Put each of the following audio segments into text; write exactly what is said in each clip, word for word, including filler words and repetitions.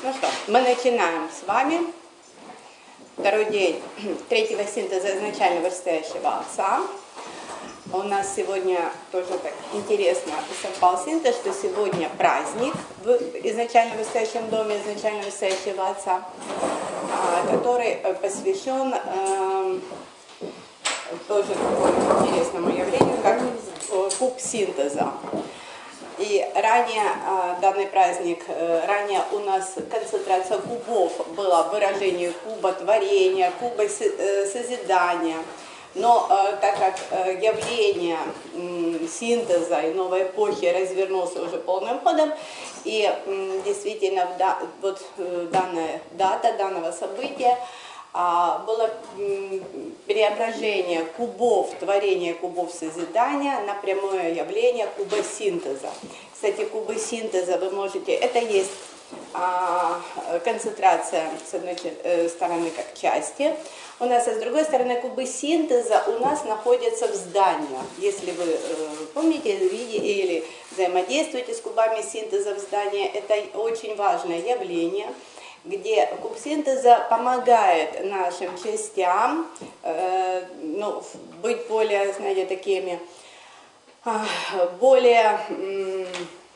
Ну что, мы начинаем с вами второй день третьего синтеза изначально вышестоящего Отца. У нас сегодня тоже так интересно совпал синтез, что сегодня праздник в изначально вышестоящем доме изначально вышестоящего Отца, который посвящен э, тоже такому интересному явлению, как куб синтеза. И ранее э, данный праздник, э, ранее у нас концентрация кубов была в выражении куба творения, куба э, созидания. Но э, так как э, явление э, синтеза и новой эпохи развернулся уже полным ходом, и э, действительно да, вот, э, данная дата данного события а, было э, преображение кубов, творение кубов созидания на прямое явление куба синтеза. Кстати, кубы синтеза вы можете, это есть а, концентрация с одной стороны как части у нас, а с другой стороны кубы синтеза у нас находятся в зданиях. Если вы э, помните, видите или взаимодействуете с кубами синтеза в здании, это очень важное явление, где куб синтеза помогает нашим частям э, ну, быть более, знаете, такими, э, более э,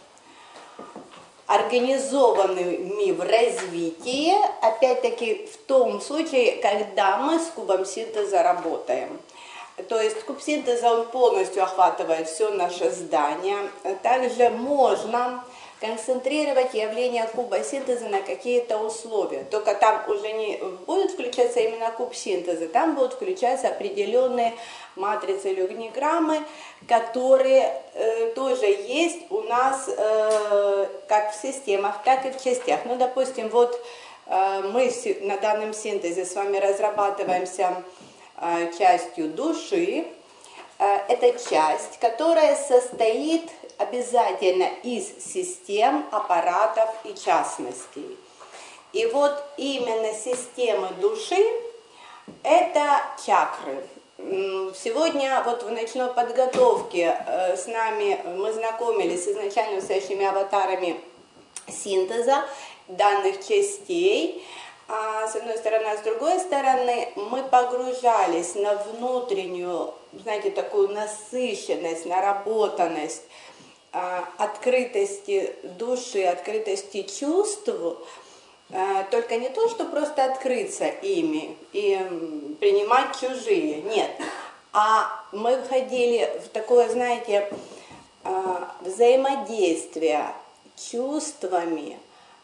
организованными в развитии, опять-таки в том случае, когда мы с кубом синтеза работаем. То есть куб синтеза, он полностью охватывает все наше здание. Также можно концентрировать явление куба синтеза на какие-то условия. Только там уже не будет включаться именно куб синтеза, там будут включаться определенные матрицы или огниграммы, которые э, тоже есть у нас э, как в системах, так и в частях. Ну, допустим, вот э, мы на данном синтезе с вами разрабатываемся э, частью души. Э, это часть, которая состоит обязательно из систем, аппаратов и частностей. И вот именно системы души – это чакры. Сегодня вот в ночной подготовке с нами мы знакомились с изначально вышестоящими аватарами синтеза данных частей. А с одной стороны, а с другой стороны, мы погружались на внутреннюю, знаете, такую насыщенность, наработанность, открытости души, открытости чувств, только не то, что просто открыться ими и принимать чужие, нет, а мы входили в такое, знаете, взаимодействие чувствами,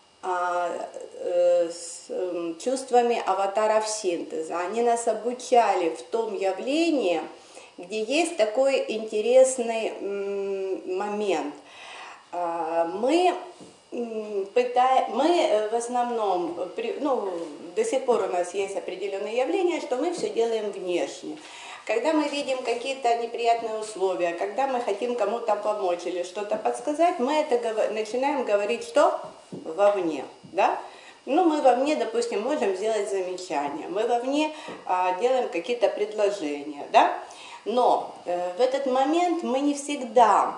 с чувствами аватаров синтеза. Они нас обучали в том явлении, где есть такой интересный момент. Мы, пытаем, мы в основном, ну, до сих пор у нас есть определенные явления, что мы все делаем внешне. Когда мы видим какие-то неприятные условия, когда мы хотим кому-то помочь или что-то подсказать, мы это начинаем говорить, что вовне, да? Ну, мы вовне, допустим, можем сделать замечания, мы вовне а, делаем какие-то предложения, да? Но э, в этот момент мы не всегда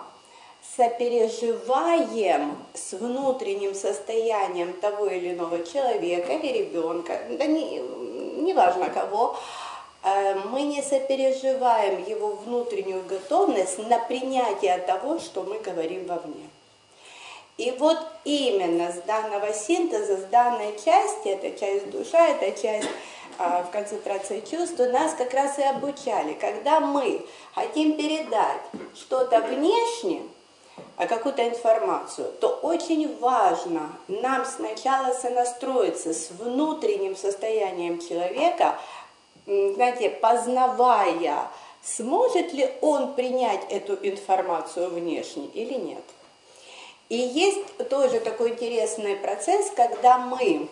сопереживаем с внутренним состоянием того или иного человека или ребенка, да не, не важно кого, э, мы не сопереживаем его внутреннюю готовность на принятие того, что мы говорим вовне. И вот именно с данного синтеза, с данной части, это часть душа, это часть в концентрации чувств, нас как раз и обучали. Когда мы хотим передать что-то внешне, какую-то информацию, то очень важно нам сначала сонастроиться с внутренним состоянием человека, знаете, познавая, сможет ли он принять эту информацию внешне или нет. И есть тоже такой интересный процесс, когда мы,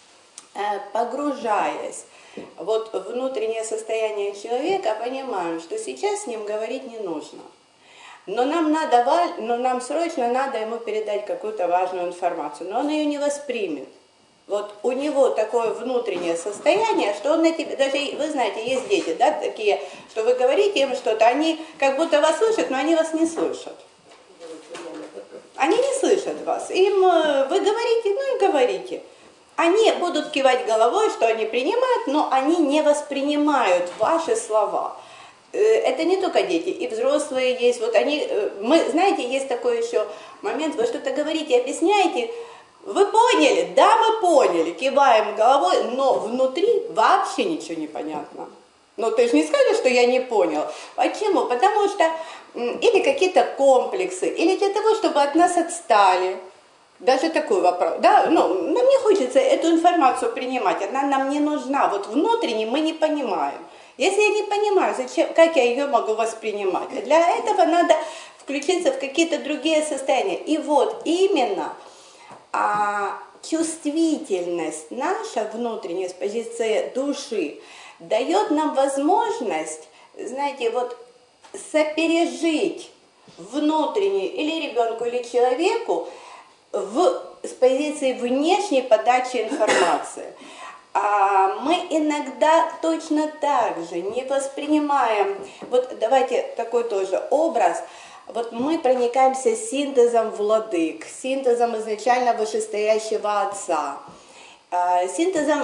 погружаясь вот в внутреннее состояние человека, понимаем, что сейчас с ним говорить не нужно. Но нам, надо, но нам срочно надо ему передать какую-то важную информацию, но он ее не воспримет. Вот у него такое внутреннее состояние, что он на тебе, даже, вы знаете, есть дети, да, такие, что вы говорите им что-то, они как будто вас слышат, но они вас не слышат. Они не слышат вас. Им вы говорите, ну и говорите. они будут кивать головой, что они принимают, но они не воспринимают ваши слова. Это не только дети, и взрослые есть. Вот они, мы, знаете, есть такой еще момент, вы что-то говорите, объясняете, вы поняли? Да, мы поняли, киваем головой, но внутри вообще ничего не понятно. Ну, ты же не скажешь, что я не понял. Почему? Потому что или какие-то комплексы, или для того, чтобы от нас отстали. Даже такой вопрос. Да, ну, нам не хочется эту информацию принимать, она нам не нужна. Вот внутренне мы не понимаем. Если я не понимаю, зачем, как я ее могу воспринимать? Для этого надо включиться в какие-то другие состояния. И вот именно а, чувствительность наша внутренняя с позиции души дает нам возможность, знаете, вот сопережить внутренне или ребенку, или человеку в, с позиции внешней подачи информации. А мы иногда точно так же не воспринимаем, вот давайте такой тоже образ, вот мы проникаемся синтезом владык, синтезом изначально вышестоящего Отца, синтезом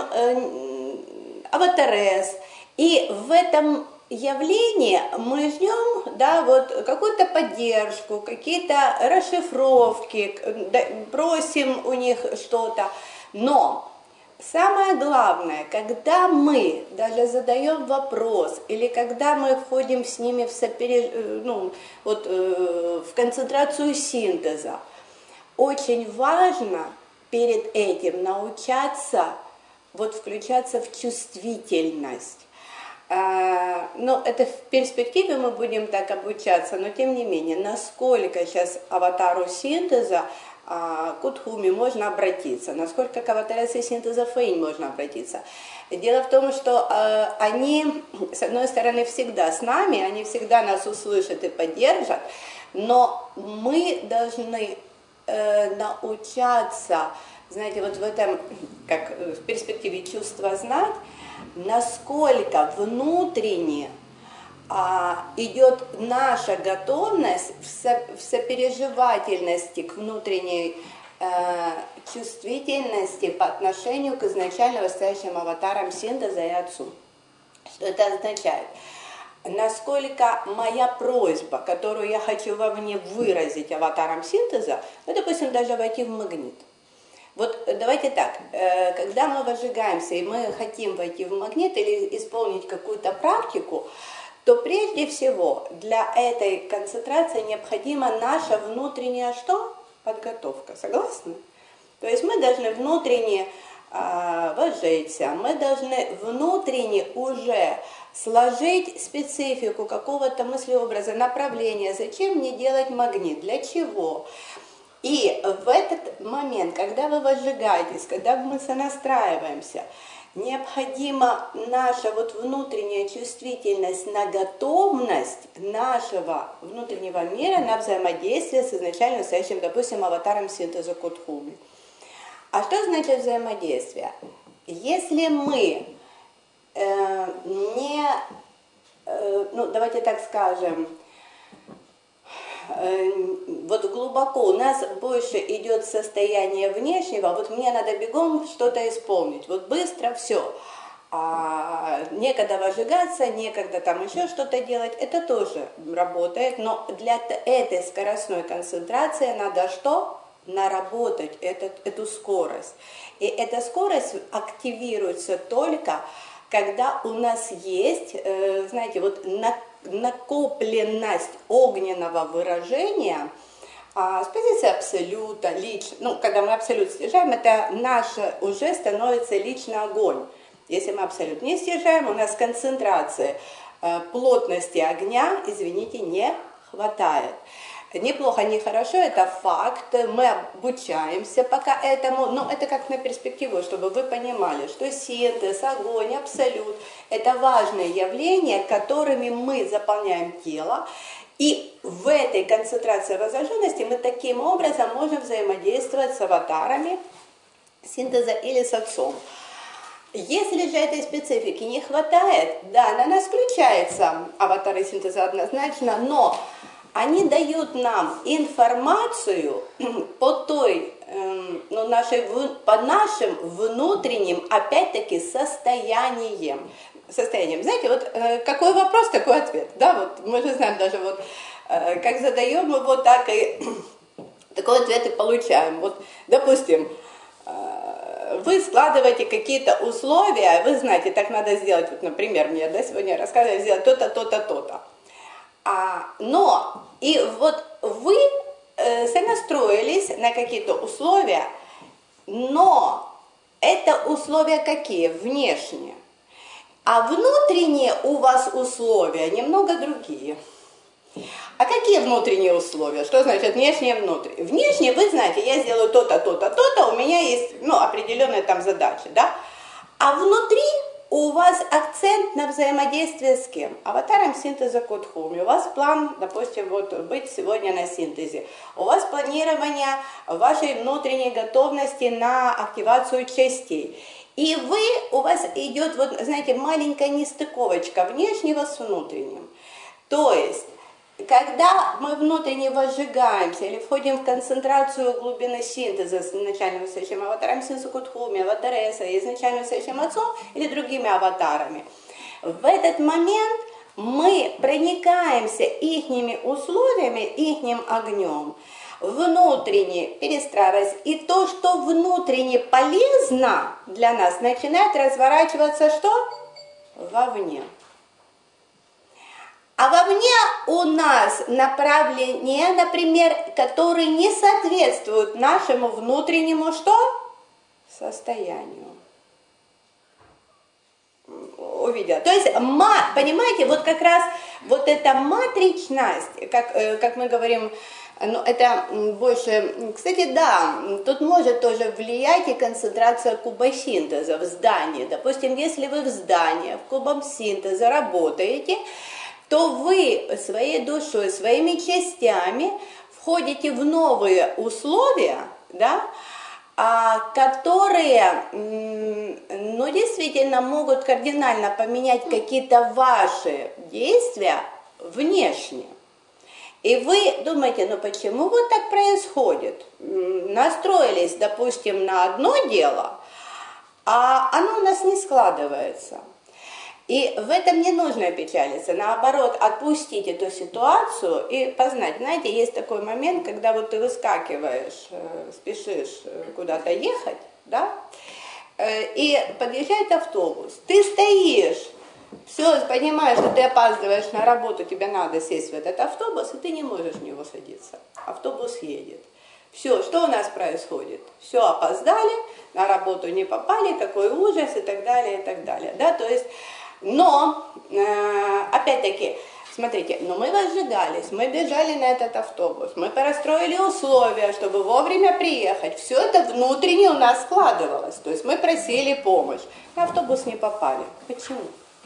аватарес, и в этом явлении мы ждем, да, вот какую-то поддержку, какие-то расшифровки, просим у них что-то, но самое главное, когда мы даже задаем вопрос, или когда мы входим с ними в, сопереж... ну, вот, э, в концентрацию синтеза, очень важно перед этим научаться вот, включаться в чувствительность. А, ну, это в перспективе мы будем так обучаться, но тем не менее, насколько сейчас аватару синтеза к Утхуме можно обратиться, насколько к аватаре синтеза Фэйнь можно обратиться. Дело в том, что э, они, с одной стороны, всегда с нами, они всегда нас услышат и поддержат, но мы должны э, научаться, знаете, вот в этом, как в перспективе чувства знать, насколько внутренне А, идет наша готовность в, со, в сопереживательности к внутренней э, чувствительности по отношению к изначально восстоящим аватарам синтеза и Отцу. Что это означает? Насколько моя просьба, которую я хочу вовне выразить аватарам синтеза, ну, допустим, даже войти в магнит. Вот давайте так, э, когда мы возжигаемся и мы хотим войти в магнит или исполнить какую-то практику, то прежде всего для этой концентрации необходима наша внутренняя что? Подготовка. Согласны? То есть мы должны внутренне э, возжечься, мы должны внутренне уже сложить специфику какого-то мыслеобраза, направления. Зачем мне делать магнит? Для чего? И в этот момент, когда вы возжигаетесь, когда мы сонастраиваемся, необходима наша вот внутренняя чувствительность на готовность нашего внутреннего мира на взаимодействие с изначально настоящим, допустим, аватаром синтеза Кутхуми. А что значит взаимодействие? Если мы э, не, э, ну давайте так скажем, вот глубоко у нас больше идет состояние внешнего, вот мне надо бегом что-то исполнить, вот быстро все, а некогда возжигаться, некогда там еще что-то делать, это тоже работает, но для этой скоростной концентрации надо что? Наработать этот, эту скорость. И эта скорость активируется только, когда у нас есть, знаете, вот на накопленность огненного выражения а, с позиции абсолюта, лично, ну, когда мы абсолют стяжаем, это наш уже становится личный огонь. Если мы абсолют не стяжаем, у нас концентрации э, плотности огня, извините, не хватает. Неплохо, не хорошо, это факт, мы обучаемся пока этому, но это как на перспективу, чтобы вы понимали, что синтез, огонь, абсолют – это важные явления, которыми мы заполняем тело, и в этой концентрации возрожденности мы таким образом можем взаимодействовать с аватарами синтеза или с Отцом. Если же этой специфики не хватает, да, на нас включается аватары синтеза однозначно, но они дают нам информацию по той, ну, нашей, по нашим внутренним, опять-таки, состояниям. состоянием. Знаете, вот какой вопрос, такой ответ. Да, вот мы же знаем даже, вот, как задаем его, так и такой ответ и получаем. Вот, допустим, вы складываете какие-то условия, вы знаете, так надо сделать, вот, например, мне, да, сегодня рассказывали, сделать то-то, то-то, то-то. А, но, и вот вы э, сонастроились на какие-то условия, но это условия какие? Внешние. А внутренние у вас условия немного другие. А какие внутренние условия? Что значит внешние и внутренние? Внешние, вы знаете, я сделаю то-то, то-то, то-то, у меня есть, ну, определенные там задачи, да? А внутри у вас акцент на взаимодействие с кем? Аватаром синтеза Кодхуми. У вас план, допустим, вот быть сегодня на синтезе. У вас планирование вашей внутренней готовности на активацию частей. И вы, у вас идет, вот, знаете, маленькая нестыковочка внешнего с внутренним. То есть, когда мы внутренне возжигаемся или входим в концентрацию глубины синтеза с изначальным высочайшим аватаром Синтеза Кодхуми, аватареса, изначальным высочайшим отцом или другими аватарами, в этот момент мы проникаемся ихними условиями, ихним огнем, внутренне перестраиваясь, и то, что внутренне полезно для нас, начинает разворачиваться что? Вовне. А вовне у нас направления, например, которые не соответствуют нашему внутреннему что? Состоянию. Увидела. То есть, понимаете, вот как раз вот эта матричность, как, как мы говорим, ну, это больше, кстати, да, тут может тоже влиять и концентрация куба синтеза в здании. Допустим, если вы в здании, в кубом синтеза работаете, то вы своей душой, своими частями входите в новые условия, да, которые, ну, действительно могут кардинально поменять какие-то ваши действия внешне. И вы думаете, ну почему вот так происходит? Настроились, допустим, на одно дело, а оно у нас не складывается. И в этом не нужно печалиться, наоборот, отпустить эту ситуацию и познать. Знаете, есть такой момент, когда вот ты выскакиваешь, спешишь куда-то ехать, да, и подъезжает автобус, ты стоишь, все, понимаешь, что ты опаздываешь на работу, тебе надо сесть в этот автобус, и ты не можешь в него садиться, автобус едет. Все, что у нас происходит? Все, опоздали, на работу не попали, такой ужас и так далее, и так далее, да, то есть... Но, э, опять-таки, смотрите, но мы возжигались, мы бежали на этот автобус, мы перестроили условия, чтобы вовремя приехать. Все это внутренне у нас складывалось, то есть мы просили помощь. На автобус не попали. Почему?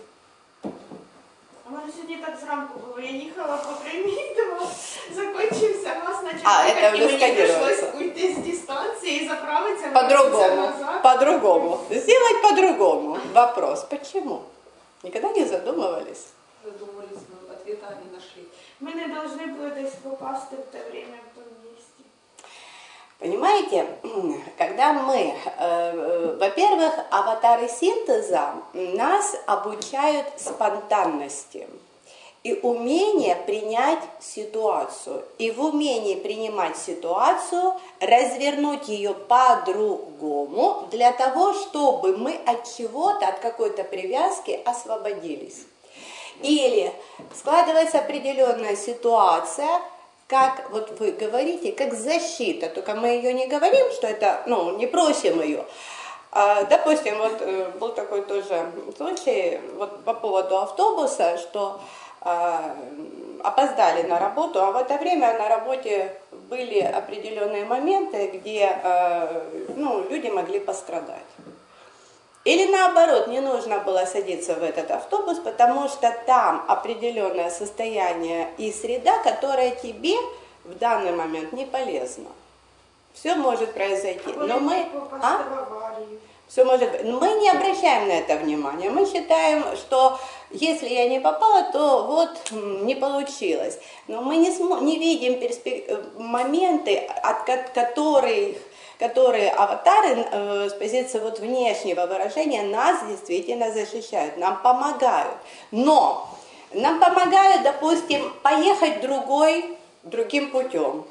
У мене сьогодні так зранку було, я їхала по прямій, думала, закончився газ, наче а, это і мені сканироваться. прийшлось уйти з дистанції і заправитися, По-другому, назад. по-другому, сделать по-другому. Вопрос, почему? Никогда не задумывались? Задумались, но ответа не нашли. Мы не должны были десь попасть в то время, в том месте. Понимаете, когда мы, э, во-первых, аватары синтеза нас обучают спонтанности и умение принять ситуацию. И в умении принимать ситуацию развернуть ее по-другому для того, чтобы мы от чего-то, от какой-то привязки освободились. Или складывается определенная ситуация, как вот вы говорите, как защита, только мы ее не говорим, что это, ну, не просим ее. А, допустим, вот был такой тоже случай вот по поводу автобуса, что а, опоздали на работу, а в это время на работе были определенные моменты, где а, ну, люди могли пострадать. Или наоборот, не нужно было садиться в этот автобус, потому что там определенное состояние и среда, которая тебе в данный момент не полезна. Все может произойти. А но мы... попасть А? в аварию. Все может быть. Мы не обращаем на это внимания. Мы считаем, что если я не попала, то вот не получилось. Но мы не, см- не видим перспек- моменты, от которых, которые аватары э, с позиции вот внешнего выражения нас действительно защищают, нам помогают. Но нам помогают, допустим, поехать другой, другим путем.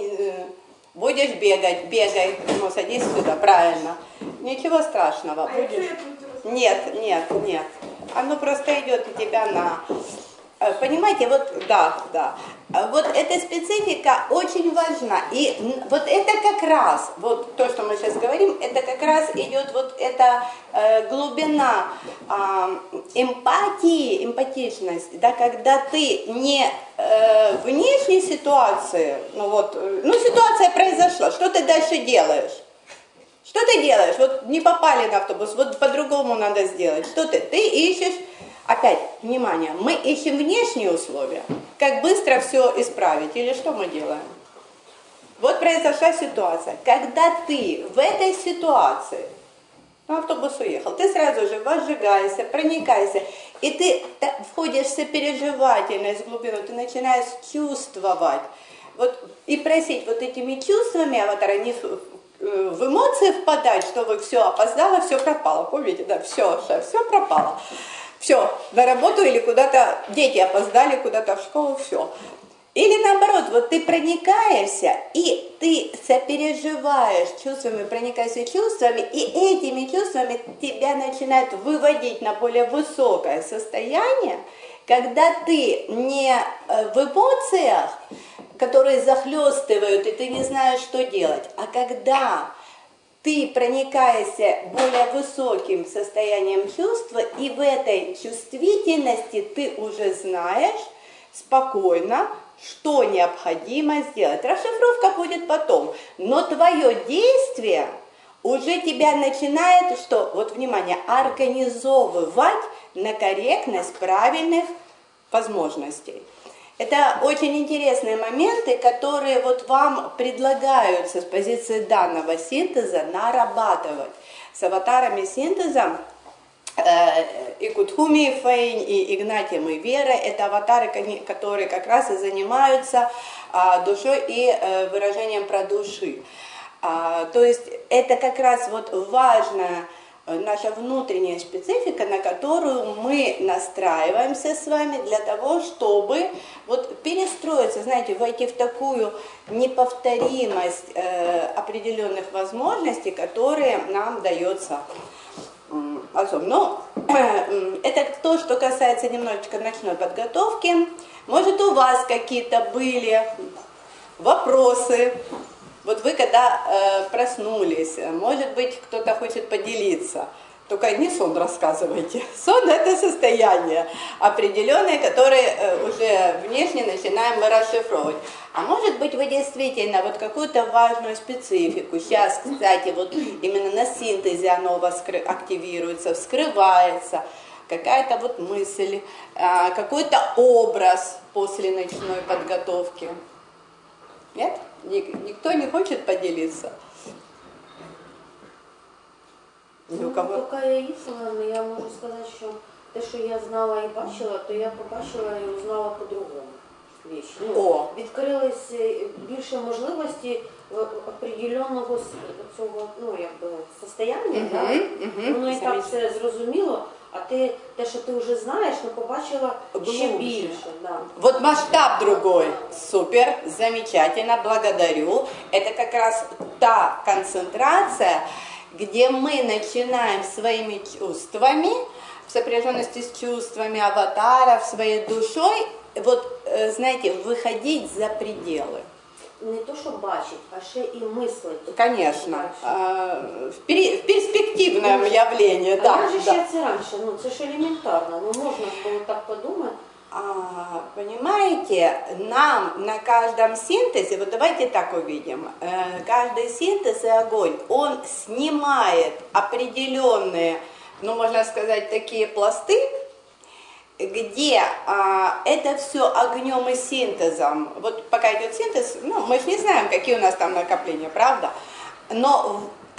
Будешь бегать, бегай, ну садись сюда, правильно. Ничего страшного. А Будешь... если я Нет, нет, нет. Оно просто идет у тебя на... Понимаете, вот, да, да. Вот эта специфика очень важна. И вот это как раз, вот то, что мы сейчас говорим, это как раз идет вот эта э, глубина э, эмпатии, эмпатичность, да, когда ты не э, в внешней ситуации, ну вот, ну ситуация произошла, что ты дальше делаешь? Что ты делаешь? Вот не попали на автобус, вот по-другому надо сделать. Что ты? Ты ищешь... Опять, внимание, мы ищем внешние условия, как быстро все исправить, или что мы делаем? Вот произошла ситуация. Когда ты в этой ситуации, ну, автобус уехал, ты сразу же возжигаешься, проникаешься, и ты входишь в сопереживательность, глубину, ты начинаешь чувствовать, вот, и просить вот этими чувствами аватара не в эмоции впадать, что вы все опоздало, все пропало, помните, да, все, все пропало. Все, на работу или куда-то, дети опоздали куда-то в школу, все. Или наоборот, вот ты проникаешься, и ты сопереживаешь чувствами, проникаешься чувствами, и этими чувствами тебя начинают выводить на более высокое состояние, когда ты не в эмоциях, которые захлестывают, и ты не знаешь, что делать, а когда... ты проникаешься более высоким состоянием чувства, и в этой чувствительности ты уже знаешь спокойно, что необходимо сделать. Расшифровка будет потом, но твое действие уже тебя начинает, что, вот внимание, организовывать на корректность правильных возможностей. Это очень интересные моменты, которые вот вам предлагаются с позиции данного синтеза нарабатывать. С аватарами синтеза э, и Кутхуми, и Фейн, и Игнатием, и Вера, это аватары, которые как раз и занимаются э, душой и э, выражением про души. А, то есть это как раз вот важная наша внутренняя специфика, на которую мы настраиваемся с вами для того, чтобы вот перестроиться, знаете, войти в такую неповторимость э, определенных возможностей, которые нам дается э, Азов. Но э, это то, что касается немножечко ночной подготовки. Может, у вас какие-то были вопросы? Вот вы когда э, проснулись, может быть, кто-то хочет поделиться, только не сон рассказывайте. Сон – это состояние определенное, которое э, уже внешне начинаем мы расшифровывать. А может быть, вы действительно вот какую-то важную специфику, сейчас, кстати, вот именно на синтезе оно у вас активируется, вскрывается, какая-то вот мысль, э, какой-то образ после ночной подготовки. Нет? Никто не хочет поделиться? Ну, поки я їхала, але я можу сказати, що те, що я знала і бачила, то я побачила і узнала по-другому. Ну, О. відкрились більше можливості определеного цього, ну, якби, состояння, угу, да? угу, Воно і так все зрозуміло, а ти, те, що ти вже знаєш, ну, побачила ще більше. Да. Вот масштаб другой. Супер, замечательно, благодарю. Это как раз та концентрация, где мы начинаем своими чувствами, в сопряженности с чувствами аватаров, своей душой, вот, знаете, выходить за пределы. Не то, що бачить, а ще і мислить. Конечно. В перспективном явлении, а да. як же да. ще це раніше? Ну, це ж елементарно, ну можна було так подумати. А, понимаете, нам на каждом синтезе, вот давайте так увидим, каждый синтез и огонь, он снимает определенные, ну можно сказать, такие пласты, где а, это все огнем и синтезом. Вот пока идет синтез, ну мы же не знаем, какие у нас там накопления, правда? Но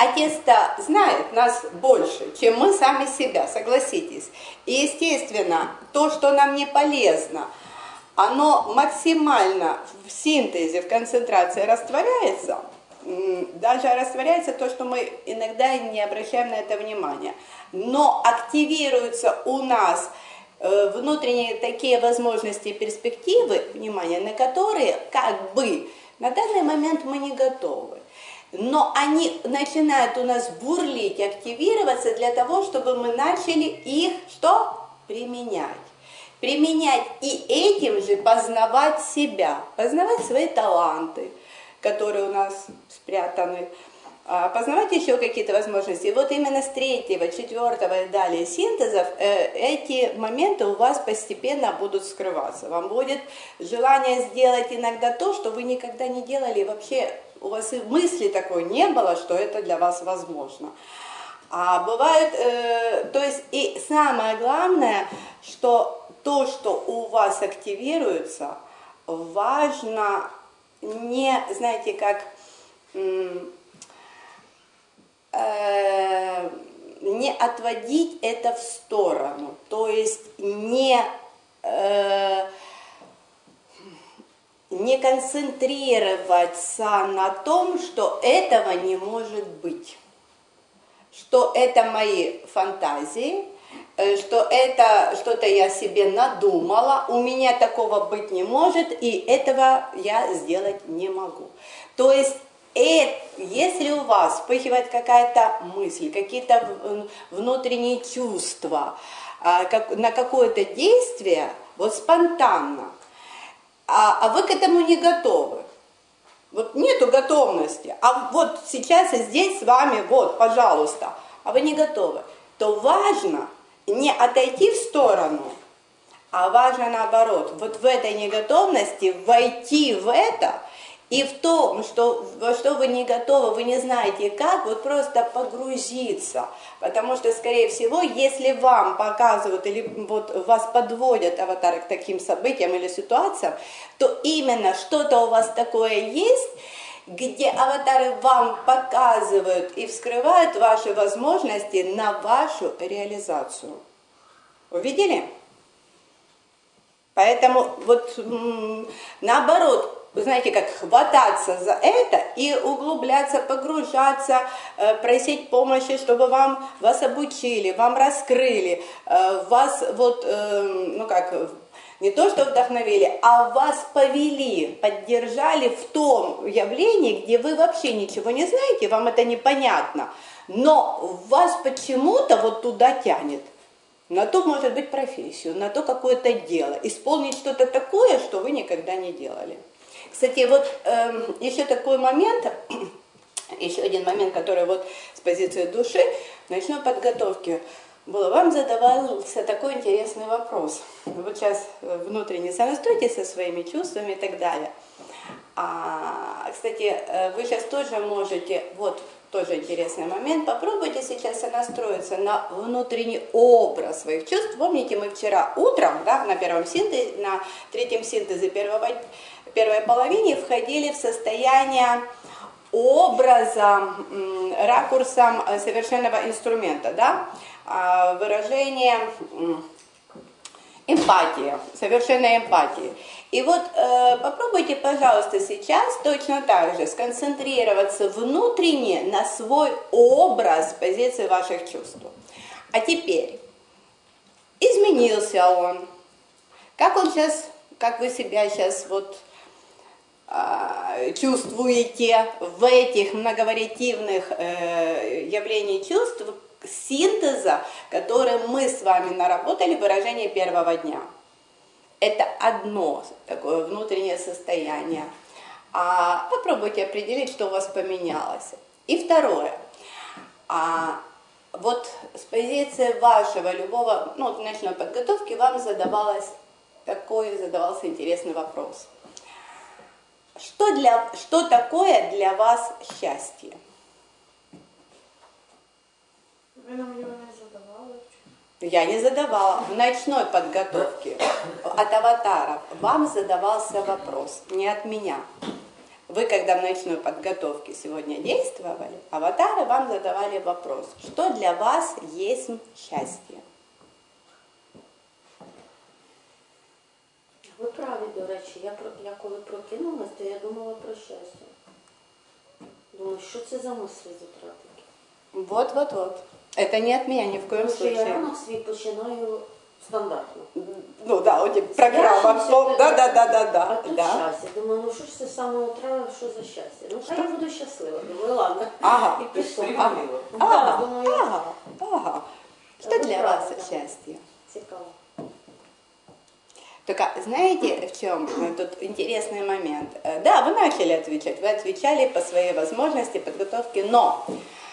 Отец-то знает нас больше, чем мы сами себя, согласитесь. И, естественно, то, что нам не полезно, оно максимально в синтезе, в концентрации растворяется, даже растворяется то, что мы иногда не обращаем на это внимания. Но активируются у нас внутренние такие возможности и перспективы, внимание, на которые как бы на данный момент мы не готовы. Но они начинают у нас бурлить, активироваться для того, чтобы мы начали их что? Применять. Применять и этим же познавать себя, познавать свои таланты, которые у нас спрятаны, познавать еще какие-то возможности. И вот именно с третьего, четвертого и далее синтезов э, эти моменты у вас постепенно будут скрываться. Вам будет желание сделать иногда то, что вы никогда не делали, и вообще у вас и мысли такой не было, что это для вас возможно. А бывает, э, то есть и самое главное, что то, что у вас активируется, важно не, знаете, как... М- не отводить это в сторону, то есть не, э, не концентрироваться на том, что этого не может быть, что это мои фантазии, что это что-то я себе надумала, у меня такого быть не может, и этого я сделать не могу. То есть И если у вас вспыхивает какая-то мысль, какие-то внутренние чувства, на какое-то действие, вот спонтанно, а, а вы к этому не готовы, вот нету готовности, а вот сейчас и здесь с вами, вот, пожалуйста, а вы не готовы, то важно не отойти в сторону, а важно наоборот, вот в этой неготовности войти в это. И в том, что, во что вы не готовы, вы не знаете как, вот просто погрузиться. Потому что, скорее всего, если вам показывают или вот вас подводят аватары к таким событиям или ситуациям, то именно что-то у вас такое есть, где аватары вам показывают и вскрывают ваши возможности на вашу реализацию. Увидели? Поэтому вот наоборот, вы знаете, как хвататься за это и углубляться, погружаться, просить помощи, чтобы вам, вас обучили, вам раскрыли, вас вот, ну как, не то что вдохновили, а вас повели, поддержали в том явлении, где вы вообще ничего не знаете, вам это непонятно, но вас почему-то вот туда тянет. На то, может быть, профессию, на то какое-то дело, исполнить что-то такое, что вы никогда не делали. Кстати, вот э, еще такой момент, еще один момент, который вот с позиции души, в ночной подготовке было, вам задавался такой интересный вопрос. Вот сейчас внутренне сонастройтесь со своими чувствами и так далее. А, кстати, вы сейчас тоже можете, вот тоже интересный момент, попробуйте сейчас сонастроиться на внутренний образ своих чувств. Помните, мы вчера утром, да, на первом синтезе, на третьем синтезе первого, первой половине входили в состояние образа, ракурсом совершенного инструмента, да, выражение эмпатии, совершенной эмпатии. И вот э, попробуйте, пожалуйста, сейчас точно так же сконцентрироваться внутренне на свой образ позиции ваших чувств. А теперь, изменился он, как он сейчас, как вы себя сейчас вот э, чувствуете в этих многовариативных э, явлениях чувств, синтеза, который мы с вами наработали в выражении первого дня. Это одно такое внутреннее состояние. А попробуйте определить, что у вас поменялось. И второе. А вот с позиции вашего любого, ну, ночной подготовки вам задавалось такой, задавался интересный вопрос. Что, для, что такое для вас счастье? Вы нам его не задавали. Я не задавала. В ночной подготовке от аватаров вам задавался вопрос, не от меня. вы, когда в ночной подготовке сегодня действовали, аватары вам задавали вопрос, что для вас есть счастье? Ви праві, до речі, я, про- я коли прокинулась, то я думала про щастя. Думаю, що це за мислі з утра такі? Вот-вот-вот. Это не от меня ни в коем Тому що я случае. ранок свій починаю стандартно. Ну да, вот эти программа. Спрашиваемся, Да, да, да, да, А да. тут да. щастя. Думаю, ну що ж це з самого утра, що за щастя? Ну хай я буду щаслива. Думаю, ладно. Ага. І пішло. Ага. Да, Ага. думаю, Ага. Ага. Что вы для правы, вас да. счастье? цікаво. Только знаете, в чем тут интересный момент? Э, Да, вы начали отвечать, вы отвечали по своей возможности подготовки, но,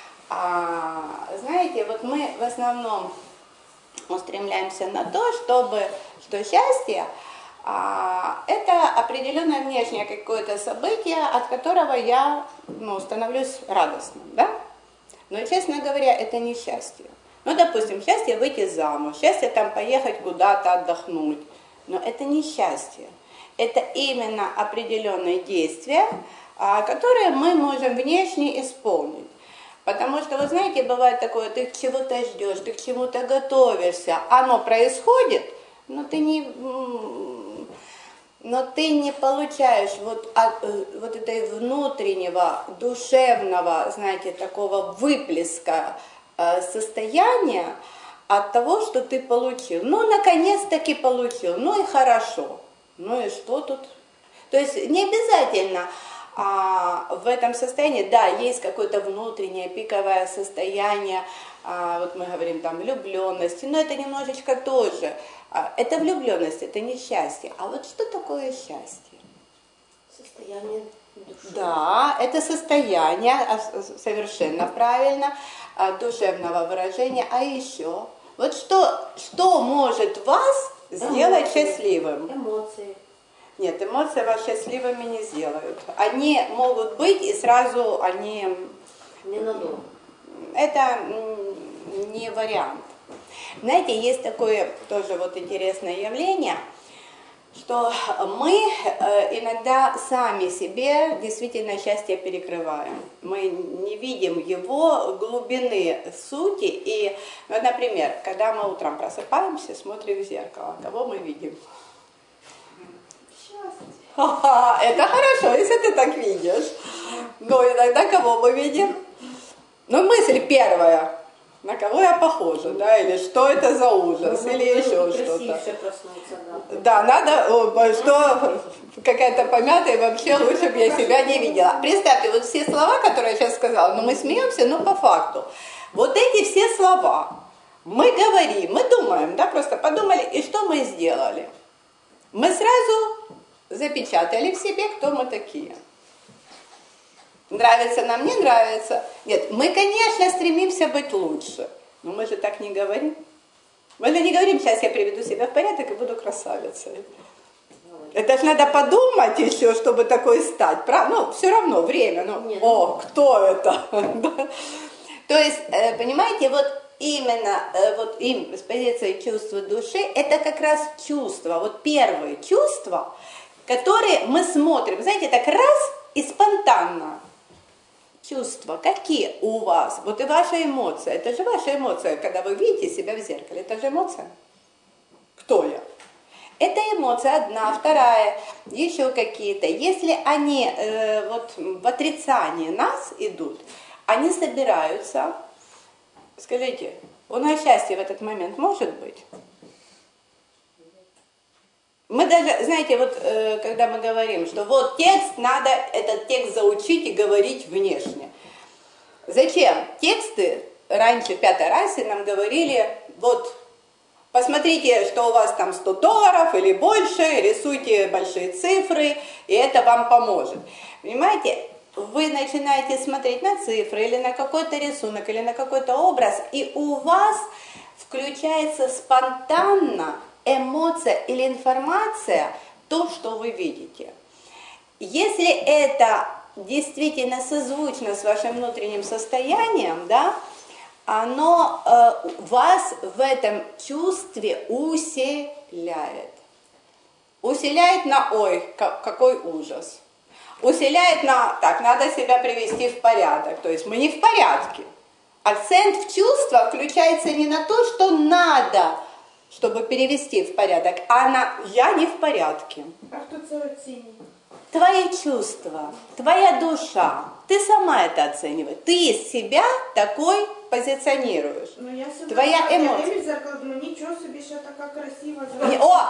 а, знаете, вот мы в основном устремляемся на то, чтобы, что счастье а, это определенное внешнее какое-то событие, от которого я ну, становлюсь радостным, да? Но, честно говоря, это не счастье. Ну, допустим, счастье выйти замуж, счастье там поехать куда-то отдохнуть. Но это не счастье. Это именно определенные действия, а, которые мы можем внешне исполнить. Потому что, вы знаете, бывает такое, ты чего-то ждешь, ты к чему-то готовишься, оно происходит, но ты не, м, но ты не получаешь вот, от, э, вот этой внутреннего, душевного, знаете, такого выплеска э, состояния от того, что ты получил. Ну, наконец-таки получил, ну и хорошо. Ну и что тут? То есть не обязательно а, в этом состоянии, да, есть какое-то внутреннее пиковое состояние, а, вот мы говорим там влюбленности, но это немножечко тоже. А, это влюбленность, это не счастье. А вот что такое счастье? Состояние души. Да, это состояние, а, совершенно правильно, а, душевного выражения. А еще, вот что, что может вас сделать Эмоции. счастливым? Эмоции. Нет, эмоции вас счастливыми не сделают. Они могут быть, и сразу они... Ненадолго. Это м, не вариант. Знаете, есть такое тоже вот интересное явление, что мы э, иногда сами себе действительно счастье перекрываем. Мы не видим его глубины сути. И, вот, например, когда мы утром просыпаемся, смотрим в зеркало, кого мы видим? Ха-ха, это хорошо, если ты так видишь. Но иногда кого мы видим? Ну, мысль первая. На кого я похожа, да, или что это за ужас, Ну, или ну, еще красивше что-то. проснуться, да. Да, надо, о, что какая-то помятая, и вообще лучше бы я себя не видела. Представьте, вот все слова, которые я сейчас сказала, ну мы смеемся, но по факту. Вот эти все слова мы говорим, мы думаем, да, просто подумали, и что мы сделали? Мы сразу запечатали в себе, кто мы такие. Нравится нам, не нравится. Нет, мы, конечно, стремимся быть лучше, но мы же так не говорим. Мы же не говорим, сейчас я приведу себя в порядок и буду красавицей. Это ж надо подумать еще, чтобы такой стать. Ну, все равно время. Ну, Нет. О, кто это? То есть, понимаете, вот именно вот им с позиции чувства души, это как раз чувства, вот первые чувства, которые мы смотрим, знаете, так раз и спонтанно. Чувства, какие у вас? Вот и ваша эмоция. Это же ваша эмоция, когда вы видите себя в зеркале. Это же эмоция. Кто я? Это эмоция одна, вторая, еще какие-то. Если они э, вот в отрицании нас идут, они собираются. Скажите, у нас счастье в этот момент может быть? Мы даже, знаете, вот э, когда мы говорим, что вот текст, надо этот текст заучить и говорить внешне. Зачем? Тексты раньше в пятой расе нам говорили, вот посмотрите, что у вас там сто долларов или больше, рисуйте большие цифры, и это вам поможет. Понимаете, вы начинаете смотреть на цифры или на какой-то рисунок, или на какой-то образ, и у вас включается спонтанно эмоция или информация, то, что вы видите. Если это действительно созвучно с вашим внутренним состоянием, да, оно э, вас в этом чувстве усиляет. Усиляет на «ой, какой ужас». усиляет на, так, надо себя привести в порядок. То есть мы не в порядке. Акцент в чувства включается не на то, что надо, чтобы перевести в порядок, а на «я не в порядке». А кто це оцінює? Твои чувства, твоя душа, ты сама это оцениваешь. Ты себя такой позиционируешь. Ну, я себе Твоя так, я емоція. дивлюсь в зеркало, думаю, нічого собі, ще така красива. Не- О!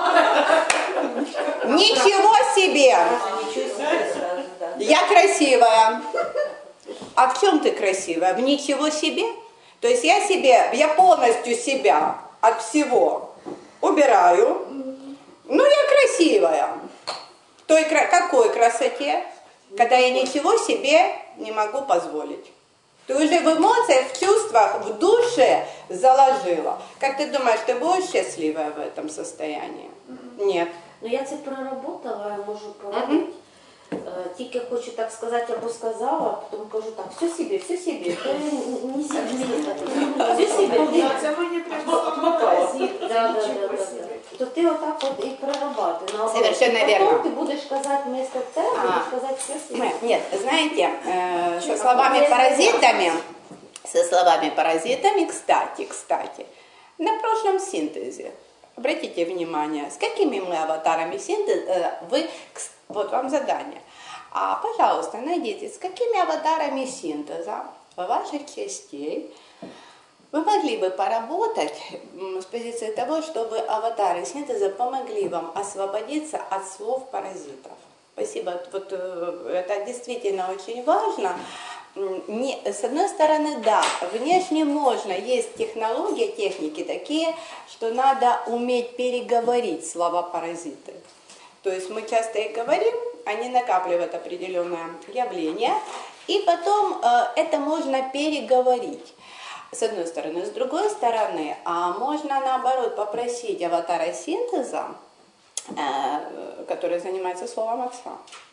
Ничего себе! Ничего себе сразу, да. Я красивая. А в чем ты красивая? В ничего себе? То есть я себе, я полностью себя от всего убираю. Ну, я красивая. Той, какой красоте? Когда я ничего себе не могу позволить. Ты уже в эмоциях, в чувствах, в душе заложила. Как ты думаешь, ты будешь счастливая в этом состоянии? Нет. Ну я це проработала, я можу порадити. Е, Тільки хочу так сказати, або сказала, потім кажу так, все собі, все собі, то не собі, все собі. Да, це мені прямо Отмотала. Да, да, да, да, да. То ти отак от і прорабатуй. Наоборот. Совершенно Потім верно. ти будеш казати вместо тебе, А. будеш казати все собі. Нет, знаете, э, со словами-паразитами, со словами-паразитами, кстати, кстати, на прошлом синтезе, обратите внимание, с какими мы аватарами синтеза, вы, кс- вот вам задание, а, пожалуйста, найдите, с какими аватарами синтеза ваших частей вы могли бы поработать м, с позиции того, чтобы аватары синтеза помогли вам освободиться от слов-паразитов. Спасибо. Вот э, это действительно очень важно. М, Не, с одной стороны, да, внешне можно, есть технологии, техники такие, что надо уметь переговорить слова-паразиты. То есть мы часто их говорим, они накапливают определенное явление, и потом э, это можно переговорить. С одной стороны. С другой стороны, а можно наоборот попросить аватара синтеза, э, который занимается словом отца.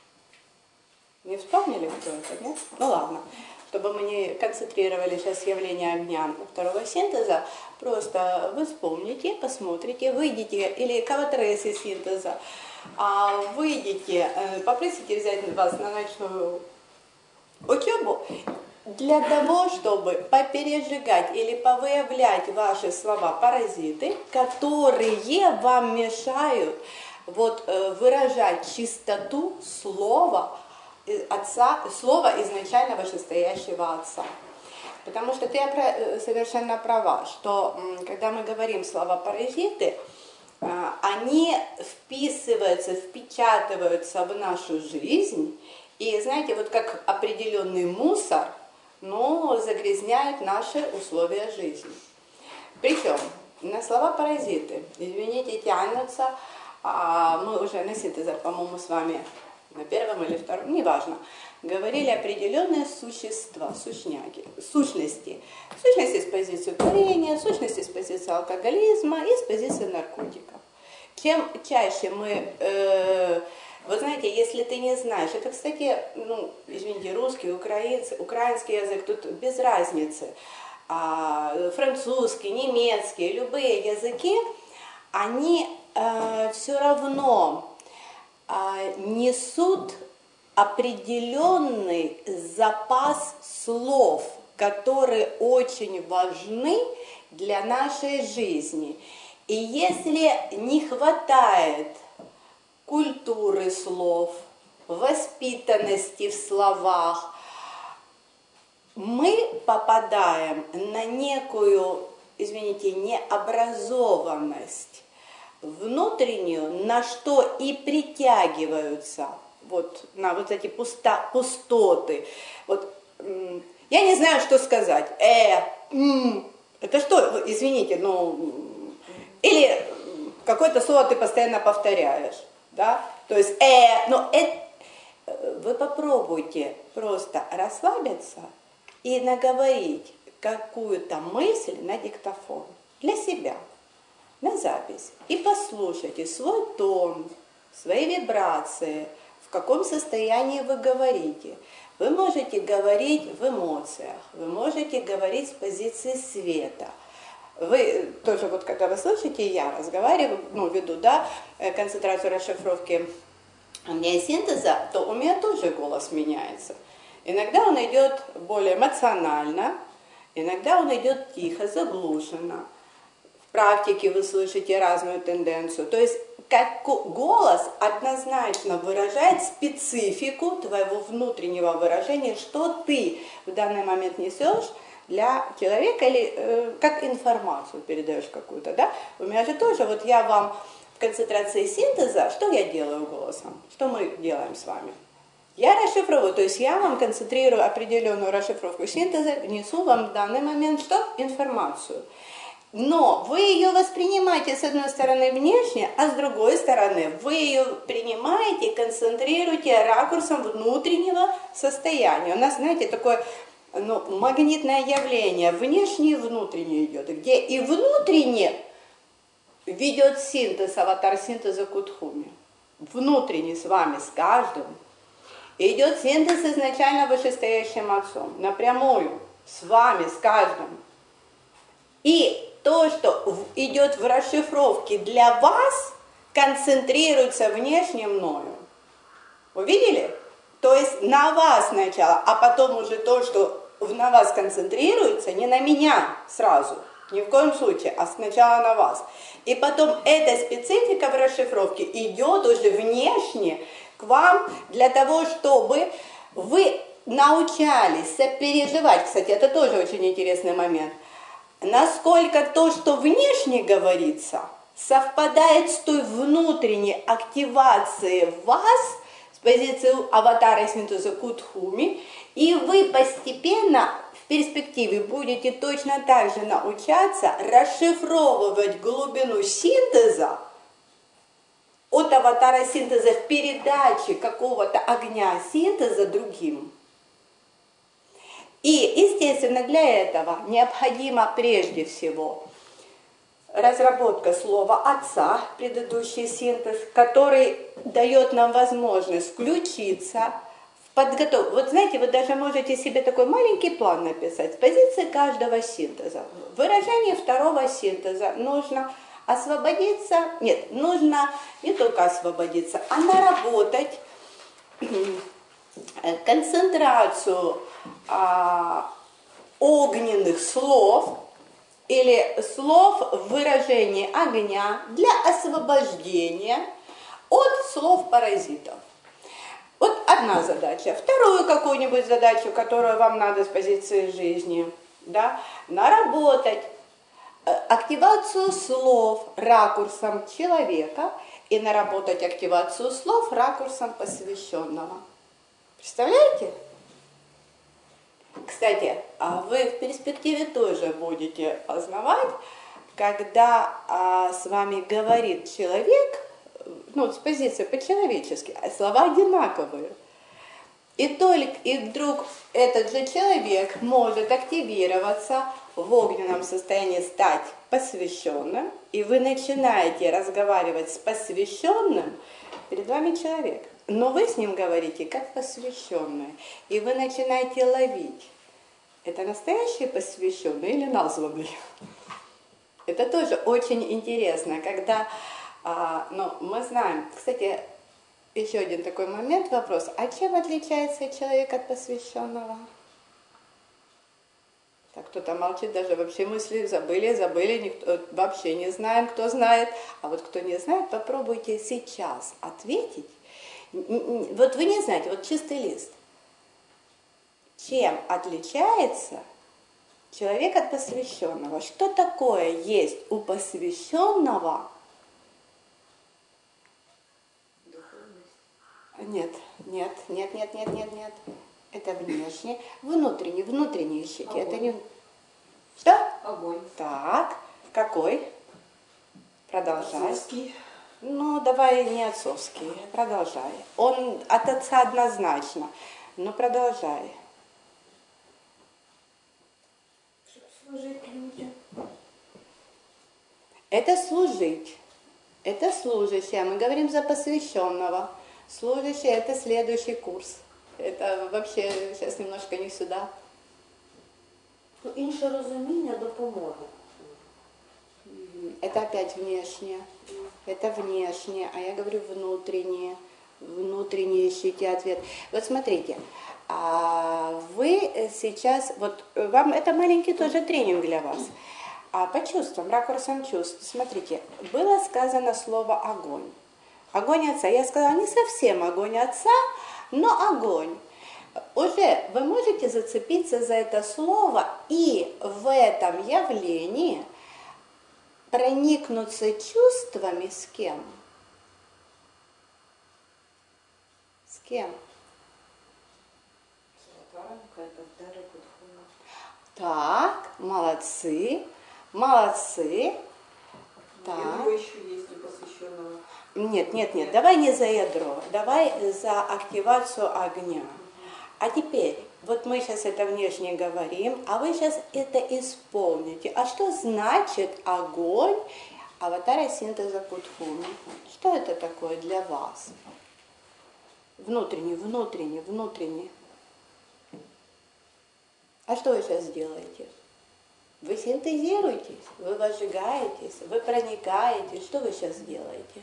Не вспомнили, кто это, нет? Ну ладно. Чтобы мы не концентрировали сейчас явление огня второго синтеза, просто вы вспомните, посмотрите, выйдите, или к аватаресе синтеза, а выйдите, э, попросите взять вас на ночную учебу, для того, чтобы попережигать или повыявлять ваши слова-паразиты, которые вам мешают вот, э, выражать чистоту слова отца, слова изначально вышестоящего отца. Потому что ты совершенно права, что когда мы говорим слова-паразиты, они вписываются, впечатываются в нашу жизнь, и знаете, вот как определенный мусор, но загрязняет наши условия жизни. Причем на слова паразиты, извините, тянутся, а мы уже на синтезах, по-моему, с вами на первом или втором, неважно, говорили определенные существа, сущняги, сущности. Сущности с позиции курения, сущности с позиции алкоголизма и с позиции наркотиков. Чем чаще мы... Э, Вы знаете, если ты не знаешь, это, кстати, ну, извините, русский, украинский, украинский язык, тут без разницы, а, французский, немецкий, любые языки, они а, все равно а, несут определенный запас слов, которые очень важны для нашей жизни. И если не хватает культуры слов, воспитанности в словах, мы попадаем на некую, извините, необразованность внутреннюю, на что и притягиваются вот, на вот эти пусто, пустоты. Вот, я не знаю, что сказать. Э, м, это что, извините, ну, или какое-то слово ты постоянно повторяешь. Да? То есть, э, но это, вы попробуйте просто расслабиться и наговорить какую-то мысль на диктофон для себя, на запись. И послушайте свой тон, свои вибрации, в каком состоянии вы говорите. Вы можете говорить в эмоциях, вы можете говорить с позиции света. Вы тоже, вот когда вы слышите, я разговариваю, ну, веду, да, концентрацию расшифровки амниосинтеза, то у меня тоже голос меняется. Иногда он идет более эмоционально, иногда он идет тихо, заглушенно. В практике вы слышите разную тенденцию. То есть как голос однозначно выражает специфику твоего внутреннего выражения, что ты в данный момент несешь для человека или э, как информацию передаешь какую-то, да? У меня же тоже, вот я вам в концентрации синтеза, что я делаю голосом? Что мы делаем с вами? Я расшифровываю, то есть я вам концентрирую определенную расшифровку синтеза, несу вам в данный момент что? Информацию. Но вы ее воспринимаете с одной стороны внешне, а с другой стороны вы ее принимаете, концентрируете ракурсом внутреннего состояния. У нас, знаете, такое ну, магнитное явление, внешне и внутренне идет, где и внутренне ведет синтез, аватар синтеза Кутхуми. Внутренне с вами, с каждым, идет синтез изначально вышестоящим отцом, напрямую, с вами, с каждым. И то, что идет в расшифровке для вас, концентрируется внешне мною. Увидели? То есть на вас сначала, а потом уже то, что на вас концентрируется, не на меня сразу, ни в коем случае, а сначала на вас. И потом эта специфика в расшифровке идет уже внешне к вам для того, чтобы вы научались сопереживать. Кстати, это тоже очень интересный момент. Насколько то, что внешне говорится, совпадает с той внутренней активацией вас, с позиции аватара синтеза Кутхуми, и вы постепенно в перспективе будете точно так же научаться расшифровывать глубину синтеза от аватара синтеза в передаче какого-то огня синтеза другим. И, естественно, для этого необходимо прежде всего разработка слова отца, предыдущий синтез, который дает нам возможность включиться в подготовку. Вот знаете, вы даже можете себе такой маленький план написать с позиции каждого синтеза. В выражении второго синтеза нужно освободиться, нет, нужно не только освободиться, а наработать концентрацию а, огненных слов или слов в выражении огня для освобождения от слов паразитов. Вот одна задача. Вторую какую-нибудь задачу, которую вам надо с позиции жизни, да, наработать активацию слов ракурсом человека и наработать активацию слов ракурсом посвященного. Представляете? Кстати, вы в перспективе тоже будете познавать, когда а, с вами говорит человек, ну, с позиции по-человечески, а слова одинаковые. И только и вдруг этот же человек может активироваться в огненном состоянии, стать посвященным, и вы начинаете разговаривать с посвященным, перед вами человек. Но вы с ним говорите как посвященные, и вы начинаете ловить. Это настоящий посвященный или названный? Это тоже очень интересно, когда, а, ну, мы знаем, кстати, еще один такой момент, вопрос, а чем отличается человек от посвященного? Так, кто-то молчит, даже вообще мысли забыли, забыли, никто, вообще не знаем, кто знает. А вот кто не знает, попробуйте сейчас ответить. Вот вы не знаете, вот чистый лист. Чем отличается человек от посвященного? Что такое есть у посвященного? Нет, нет, нет, нет, нет, нет, нет. Это внешне. Внутренний, внутренний ищите. Огонь. Это не... Что? Огонь. Так, какой? Продолжай. Отцовский. Ну, давай не отцовский, продолжай. Он от отца однозначно, но продолжай. Служить людям. Это служить. Это служащее. Мы говорим за посвященного. Служащее – это следующий курс. Это вообще сейчас немножко не сюда. Ну, інше розуміння допомоги. Это опять внешнее. Это внешнее, а я говорю внутреннее. внутренне ищите ответ. Вот смотрите, а вы сейчас, вот вам это маленький тоже тренинг для вас. А по чувствам, ракурсам чувств, смотрите, было сказано слово огонь. Огонь Отца. Я сказала, не совсем огонь Отца, но огонь. Уже вы можете зацепиться за это слово и в этом явлении проникнуться чувствами с кем? С кем? Так, молодцы, молодцы. Так. Ядро еще есть непосвященного. Нет, нет, нет, давай не за ядро, давай за активацию огня. А теперь, вот мы сейчас это внешне говорим, а вы сейчас это исполните. А что значит огонь аватара синтеза Кутхуми? Что это такое для вас? Внутренне, внутренне, внутренне. А что вы сейчас делаете? Вы синтезируетесь, вы возжигаетесь, вы проникаете. Что вы сейчас делаете?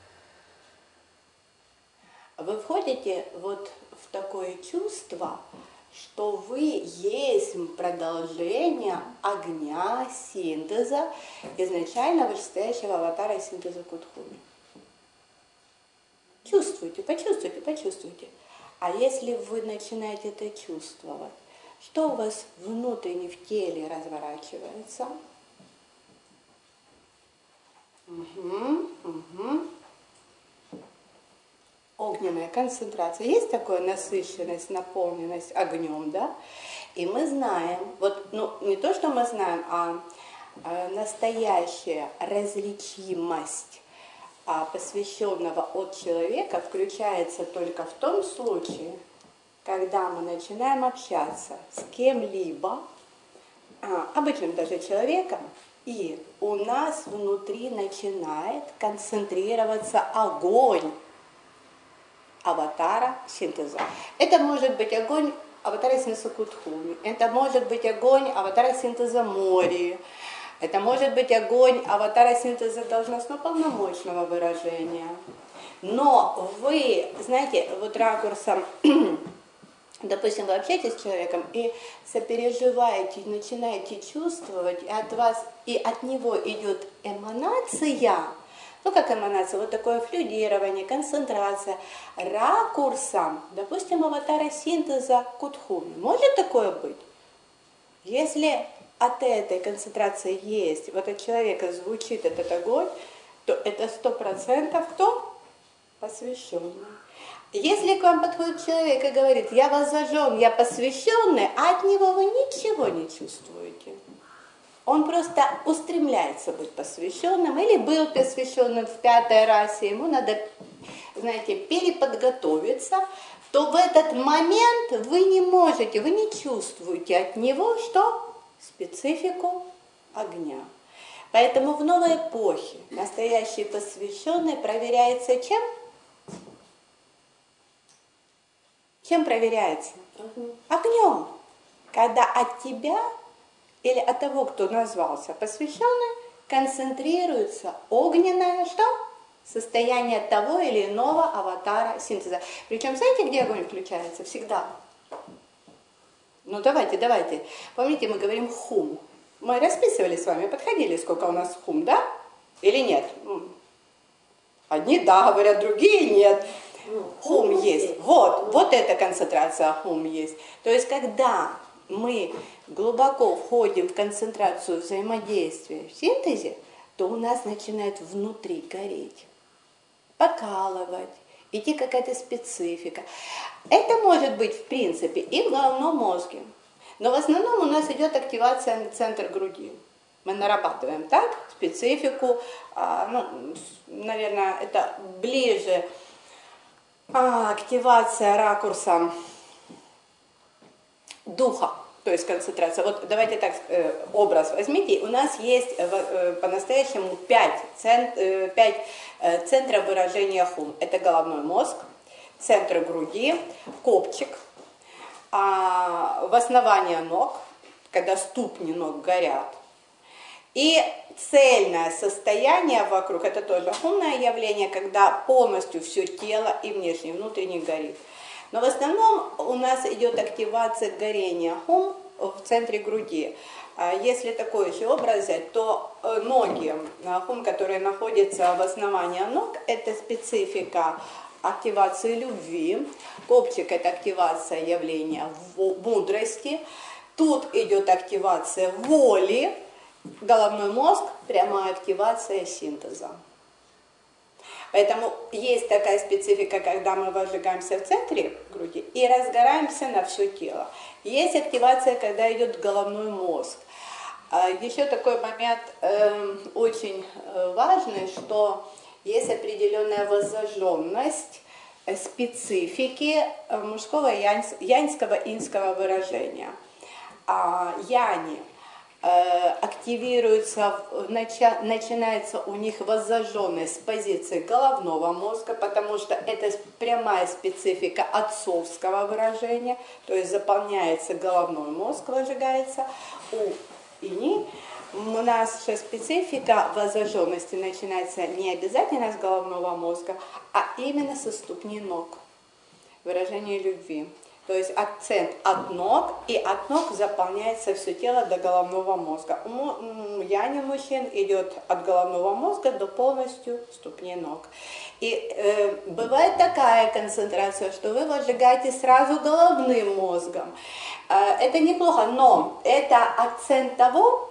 Вы входите вот в такое чувство, что вы есть продолжение огня синтеза изначально вышестоящего аватара синтеза Кутхуми. Чувствуйте, почувствуйте, почувствуйте. А если вы начинаете это чувствовать, что у вас внутренне в теле разворачивается? Угу, угу. Огненная концентрация. Есть такая насыщенность, наполненность огнем, да? И мы знаем, вот, ну, не то, что мы знаем, а, а настоящая различимость а, посвященного от человека включается только в том случае, когда мы начинаем общаться с кем-либо, а, обычным даже человеком, и у нас внутри начинает концентрироваться огонь аватара синтеза. Это может быть огонь аватара синтеза Кутхуми, это может быть огонь аватара синтеза Мори, это может быть огонь аватара синтеза должностно-полномочного выражения. Но вы, знаете, вот ракурсом, допустим, вы общаетесь с человеком и сопереживаете, начинаете чувствовать, и от вас, и от него идет эманация. Ну, как эманация, вот такое флюидирование, концентрация, ракурсом, допустим, аватара синтеза Кутхуми. Может такое быть? Если от этой концентрации есть, вот от человека звучит этот огонь, то это сто процентов кто? Посвященный. Если к вам подходит человек и говорит, я воззажен, я посвященный, а от него вы ничего не чувствуете. Он просто устремляется быть посвященным или был посвященным в пятой расе, ему надо, знаете, переподготовиться, то в этот момент вы не можете, вы не чувствуете от него что? Специфику огня. Поэтому в новой эпохе настоящий посвященный проверяется чем? Чем проверяется? Огнем. Когда от тебя или от того, кто назвался посвященным, концентрируется огненное что? Состояние того или иного аватара синтеза. Причем знаете, где огонь включается? Всегда. Ну давайте, давайте. Помните, мы говорим хум. Мы расписывали с вами, подходили, сколько у нас хум, да? Или нет? Одни да, говорят, другие нет. Хум есть. Вот, вот эта концентрация хум есть. То есть, когда мы глубоко входим в концентрацию взаимодействия в синтезе, то у нас начинает внутри гореть, покалывать, идти какая-то специфика. Это может быть, в принципе, и в головном мозге. Но в основном у нас идет активация на центр груди. Мы нарабатываем так специфику, а, ну, наверное, это ближе а, активация ракурса духа, то есть концентрация. Вот давайте так э, образ возьмите. У нас есть э, э, по-настоящему пять, цент, э, пять э, центров выражения хум. Это головной мозг, центр груди, копчик, а, в основании ног, когда ступни ног горят, И цельное состояние вокруг, это тоже хумное явление, когда полностью все тело и внешний, и внутренний горит. Но в основном у нас идет активация горения хум в центре груди. Если такой же образ взять, то ноги, хум, которые находятся в основании ног, это специфика активации любви. Копчик – это активация явления мудрости. Тут идет активация воли. Головной мозг – прямая активация синтеза. Поэтому есть такая специфика, когда мы возжигаемся в центре груди и разгораемся на все тело. Есть активация, когда идет головной мозг. Еще такой момент э, очень важный, что есть определенная воззажженность специфики мужского яньского инского выражения. А яни активируется, начинается у них воззажженность с позиции головного мозга, потому что это прямая специфика отцовского выражения, то есть заполняется головной мозг, возжигается. У ини у нас же специфика воззажженности начинается не обязательно с головного мозга, а именно со ступни ног, выражение любви. То есть акцент от ног, и от ног заполняется все тело до головного мозга. У яни мужчин идет от головного мозга до полностью ступни ног. И э, бывает такая концентрация, что вы возжигаете сразу головным мозгом. Э, это неплохо, но это акцент того,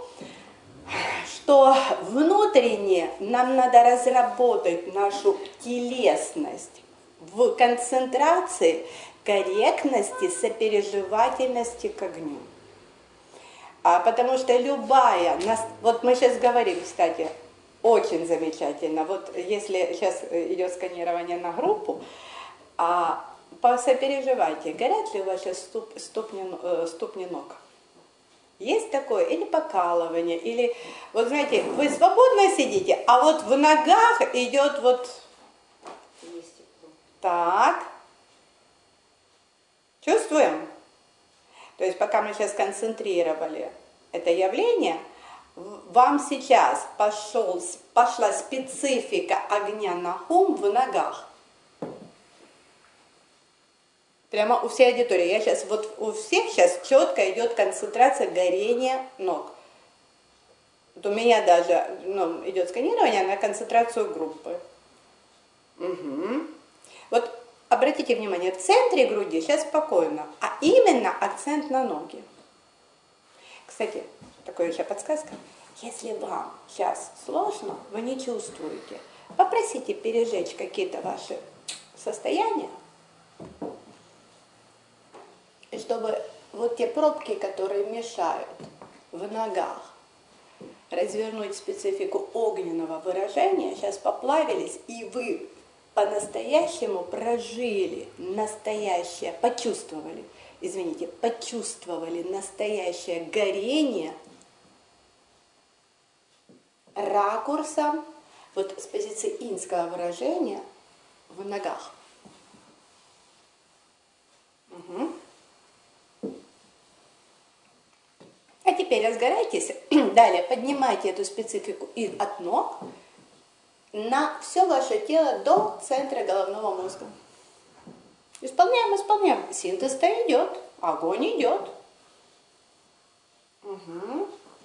что внутренне нам надо разработать нашу телесность в концентрации, корректности, сопереживательности к огню. А, потому что любая, вот мы сейчас говорим, кстати, очень замечательно, вот если сейчас идет сканирование на группу, а, посопереживайте, горят ли ваши ступ, ступни, ступни ног? Есть такое? Или покалывание, или, вот знаете, вы свободно сидите, а вот в ногах идет вот так. Чувствуем? То есть пока мы сейчас концентрировали это явление, вам сейчас пошел, пошла специфика огня на хум в ногах. Прямо у всей аудитории. Я сейчас, вот у всех сейчас четко идет концентрация горения ног. Вот у меня даже ну, идет сканирование на концентрацию группы. Угу. Вот обратите внимание, в центре груди сейчас спокойно, а именно акцент на ноги. Кстати, такая еще подсказка. Если вам сейчас сложно, вы не чувствуете, попросите пережечь какие-то ваши состояния, чтобы вот те пробки, которые мешают в ногах развернуть специфику огненного выражения, сейчас поплавились, и вы по-настоящему прожили настоящее, почувствовали, извините, почувствовали настоящее горение ракурсом, вот с позиции инского выражения в ногах. Угу. А теперь разгорайтесь, далее поднимайте эту специфику и от ног на все ваше тело до центра головного мозга. Исполняем, исполняем. Синтез-то идет, огонь идет. Угу.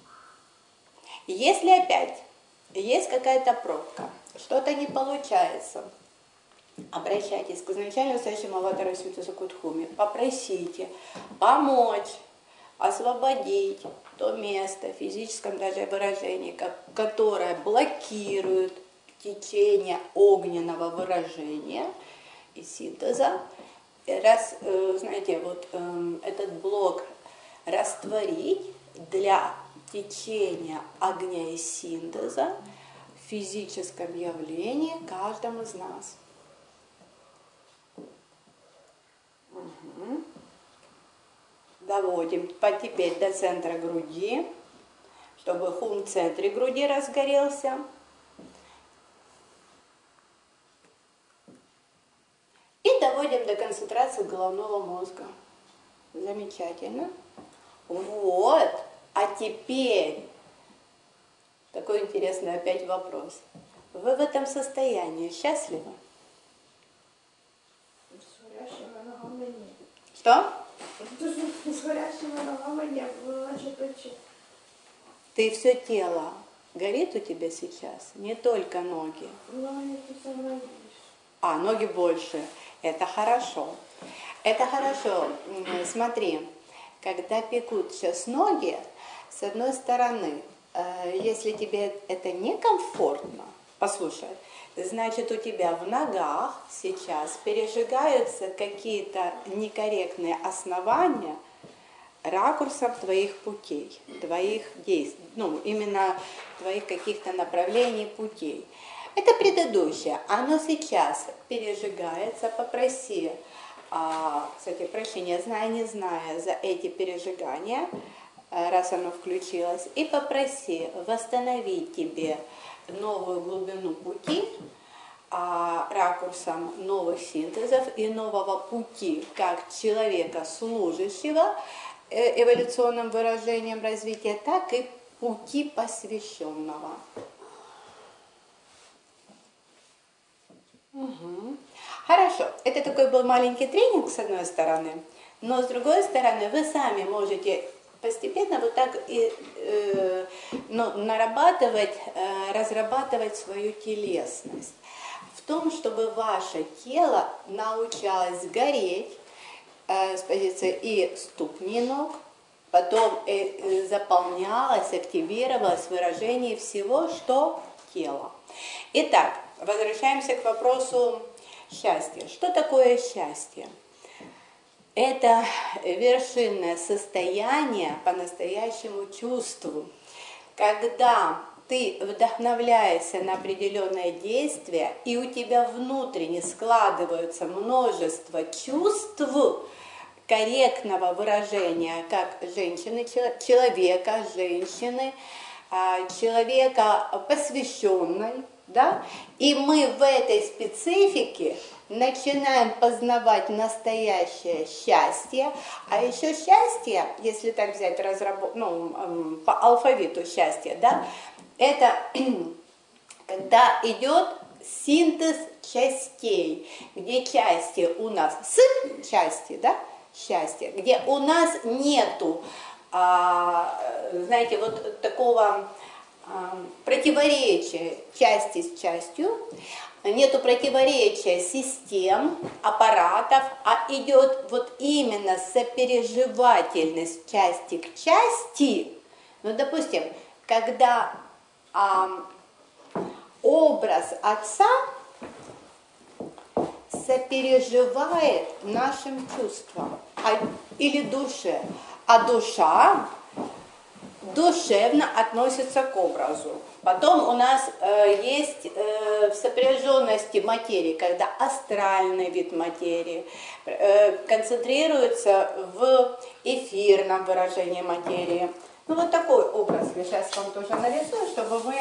Если опять есть какая-то пробка, что-то не получается, обращайтесь к изначально стоящему аватару Синтезу Кудхуми, попросите помочь, освободить то место в физическом даже выражении, которое блокирует течение огненного выражения и синтеза. Раз, знаете, вот этот блок растворить для течения огня и синтеза в физическом явлении каждому из нас. Угу. Доводим теперь до центра груди, чтобы хум в центре груди разгорелся. И доводим до концентрации головного мозга. Замечательно. Вот. А теперь Такой интересный опять вопрос. Вы в этом состоянии счастливы? С горящими ногами нет. Что? С горящими ногами нет. Значит, очень. Ты все тело горит у тебя сейчас, не только ноги. Ну, они тут со мной видишь. А, ноги больше. Это хорошо. Это хорошо. М, Смотри, когда пекут сейчас ноги, с одной стороны, э, если тебе это некомфортно, послушай, значит, у тебя в ногах сейчас пережигаются какие-то некорректные основания ракурсов твоих путей, твоих действий, ну, именно твоих каких-то направлений путей. Это предыдущее, оно сейчас пережигается, попроси, а, кстати, прощения, зная, не зная, за эти пережигания, раз оно включилось, и попроси восстановить тебе новую глубину пути, а, ракурсом новых синтезов и нового пути, как человека служащего, э, эволюционным выражением развития, так и пути посвященного. Угу. Хорошо, это такой был маленький тренинг с одной стороны, но с другой стороны вы сами можете постепенно вот так и, э, ну, нарабатывать, э, разрабатывать свою телесность в том, чтобы ваше тело научалось гореть э, с позиции и ступни ног, потом э, э, заполнялось, активировалось в выражении всего, что тело. Итак, возвращаемся к вопросу счастья. Что такое счастье? Это вершинное состояние по-настоящему чувству, когда ты вдохновляешься на определенное действие, и у тебя внутренне складываются множество чувств корректного выражения, как женщины, человека, женщины, человека посвященной, да? И мы в этой специфике начинаем познавать настоящее счастье, а еще счастье, если так взять разработ... ну, по алфавиту счастья, да, это когда идет синтез частей, где части у нас с части, да, счастье, где у нас нету, а, знаете, вот такого а, противоречия части с частью, нету противоречия систем, аппаратов, а идет вот именно сопереживательность части к части. Ну, допустим, когда а, образ отца сопереживает нашим чувствам а, или душе, а душа душевно относится к образу. Потом у нас э, есть э, в сопряженности материи, когда астральный вид материи э, концентрируется в эфирном выражении материи. Ну вот такой образ я сейчас вам тоже нарисую, чтобы вы...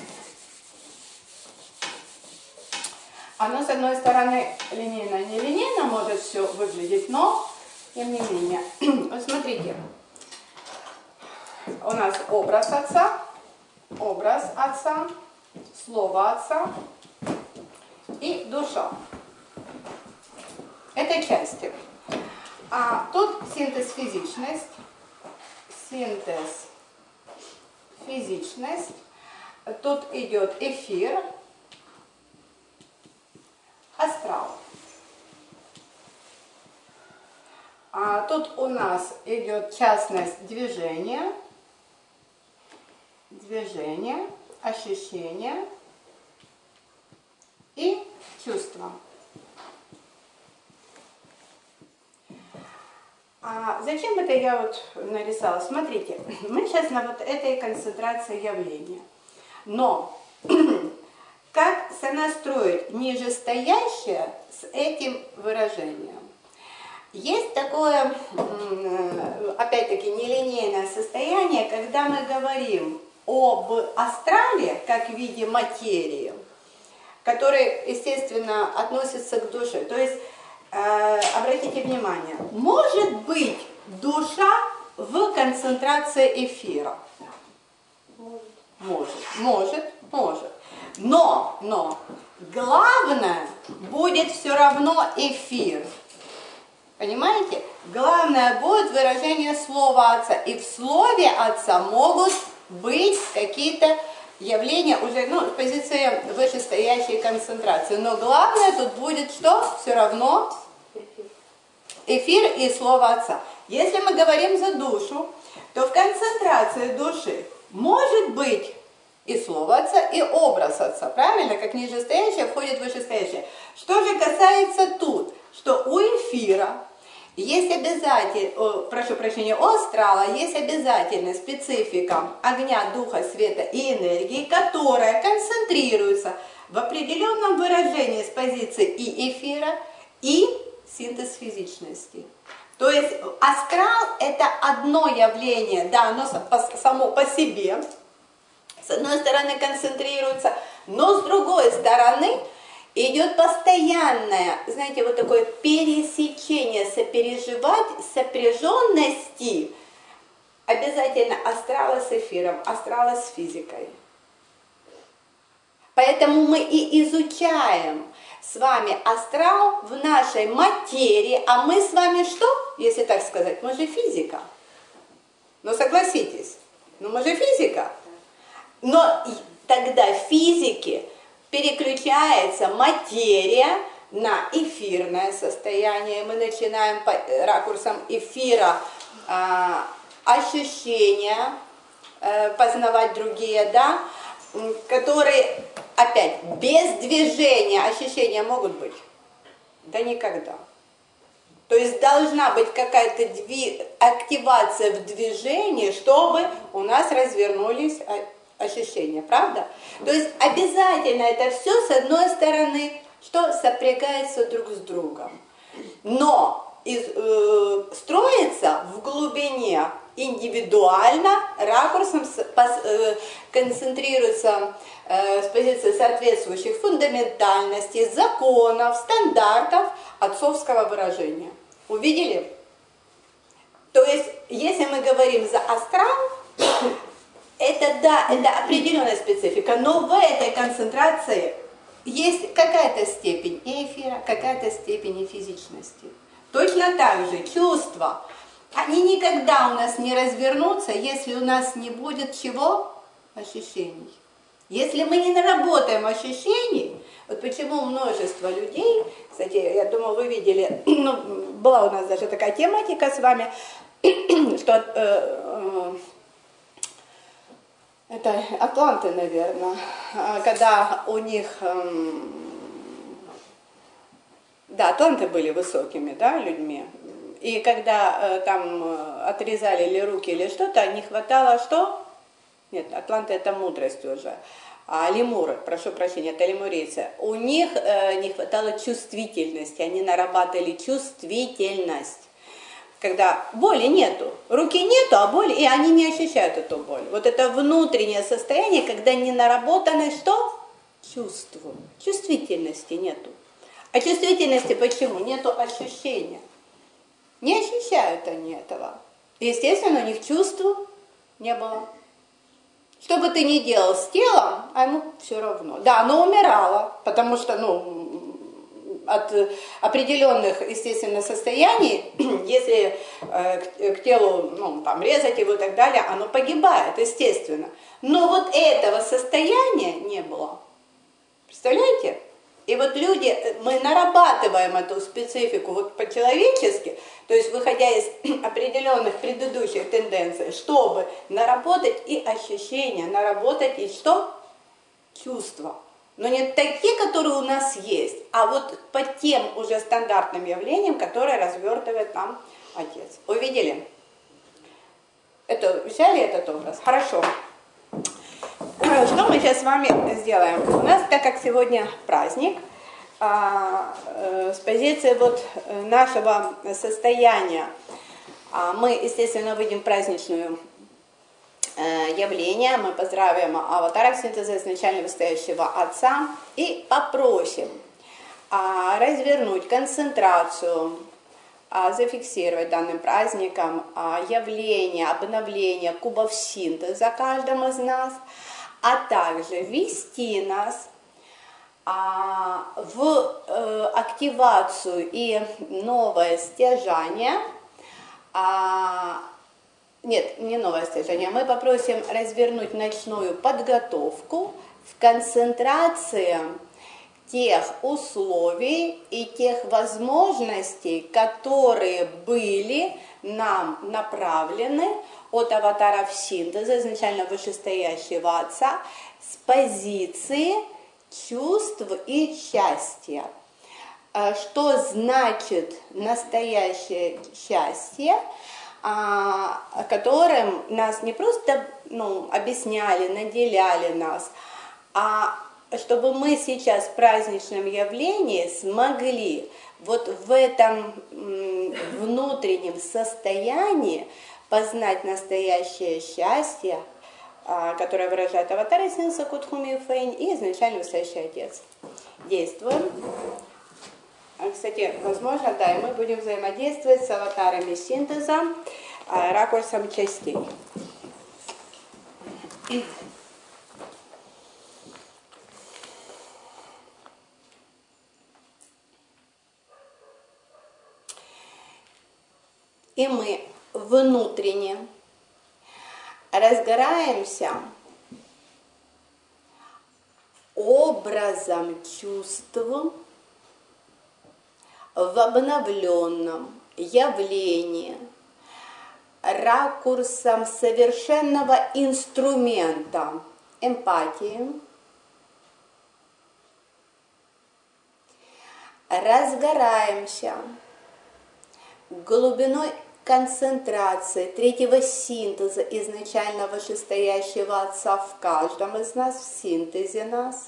Оно, с одной стороны, линейно, не линейно может все выглядеть, но тем не менее. Вот смотрите, у нас образ отца, образ отца, слово отца и душа. Это части. А тут синтез физичность, синтез физичность, тут идет эфир, астрал. А тут у нас идет частность движения, движение, ощущение и чувство. А зачем это я вот нарисовала? Смотрите, мы сейчас на вот этой концентрации явления. Но как сонастроить нижестоящее с этим выражением? Есть такое, опять-таки, нелинейное состояние, когда мы говорим об астрале, как в виде материи, который, естественно, относится к душе. То есть, э, обратите внимание, может быть душа в концентрации эфира? Может. Может, может, может. Но, но, главное будет все равно эфир. Понимаете? Главное будет выражение слова Отца. И в слове Отца могут быть какие-то явления уже, ну, с позиции вышестоящей концентрации. Но главное тут будет что? Все равно эфир и слово Отца. Если мы говорим за душу, то в концентрации души может быть и слово Отца, и образ Отца. Правильно? Как нижестоящее входит в вышестоящее. Что же касается тут, что у эфира есть обязательно, прошу прощения, у астрала есть обязательная специфика огня, духа, света и энергии, которая концентрируется в определенном выражении с позиции и эфира, и синтез физичности. То есть астрал это одно явление, да, оно само по себе, с одной стороны концентрируется, но с другой стороны идет постоянное, знаете, вот такое пересечение, сопереживать, сопряженности, обязательно астрала с эфиром, астрала с физикой. Поэтому мы и изучаем с вами астрал в нашей материи, а мы с вами что, если так сказать, мы же физика. Но согласитесь, ну мы же физика. Но тогда в физике переключается материя на эфирное состояние. Мы начинаем по ракурсам эфира э, ощущения, э, познавать другие, да, которые, опять, без движения ощущения могут быть? Да никогда. То есть должна быть какая-то дви... активация в движении, чтобы у нас развернулись ощущения, правда? То есть обязательно это все с одной стороны, что сопрягается друг с другом. Но из, э, строится в глубине индивидуально, ракурсом пос, э, концентрируется э, с позиции соответствующих фундаментальностей, законов, стандартов отцовского выражения. Увидели? То есть, если мы говорим за астрал, это да, это определенная специфика, но в этой концентрации есть какая-то степень и эфира, какая-то степень и физичности. Точно так же чувства, они никогда у нас не развернутся, если у нас не будет чего? Ощущений. Если мы не наработаем ощущений, вот почему множество людей, кстати, я думаю, вы видели, ну, была у нас даже такая тематика с вами, что э, э, это атланты, наверное, когда у них, э, да, атланты были высокими, да, людьми, и когда э, там отрезали или руки, или что-то, не хватало что? Нет, атланты это мудрость уже. А лемуры, прошу прощения, это лемурийцы, у них э, не хватало чувствительности, они нарабатывали чувствительность. Когда боли нету, руки нету, а боли, и они не ощущают эту боль. Вот это внутреннее состояние, когда не наработаны что? Чувства. Чувствительности нету. А чувствительности почему? Нету ощущения. Не ощущают они этого. Естественно, у них чувств не было. Что бы ты ни делал с телом, а ему все равно. Да, оно умирало, потому что, ну, от определенных, естественно, состояний, если э, к, к телу, ну, там, резать его и так далее, оно погибает, естественно. Но вот этого состояния не было. Представляете? И вот люди, мы нарабатываем эту специфику вот по-человечески, то есть выходя из определенных предыдущих тенденций, чтобы наработать и ощущения, наработать и что? Чувства. Но не такие, которые у нас есть, а вот по тем уже стандартным явлениям, которые развертывает нам Отец. Увидели? Это, взяли этот образ? Хорошо. Что мы сейчас с вами сделаем? У нас, так как сегодня праздник, с позиции вот нашего состояния мы, естественно, выйдем в праздничную явление, мы поздравим аватаров синтеза изначально выстающего Отца и попросим развернуть концентрацию, зафиксировать данным праздником явление, обновление кубов синтеза каждому из нас, а также ввести нас а, в э, активацию и новое стяжание. А, нет, не новое стяжание. Мы попросим развернуть ночную подготовку в концентрации тех условий и тех возможностей, которые были нам направлены от аватаров синтеза, изначально вышестоящего Отца, с позиции чувств и счастья. Что значит настоящее счастье, которым нас не просто ну, объясняли, наделяли нас, а чтобы мы сейчас в праздничном явлении смогли вот в этом внутреннем состоянии познать настоящее счастье, которое выражает аватар Синтеза Кутхуми Фэйнь и изначально высший Отец. Действуем. Кстати, возможно, да, и мы будем взаимодействовать с аватарами синтеза, ракурсом частей. И мы внутренне разгораемся образом чувств в обновленном явлении, ракурсом совершенного инструмента эмпатии, разгораемся глубиной концентрации третьего синтеза изначально вышестоящего Отца в каждом из нас, в синтезе нас,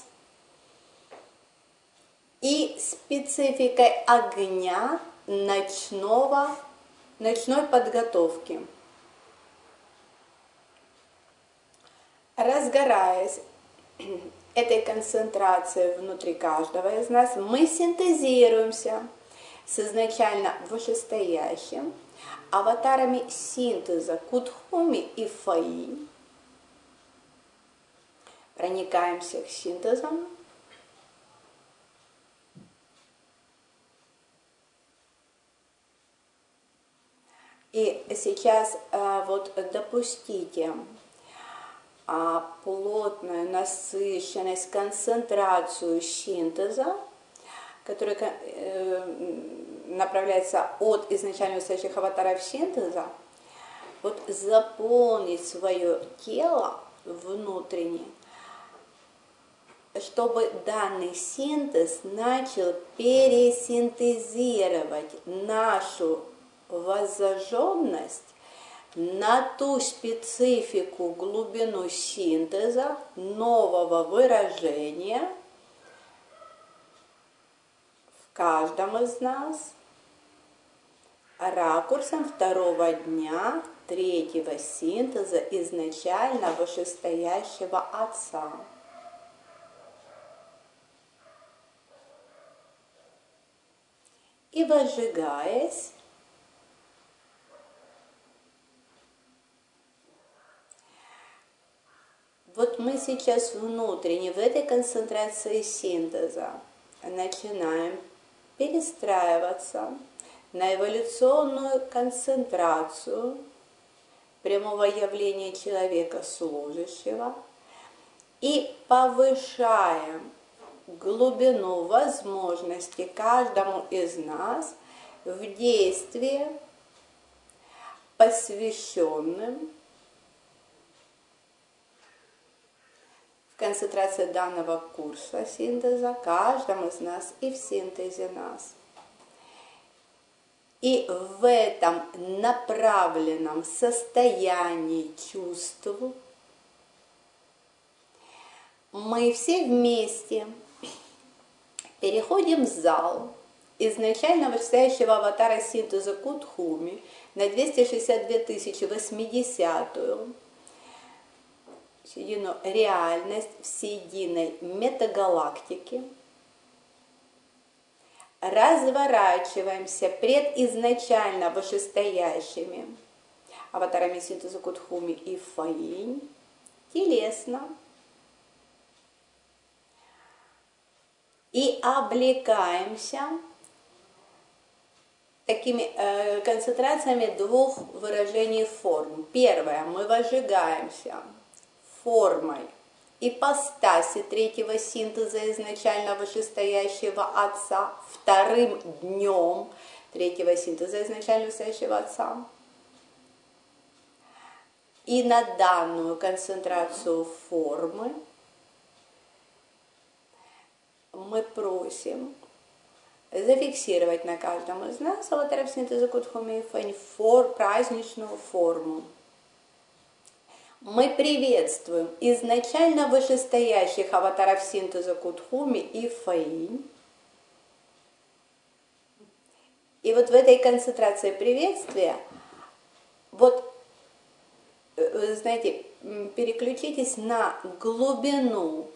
и спецификой огня ночного, ночной подготовки. Разгораясь этой концентрацией внутри каждого из нас, мы синтезируемся с изначально вышестоящим аватарами синтеза Кутхуми и Фэйнь. Проникаемся к синтезам. И сейчас вот допустите плотную насыщенность, концентрацию синтеза, который направляется от изначально высших аватаров синтеза, вот заполнить свое тело внутренне, чтобы данный синтез начал пересинтезировать нашу воззаженность на ту специфику, глубину синтеза, нового выражения в каждом из нас, ракурсом второго дня третьего синтеза изначально вышестоящего Отца. И возжигаясь, вот мы сейчас внутренне в этой концентрации синтеза начинаем перестраиваться на эволюционную концентрацию прямого явления человека служащего и повышаем глубину возможности каждому из нас в действии, посвященным в концентрации данного курса синтеза каждому из нас и в синтезе нас. И в этом направленном состоянии чувств мы все вместе переходим в зал изначально вышестоящего аватара синтеза Кутхуми на двести шестьдесят две тысячи восьмидесятую седину реальность всеединой метагалактики. Разворачиваемся пред изначально вышестоящими аватарами синтеза Кутхуми и Фэйнь телесно, и облекаемся такими э, концентрациями двух выражений форм. Первое, мы возжигаемся формой ипостаси третьего синтеза изначально вышестоящего Отца, вторым днем третьего синтеза изначально вышестоящего Отца. И на данную концентрацию формы мы просим зафиксировать на каждом из нас аватаров синтеза Кудхуми Фэнь фор, праздничную форму. Мы приветствуем изначально вышестоящих аватаров синтеза Кудхуми и Фэнь. И вот в этой концентрации приветствия, вот, знаете, переключитесь на глубину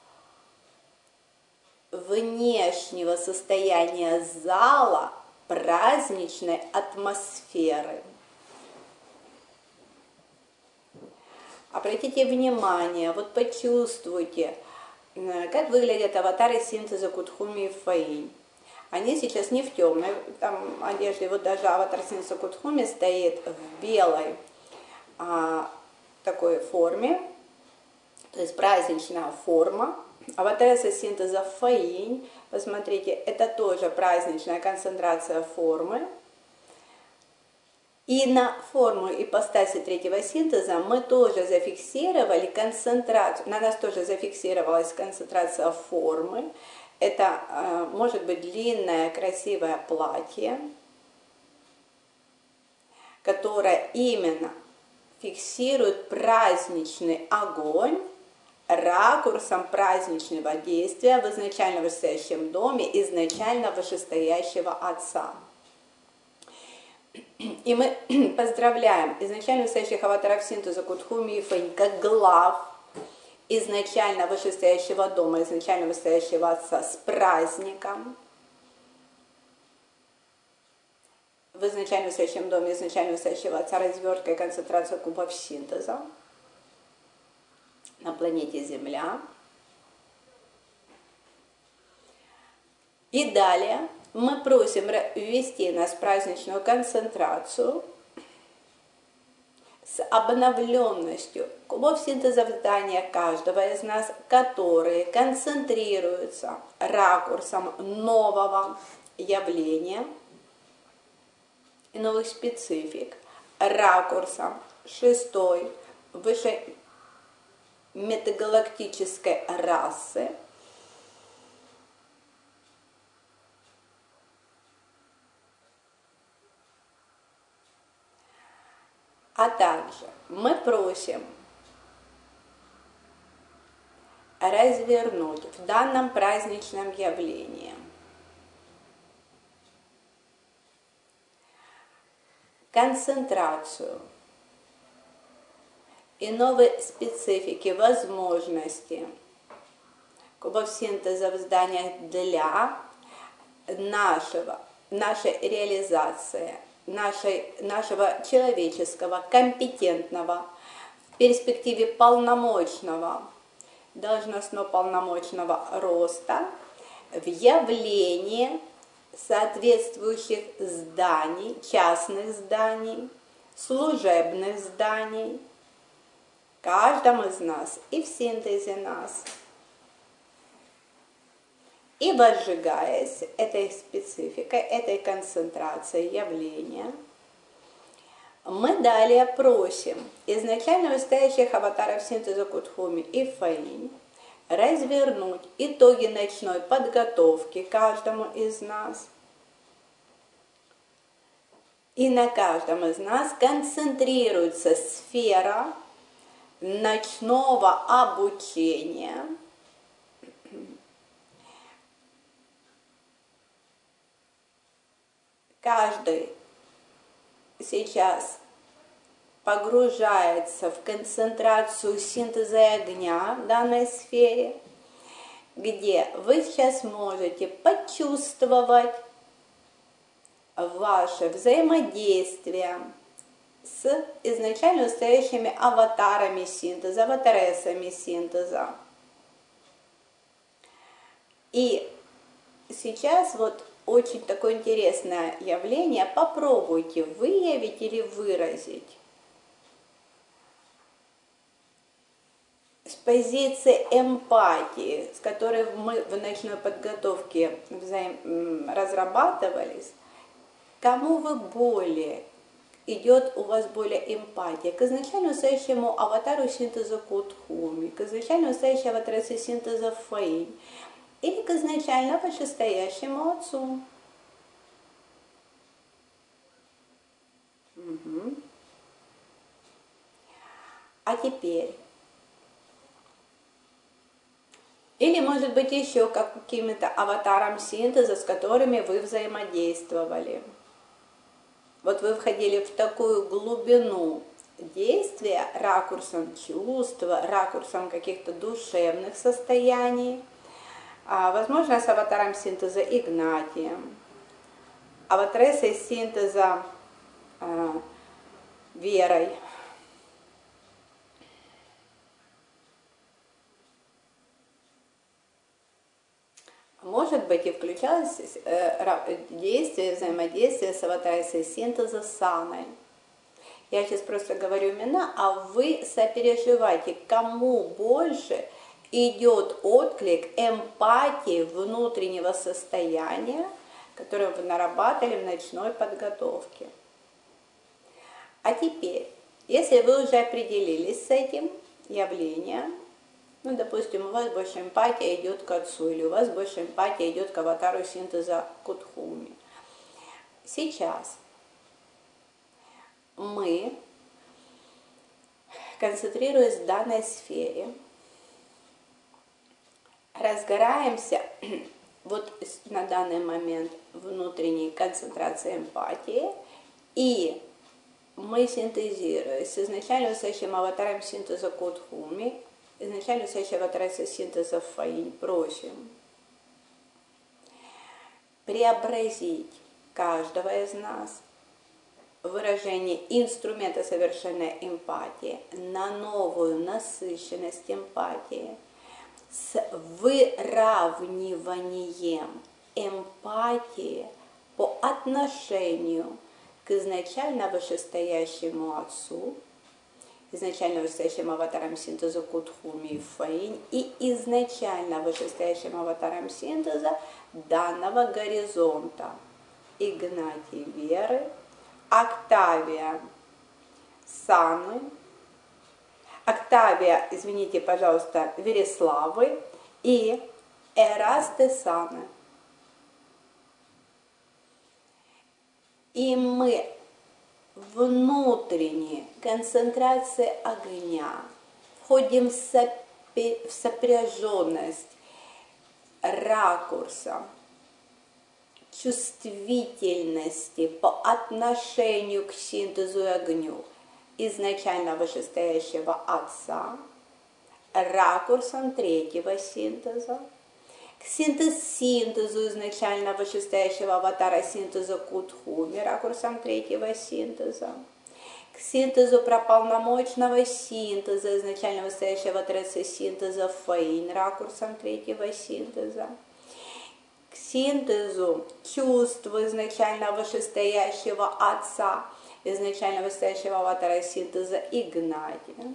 внешнего состояния зала, праздничной атмосферы. Обратите внимание, вот почувствуйте, как выглядят аватары синтеза Кудхуми и Фэнь. Они сейчас не в темной там одежде, вот даже аватар синтеза Кудхуми стоит в белой а, такой форме, то есть праздничная форма. Аватар синтеза Фэнь, посмотрите, это тоже праздничная концентрация формы. И на форму ипостаси третьего синтеза мы тоже зафиксировали концентрацию, на нас тоже зафиксировалась концентрация формы. Это э, может быть длинное красивое платье, которое именно фиксирует праздничный огонь ракурсом праздничного действия в изначально вышестоящем доме изначально вышестоящего Отца. И мы поздравляем изначально вышестоящих аватаров синтеза Кудхуми и Фэнь как глав изначально вышестоящего дома, изначально вышестоящего Отца с праздником. В изначально вышестоящем доме изначально вышестоящего Отца развертка и концентрация кубов синтеза на планете Земля. И далее мы просим ввести нас в праздничную концентрацию с обновленностью кубов синтеза в зданиях каждого из нас, которые концентрируются ракурсом нового явления и новых специфик, ракурсом шестой выше метагалактической расы, а также мы просим развернуть в данном праздничном явлении концентрацию и новые специфики, возможности кубов синтеза в зданиях для нашего, нашей реализации, нашей, нашего человеческого, компетентного, в перспективе полномочного, должностно-полномочного роста в явлении соответствующих зданий, частных зданий, служебных зданий, каждом из нас и в синтезе нас. И возжигаясь этой спецификой, этой концентрацией явления, мы далее просим изначально вышестоящих аватаров синтеза Кудхуми и Фэнь развернуть итоги ночной подготовки каждому из нас. И на каждом из нас концентрируется сфера ночного обучения, каждый сейчас погружается в концентрацию синтеза огня в данной сфере, где вы сейчас можете почувствовать ваше взаимодействие с изначально стоящими аватарами синтеза, аватаресами синтеза. И сейчас вот очень такое интересное явление. Попробуйте выявить или выразить с позиции эмпатии, с которой мы в ночной подготовке взаим... разрабатывались, кому вы более, идет у вас более эмпатия, к изначально стоящему аватару синтеза Кутхуми, к изначально стоящему аватару синтеза Фэйн, или к изначально вышестоящему отцу. Угу. А теперь, или может быть еще как каким-то аватаром синтеза, с которыми вы взаимодействовали. Вот вы входили в такую глубину действия ракурсом чувства, ракурсом каких-то душевных состояний, а, возможно, с аватаром синтеза Игнатием, аватаресой синтеза э, Верой. Может быть, и включалось э, действие, взаимодействие с аватаресой синтеза Саной. Я сейчас просто говорю имена, а вы сопереживайте, кому больше идет отклик эмпатии внутреннего состояния, которое вы нарабатывали в ночной подготовке. А теперь, если вы уже определились с этим явлением, ну, допустим, у вас больше эмпатия идет к отцу, или у вас больше эмпатия идет к аватару синтеза Кутхуми. Сейчас мы, концентрируясь в данной сфере, разгораемся вот на данный момент внутренней концентрации эмпатии, и мы синтезируем с изначально высочим аватаром синтеза Кутхуми, изначально высочим аватаром синтеза Фэйн, просим преобразить каждого из нас выражение инструмента совершенной эмпатии на новую насыщенность эмпатии с выравниванием эмпатии по отношению к изначально вышестоящему отцу, изначально вышестоящим аватаром синтеза Кутхуми и Фэйн и изначально вышестоящим аватаром синтеза данного горизонта Игнатий Веры, Октавия Саны, Октавия, извините, пожалуйста, Вереславы и Эрасты Саны. И мы внутренней концентрации огня входим в сопряженность ракурса, чувствительности по отношению к синтезу и огню изначально вышестоящего отца, ракурсом третьего синтеза, к синтез-синтезу изначально вышестоящего аватара синтеза Кутхуми, ракурсом третьего синтеза, к синтезу прополномочного синтеза изначально вышестоящего аватара синтеза Фэйн, ракурсом третьего синтеза, к синтезу чувства изначально вышестоящего отца, изначально вышестоящего аватара синтеза Игнатия.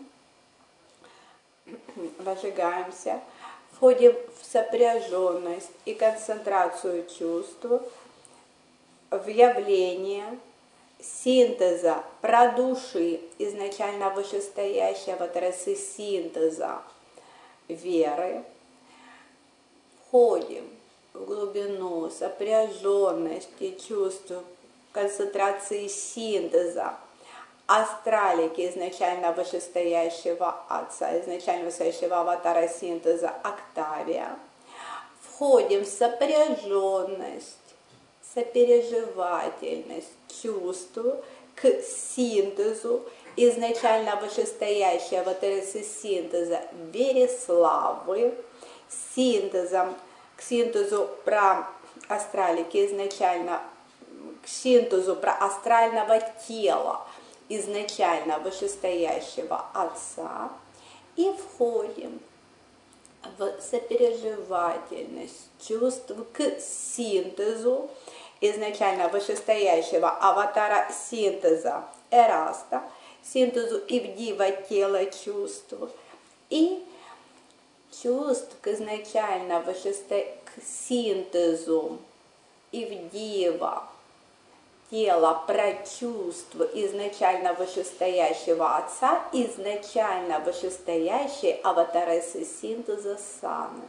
Возжигаемся, входим в сопряженность и концентрацию чувств, в явление синтеза продуши изначально вышестоящего трассы синтеза веры, входим в глубину сопряженности чувств, концентрации синтеза астралики изначально вышестоящего отца, изначально вышестоящего аватара синтеза Октавия, входим в сопряженность, сопереживательность чувств к синтезу изначально вышестоящего аватара синтеза Вереславы, синтезом к синтезу про астралики изначально к синтезу про астрального тела изначально вышестоящего отца и входим в сопереживательность чувств к синтезу изначально вышестоящего аватара синтеза Эраста, синтезу Ивдива тела чувств, и чувств к изначально вышесто... к синтезу Ивдива тела прочувства изначально вышестоящего Отца, изначально вышестоящей аватаресы синтеза Саны.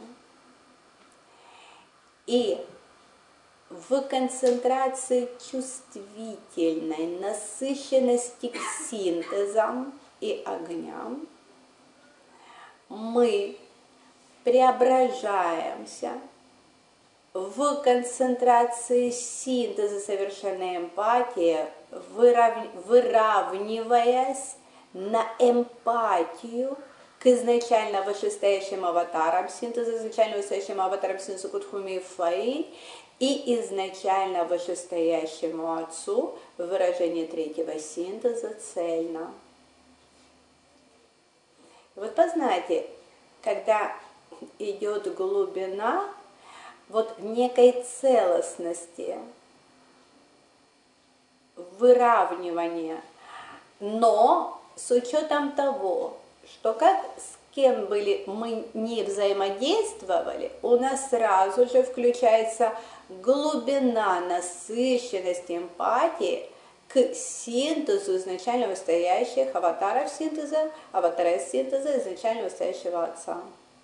И в концентрации чувствительной насыщенности к синтезам и огням мы преображаемся в концентрации синтеза совершенной эмпатии, вырав... выравниваясь на эмпатию к изначально вышестоящим аватарам синтеза, изначально вышестоящим аватарам синтеза Кудхуми и Фаи, и изначально вышестоящему Отцу в выражении третьего синтеза цельно. Вот познайте, когда идет глубина вот некой целостности, выравнивания, но с учетом того, что как с кем были мы не взаимодействовали, у нас сразу же включается глубина насыщенности эмпатии к синтезу изначально выстающих аватаров синтеза, аватара синтеза изначально выстающего Отца.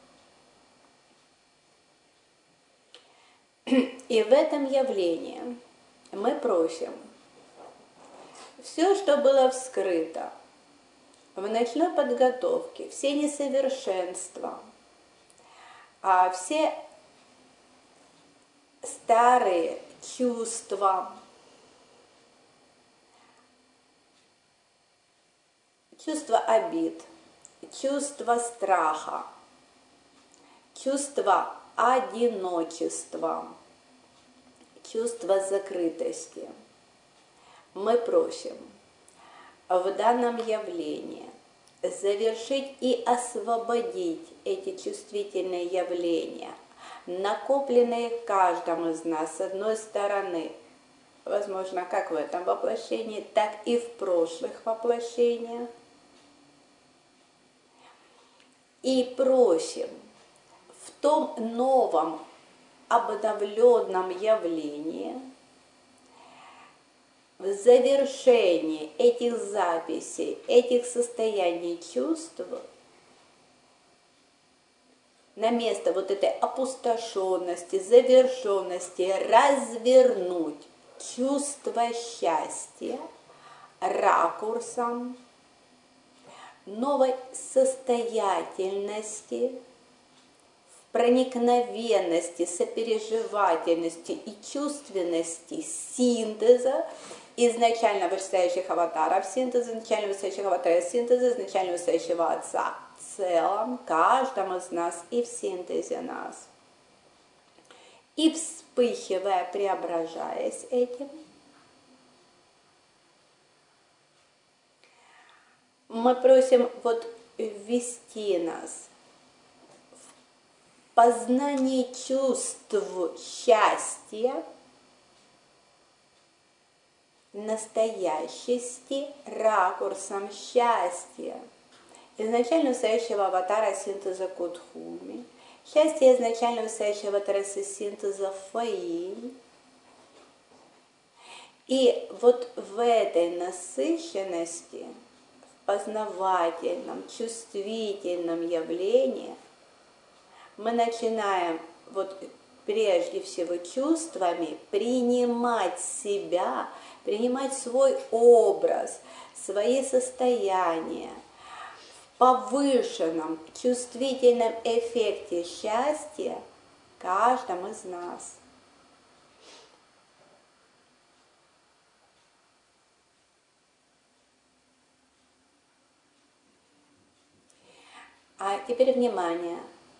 И в этом явлении мы просим все, что было вскрыто в ночной подготовке, все несовершенства, а все старые чувства, чувство обид, чувство страха, чувство одиночества, чувство закрытости. Мы просим в данном явлении завершить и освободить эти чувствительные явления, накопленные в каждом из нас с одной стороны, возможно, как в этом воплощении, так и в прошлых воплощениях. И просим в том новом обновленном явлении, в завершении этих записей, этих состояний чувств, на место вот этой опустошенности, завершенности развернуть чувство счастья ракурсом новой состоятельности, проникновенности, сопереживательности и чувственности синтеза изначально вышестоящих аватаров синтеза, изначально вышестоящих аватаров синтеза, изначально вышестоящего Отца в целом, каждому из нас и в синтезе нас. И вспыхивая, преображаясь этим, мы просим вот ввести нас в познание чувств счастья, настоящести ракурсом счастья, изначально выстающего аватара синтеза Кудхуми, счастье изначально выстающего аватара синтеза Фаи. И вот в этой насыщенности, в познавательном, чувствительном явлении мы начинаем вот прежде всего чувствами принимать себя, принимать свой образ, свои состояния в повышенном чувствительном эффекте счастья каждому из нас. А теперь внимание.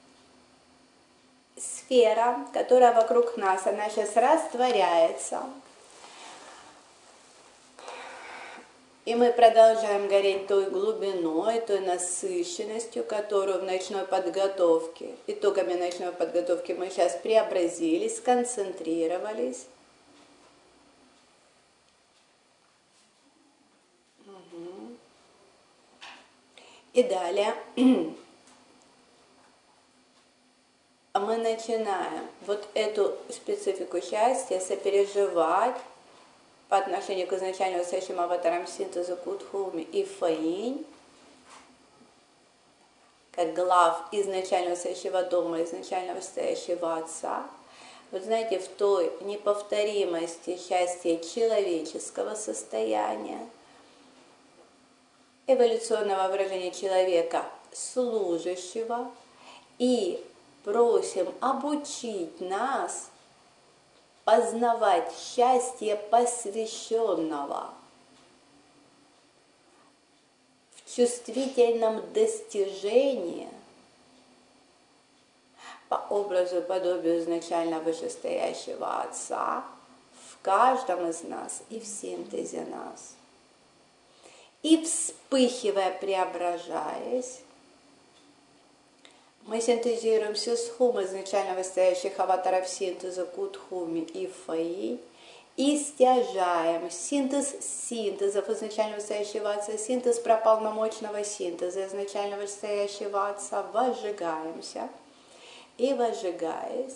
Сфера, которая вокруг нас, она сейчас растворяется. И мы продолжаем гореть той глубиной, той насыщенностью, которую в ночной подготовке, итогами ночной подготовки мы сейчас преобразились, сконцентрировались. Угу. И далее мы начинаем вот эту специфику счастья сопереживать по отношению к изначально восстоящим аватарам синтеза Кудхуми и Фаинь, как глав изначально восстоящего дома, изначально восстоящего Отца. Вот знаете, в той неповторимости счастья человеческого состояния, эволюционного выражения человека служащего, и просим обучить нас познавать счастье посвященного в чувствительном достижении по образу и подобию изначально вышестоящего Отца в каждом из нас и в синтезе нас. И вспыхивая, преображаясь, мы синтезируем всю схему изначально восстоящих аватаров синтеза Кудхуми и Фаинь и стяжаем синтез синтезов изначально восстоящего Отца, синтез прополномочного синтеза изначально восстоящего Отца, возжигаемся и, возжигаясь,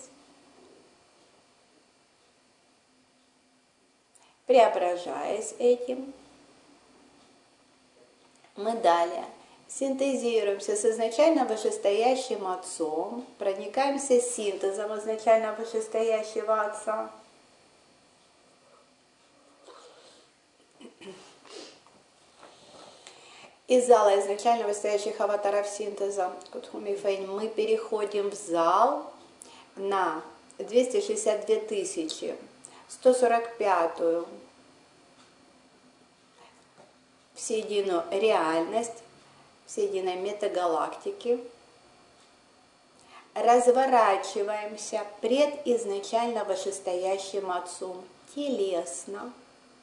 преображаясь этим, мы далее синтезируемся с изначально вышестоящим Отцом, проникаемся синтезом изначально вышестоящего Отца. Из зала изначально восстоящих аватаров синтеза Кудхуми Фаинь мы переходим в зал на двести шестьдесят две тысячи сто сорок пятую всеединую реальность, всеединой метагалактики, разворачиваемся пред изначально вышестоящим Отцом телесно,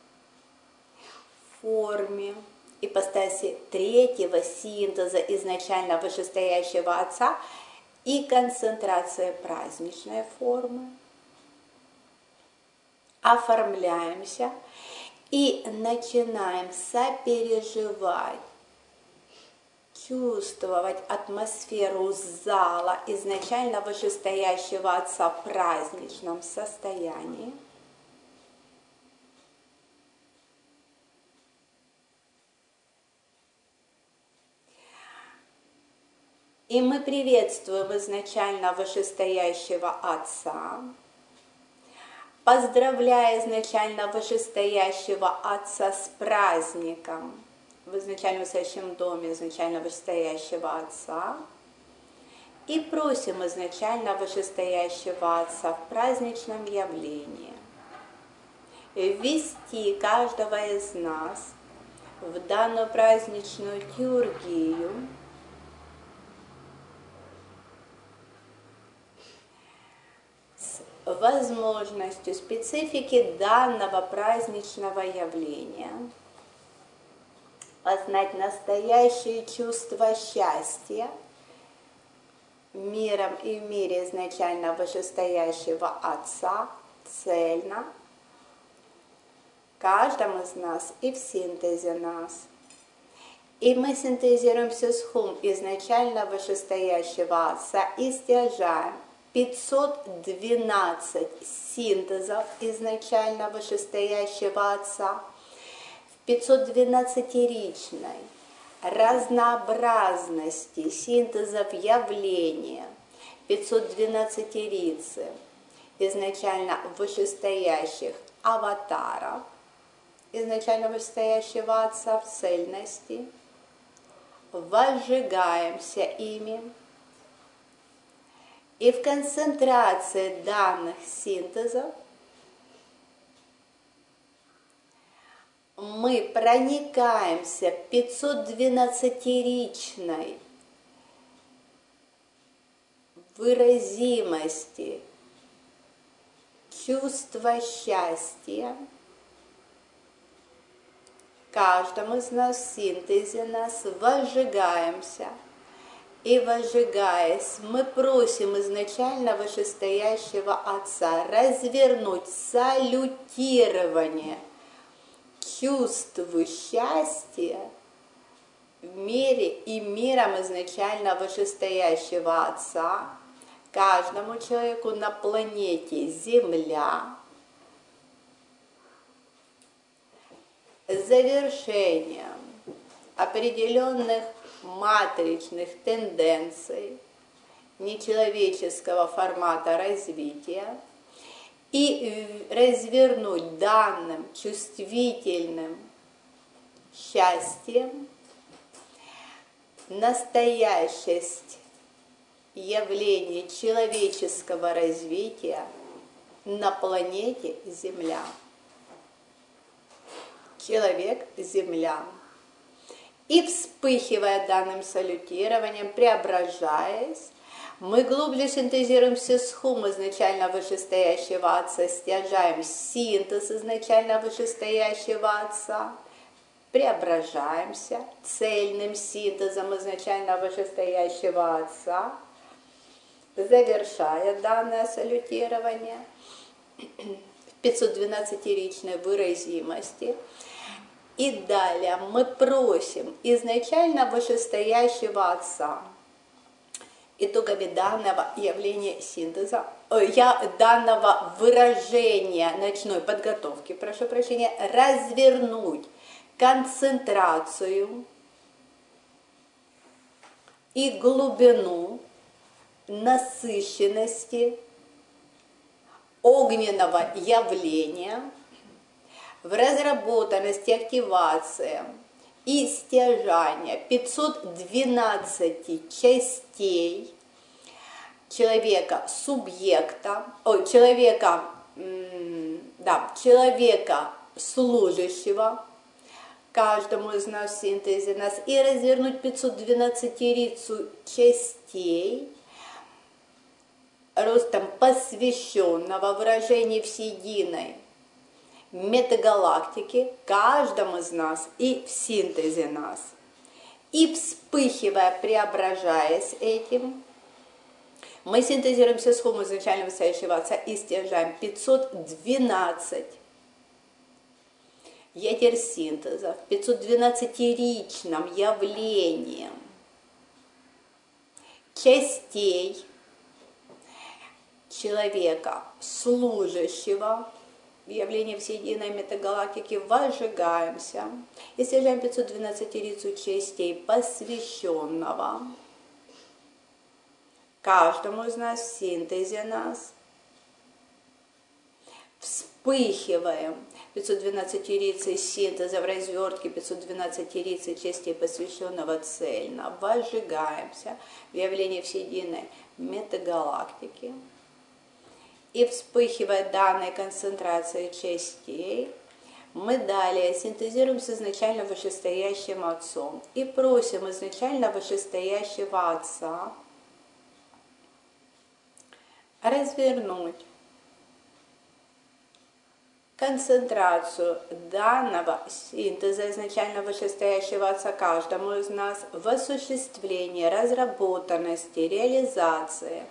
в форме ипостаси третьего синтеза изначально вышестоящего Отца и концентрация праздничной формы. Оформляемся и начинаем сопереживать, чувствовать атмосферу зала изначально вышестоящего Отца в праздничном состоянии. И мы приветствуем изначально вышестоящего Отца, поздравляя изначально вышестоящего Отца с праздником в изначально высочайшем доме изначально вышестоящего Отца и просим изначально вышестоящего Отца в праздничном явлении ввести каждого из нас в данную праздничную литургию с возможностью специфики данного праздничного явления познать настоящее чувство счастья миром и в мире изначально вышестоящего Отца цельно, каждому из нас и в синтезе нас. И мы синтезируем всю схему изначально вышестоящего Отца и стяжаем пятьсот двенадцать синтезов изначально вышестоящего Отца в пятьсот двенадцатиричной разнообразности синтезов явления пятьсот двенадцатирицы изначально вышестоящих аватаров, изначально вышестоящего Отца в цельности, возжигаемся ими, и в концентрации данных синтезов мы проникаемся пятьсот двенадцатиричной выразимости чувства счастья каждому из нас в синтезе нас возжигаемся. И возжигаясь, мы просим изначально вышестоящего Отца развернуть салютирование чувству счастья в мире и миром изначально вышестоящего Отца каждому человеку на планете Земля, завершением определенных матричных тенденций нечеловеческого формата развития и развернуть данным чувствительным счастьем настоящесть явления человеческого развития на планете Земля. Человек – Земля. И вспыхивая данным салютированием, преображаясь, мы глубже синтезируемся с хум изначально вышестоящего Отца, стяжаем синтез изначально вышестоящего Отца, преображаемся цельным синтезом изначально вышестоящего Отца, завершая данное салютирование в пятьсотдвенадцатиричной выразимости. И далее мы просим изначально вышестоящего Отца итогами данного явления синтеза, я, данного выражения ночной подготовки, прошу прощения, развернуть концентрацию и глубину насыщенности огненного явления в разработанности, активации и стяжания пятьсот двенадцати частей человека субъекта, ой, человека, да, человека служащего каждому из нас в синтезе нас и развернуть пятьсот двенадцатирицу частей ростом посвященного выражения всеединой метагалактики каждому из нас и в синтезе нас. И вспыхивая, преображаясь этим, мы синтезируемся с хумом изначально высочайшего Отца и стяжаем пятьсот двенадцать ядер синтеза в пятьсотдвенадцатиричном явлении частей человека служащего в явлении всеединой метагалактики возжигаемся и стяжаем пятьсот двенадцатирицу частей посвященного каждому из нас в синтезе нас, вспыхиваем пятьсот двенадцатирицей синтеза в развертке пятьсот двенадцатирицей частей посвященного цельно, возжигаемся в явлении всеединой метагалактики. И вспыхивая данной концентрацией частей, мы далее синтезируемся изначально вышестоящим Отцом и просим изначально вышестоящего Отца развернуть концентрацию данного синтеза изначально вышестоящего Отца каждому из нас в осуществлении, разработанности, реализации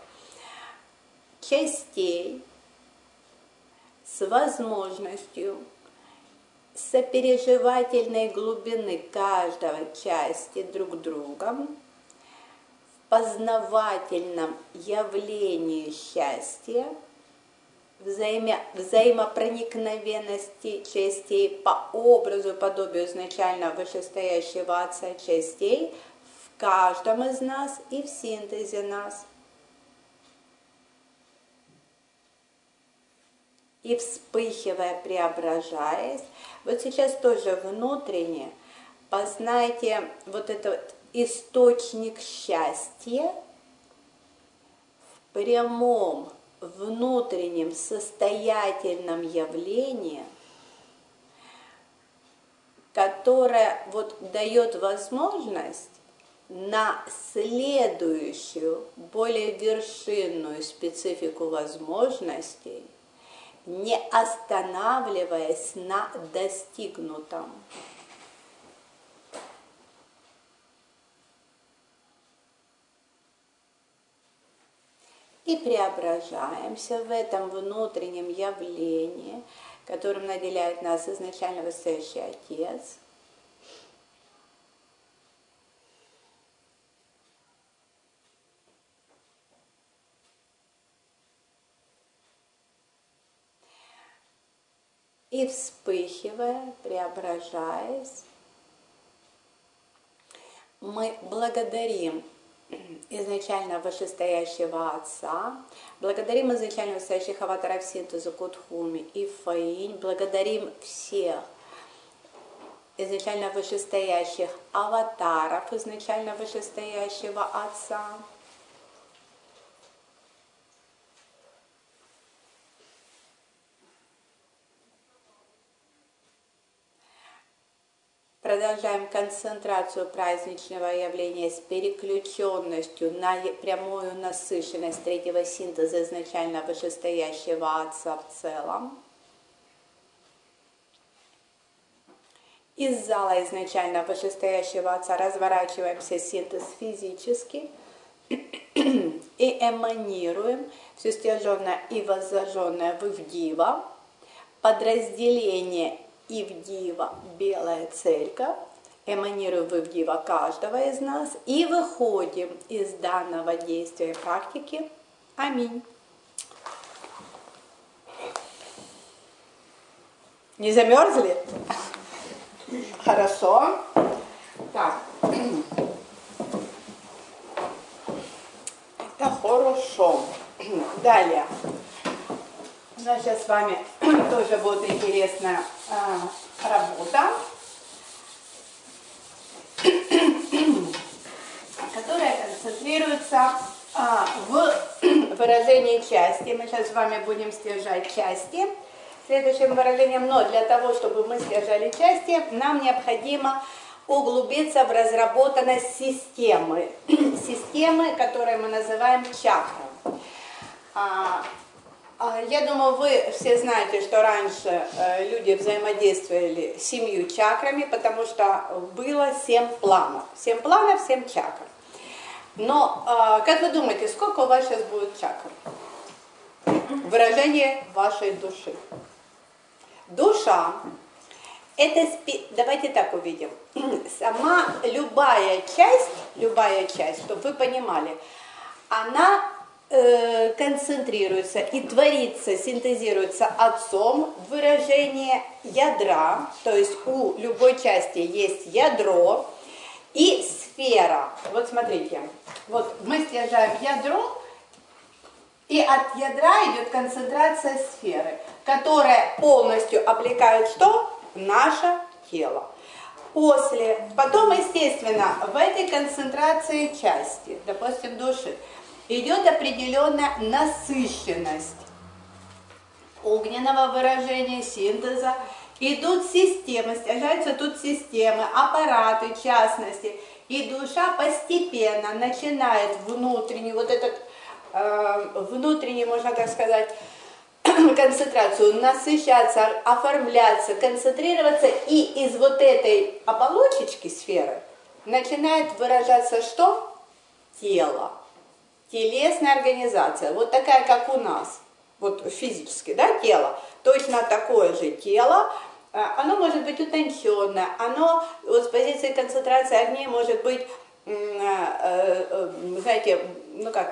частей с возможностью сопереживательной глубины каждого части друг другом в познавательном явлении счастья, взаимо, взаимопроникновенности частей по образу и подобию изначально вышестоящего Отца частей в каждом из нас и в синтезе нас. И вспыхивая, преображаясь, вот сейчас тоже внутренне познайте вот этот источник счастья в прямом внутреннем состоятельном явлении, которое вот дает возможность на следующую, более вершинную специфику возможностей, не останавливаясь на достигнутом. и преображаемся в этом внутреннем явлении, которым наделяет нас изначально высший Отец. И вспыхивая, преображаясь, мы благодарим изначально вышестоящего Отца, благодарим изначально вышестоящих аватаров синтеза Кудхуми и Фаинь, благодарим всех изначально вышестоящих аватаров изначально вышестоящего Отца. Продолжаем концентрацию праздничного явления с переключенностью на прямую насыщенность третьего синтеза изначально вышестоящего Отца в целом. Из зала изначально вышестоящего Отца разворачиваемся синтез физически и эманируем все стяженное и воззаженное в Ивдива, подразделение Ивдива, Белая Церковь, эманируем в Ивдива каждого из нас и выходим из данного действия и практики. Аминь. Не замерзли? Хорошо. Так. Это хорошо. Далее. У нас сейчас с вами тоже будет интересная э, работа, которая концентрируется э, в выражении части. Мы сейчас с вами будем стяжать части следующим выражением, но для того, чтобы мы стяжали части, нам необходимо углубиться в разработанность системы, системы, которую мы называем чакрой. Я думаю, вы все знаете, что раньше люди взаимодействовали с семью чакрами, потому что было семь планов. Семь планов, семь чакр. Но, как вы думаете, сколько у вас сейчас будет чакр? Выражение вашей души. Душа – это, давайте так увидим, сама любая часть, любая часть, чтобы вы понимали, она концентрируется и творится, синтезируется Отцом в выражение ядра, то есть у любой части есть ядро и сфера. Вот смотрите, вот мы стяжаем ядро, и от ядра идет концентрация сферы, которая полностью облекает что? Наше тело. После, потом, естественно, в этой концентрации части, допустим, души, идет определенная насыщенность огненного выражения, синтеза. Идут системы, стяжаются тут системы, аппараты, в частности. И душа постепенно начинает внутренний, вот этот, э, внутренний, можно так сказать, концентрацию, насыщаться, оформляться, концентрироваться. И из вот этой оболочечки сферы начинает выражаться что? Тело. Телесная организация, вот такая, как у нас, вот физически, да, тело, точно такое же тело, оно может быть утонченное, оно вот с позиции концентрации огней может быть, знаете, ну как,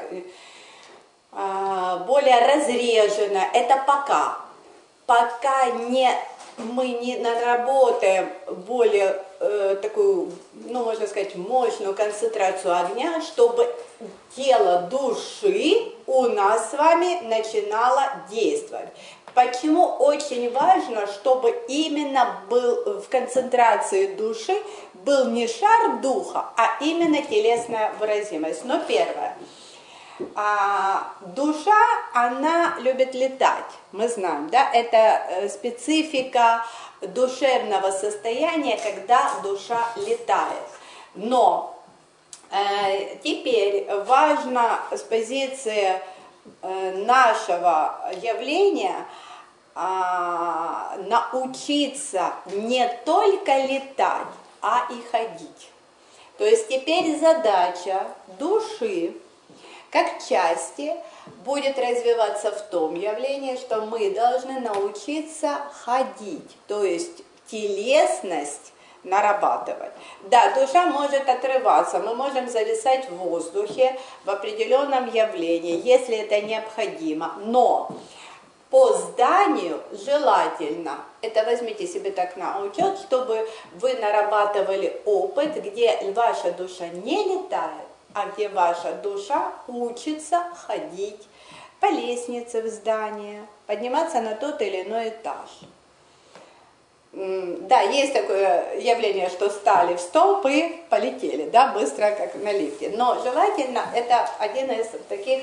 более разрежено, это пока, пока не, мы не наработаем более э, такую, ну можно сказать, мощную концентрацию огня, чтобы тело души у нас с вами начинало действовать. Почему очень важно, чтобы именно был в концентрации души был не шар духа, а именно телесная выразимость. Но первое. А, душа, она любит летать, мы знаем, да, это специфика душевного состояния, когда душа летает. Но э, теперь важно с позиции э, нашего явления э, научиться не только летать, а и ходить. То есть теперь задача души как части будет развиваться в том явлении, что мы должны научиться ходить, то есть телесность нарабатывать. Да, душа может отрываться, мы можем зависать в воздухе в определенном явлении, если это необходимо, но по зданию желательно, это возьмите себе так на учет, чтобы вы нарабатывали опыт, где ваша душа не летает, а где ваша душа учится ходить по лестнице в здание, подниматься на тот или иной этаж. Да, есть такое явление, что стали в столб и полетели, да, быстро, как на лифте. Но желательно, это один из таких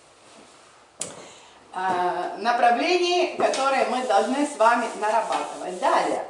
э, направлений, которые мы должны с вами нарабатывать. Далее,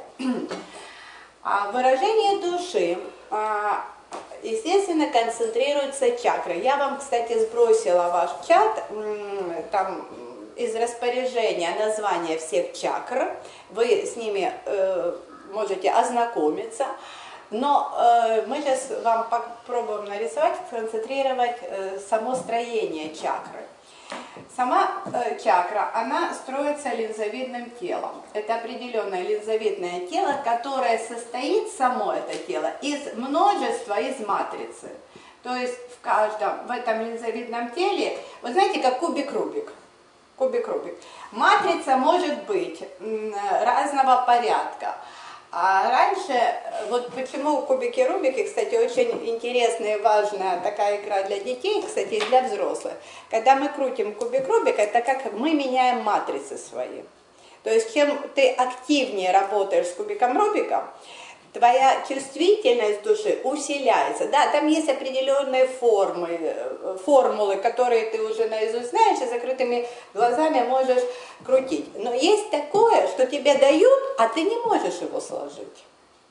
выражение души, естественно, концентрируются чакры. Я вам, кстати, сбросила ваш чат, там из распоряжения названия всех чакр, вы с ними э, можете ознакомиться, но э, мы сейчас вам попробуем нарисовать, сконцентрировать э, само строение чакры. Сама э, чакра, она строится линзовидным телом. Это определенное линзовидное тело, которое состоит, само это тело, из множества, из матрицы. То есть в каждом, в этом линзовидном теле, вы знаете, как кубик-рубик. Кубик-рубик. Матрица может быть разного порядка. А раньше, вот почему кубики-рубики, кстати, очень интересная и важная такая игра для детей, кстати, и для взрослых. Когда мы крутим кубик-рубик, это как мы меняем матрицы свои. То есть, чем ты активнее работаешь с кубиком-рубиком, твоя чувствительность души усиляется. Да, там есть определенные формы, формулы, которые ты уже наизусть знаешь, и закрытыми глазами можешь крутить. Но есть такое, что тебе дают, а ты не можешь его сложить.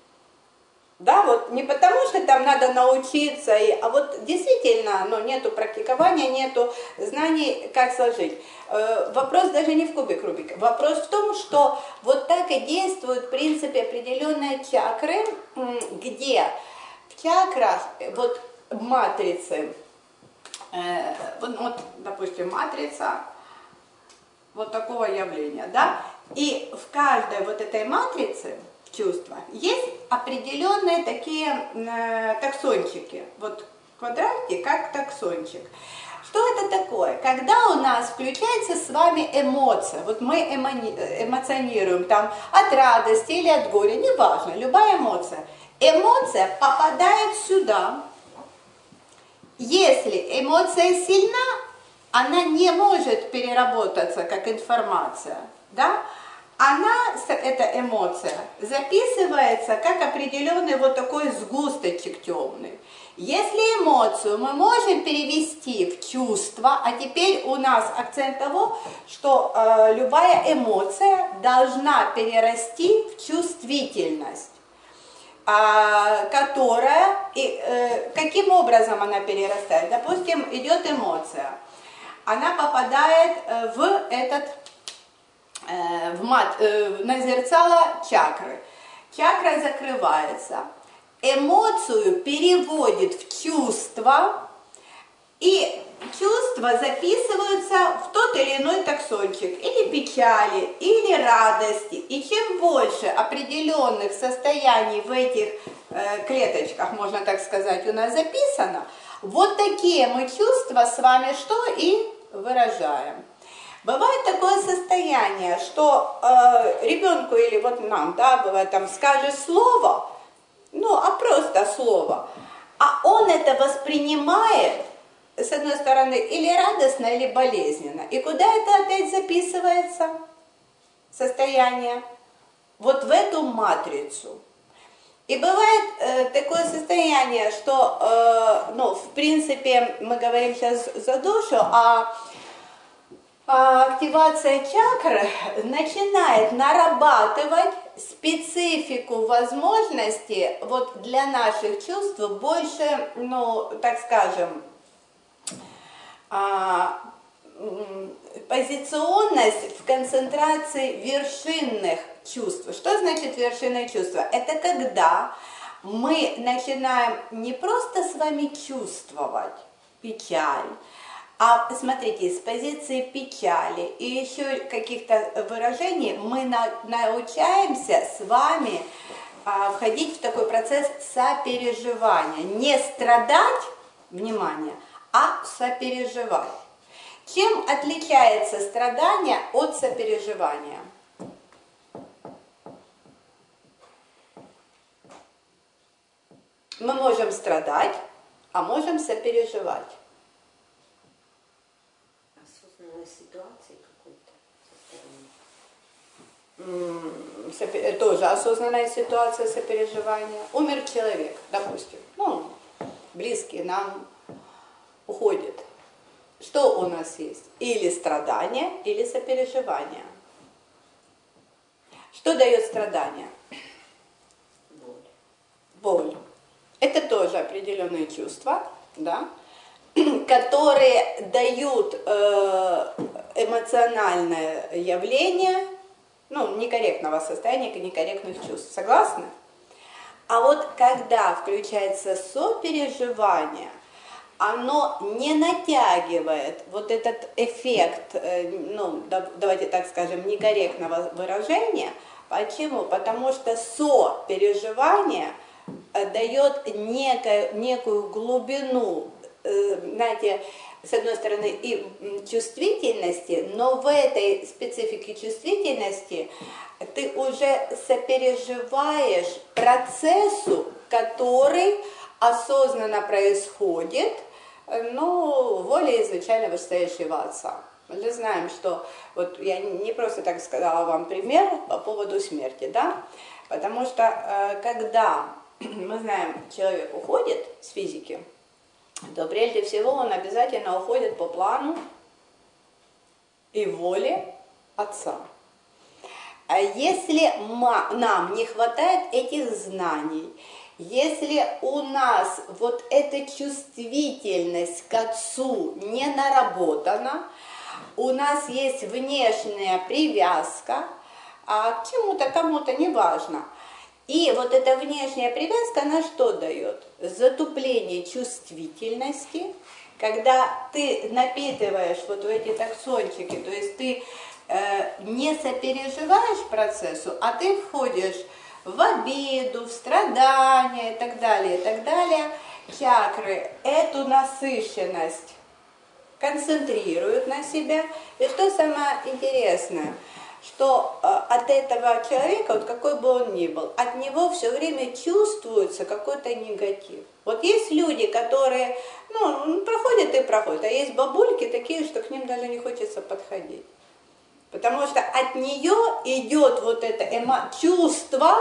Да, вот не потому, что там надо научиться, и, а вот действительно, ну, нету практикования, нету знаний, как сложить. Э, вопрос даже не в кубик Рубика. Вопрос в том, что вот так и действуют, в принципе, определенные чакры, где в чакрах, вот матрицы, э, вот, вот, допустим, матрица вот такого явления, да, и в каждой вот этой матрице чувства есть определенные такие э, таксончики. Вот квадратики, как таксончик. Что это такое? Когда у нас включается с вами эмоция, вот мы эмо- эмоционируем там от радости или от горя, неважно, любая эмоция. Эмоция попадает сюда. Если эмоция сильна, она не может переработаться как информация, да? Она, эта эмоция, записывается как определенный вот такой сгусточек темный. Если эмоцию мы можем перевести в чувство, а теперь у нас акцент того, что э, любая эмоция должна перерасти в чувствительность, э, которая, и, э, каким образом она перерастает? Допустим, идет эмоция, она попадает э, в этот В мат, э, на зерцало чакры. Чакра закрывается, эмоцию переводит в чувство, и чувства записываются в тот или иной таксончик, или печали, или радости. И чем больше определенных состояний в этих э, клеточках, можно так сказать, у нас записано, вот такие мы чувства с вами что и выражаем. Бывает такое состояние, что э, ребенку или вот нам, да, бывает, там, скажешь слово, ну, а просто слово, а он это воспринимает, с одной стороны, или радостно, или болезненно. И куда это опять записывается? Состояние? Вот в эту матрицу. И бывает э, такое состояние, что, э, ну, в принципе, мы говорим сейчас за душу, а активация чакры начинает нарабатывать специфику возможностей вот для наших чувств больше, ну, так скажем, позиционность в концентрации вершинных чувств. Что значит вершинные чувства? Это когда мы начинаем не просто с вами чувствовать печаль, А смотрите, с позиции печали и еще каких-то выражений мы на, научаемся с вами а, входить в такой процесс сопереживания. Не страдать, внимание, а сопереживать. Чем отличается страдание от сопереживания? Мы можем страдать, а можем сопереживать. Осознанной ситуации какой-то. Сопер... Тоже осознанная ситуация сопереживания. Умер человек, допустим, ну, близкий нам уходит. Что у нас есть? Или страдание, или сопереживание. Что дает страдание? Боль. Боль. Это тоже определенные чувства, да, которые дают э, эмоциональное явление, ну, некорректного состояния, некорректных чувств. Согласны? А вот когда включается сопереживание, оно не натягивает вот этот эффект, э, ну, да, давайте так скажем, некорректного выражения. Почему? Потому что сопереживание дает некую, некую глубину, знаете, с одной стороны и чувствительности, но в этой специфике чувствительности ты уже сопереживаешь процессу, который осознанно происходит, ну, волей изначально вышестоящего Отца. Мы знаем, что, вот я не просто так сказала вам пример по поводу смерти, да, потому что когда мы знаем, человек уходит с физики, то прежде всего он обязательно уходит по плану и воле Отца. А если нам не хватает этих знаний, если у нас вот эта чувствительность к Отцу не наработана, у нас есть внешняя привязка, а к чему-то, кому-то не важно. И вот эта внешняя привязка, она что дает? Затупление чувствительности, когда ты напитываешь вот в эти таксончики, то есть ты э, не сопереживаешь процессу, а ты входишь в обиду, в страдания и так далее, и так далее. Чакры эту насыщенность концентрируют на себя. И что самое интересное, что э, от этого человека, вот какой бы он ни был, от него все время чувствуется какой-то негатив. Вот есть люди, которые, ну, проходят и проходят, а есть бабульки такие, что к ним даже не хочется подходить. Потому что от нее идет вот это эмо... чувство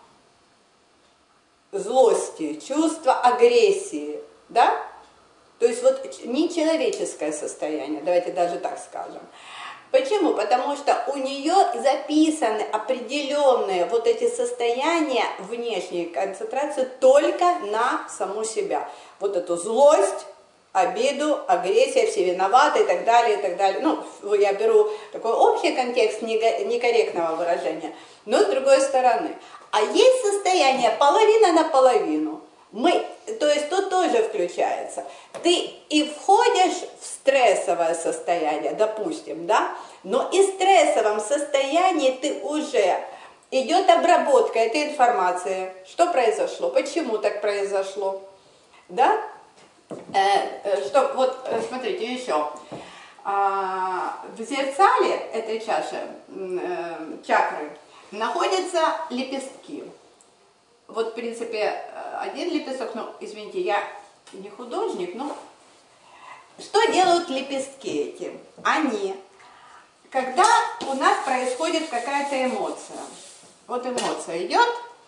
злости, чувство агрессии, да? То есть вот нечеловеческое состояние, давайте даже так скажем. Почему? Потому что у нее записаны определенные вот эти состояния внешней концентрации только на саму себя. Вот эту злость, обиду, агрессия, все виноваты и так далее, и так далее. Ну, я беру такой общий контекст некорректного выражения, но с другой стороны. А есть состояние половина на половину. Мы, то есть тут тоже включается. Ты и входишь в стрессовое состояние, допустим, да, но и в стрессовом состоянии ты уже, идет обработка этой информации. Что произошло? Почему так произошло? Да? Э, что, вот, смотрите, еще. А, в зеркале этой чаши, э, чакры, находятся лепестки. Вот, в принципе, один лепесток, ну, извините, я не художник, но что делают лепестки эти? Они, когда у нас происходит какая-то эмоция, вот эмоция идет,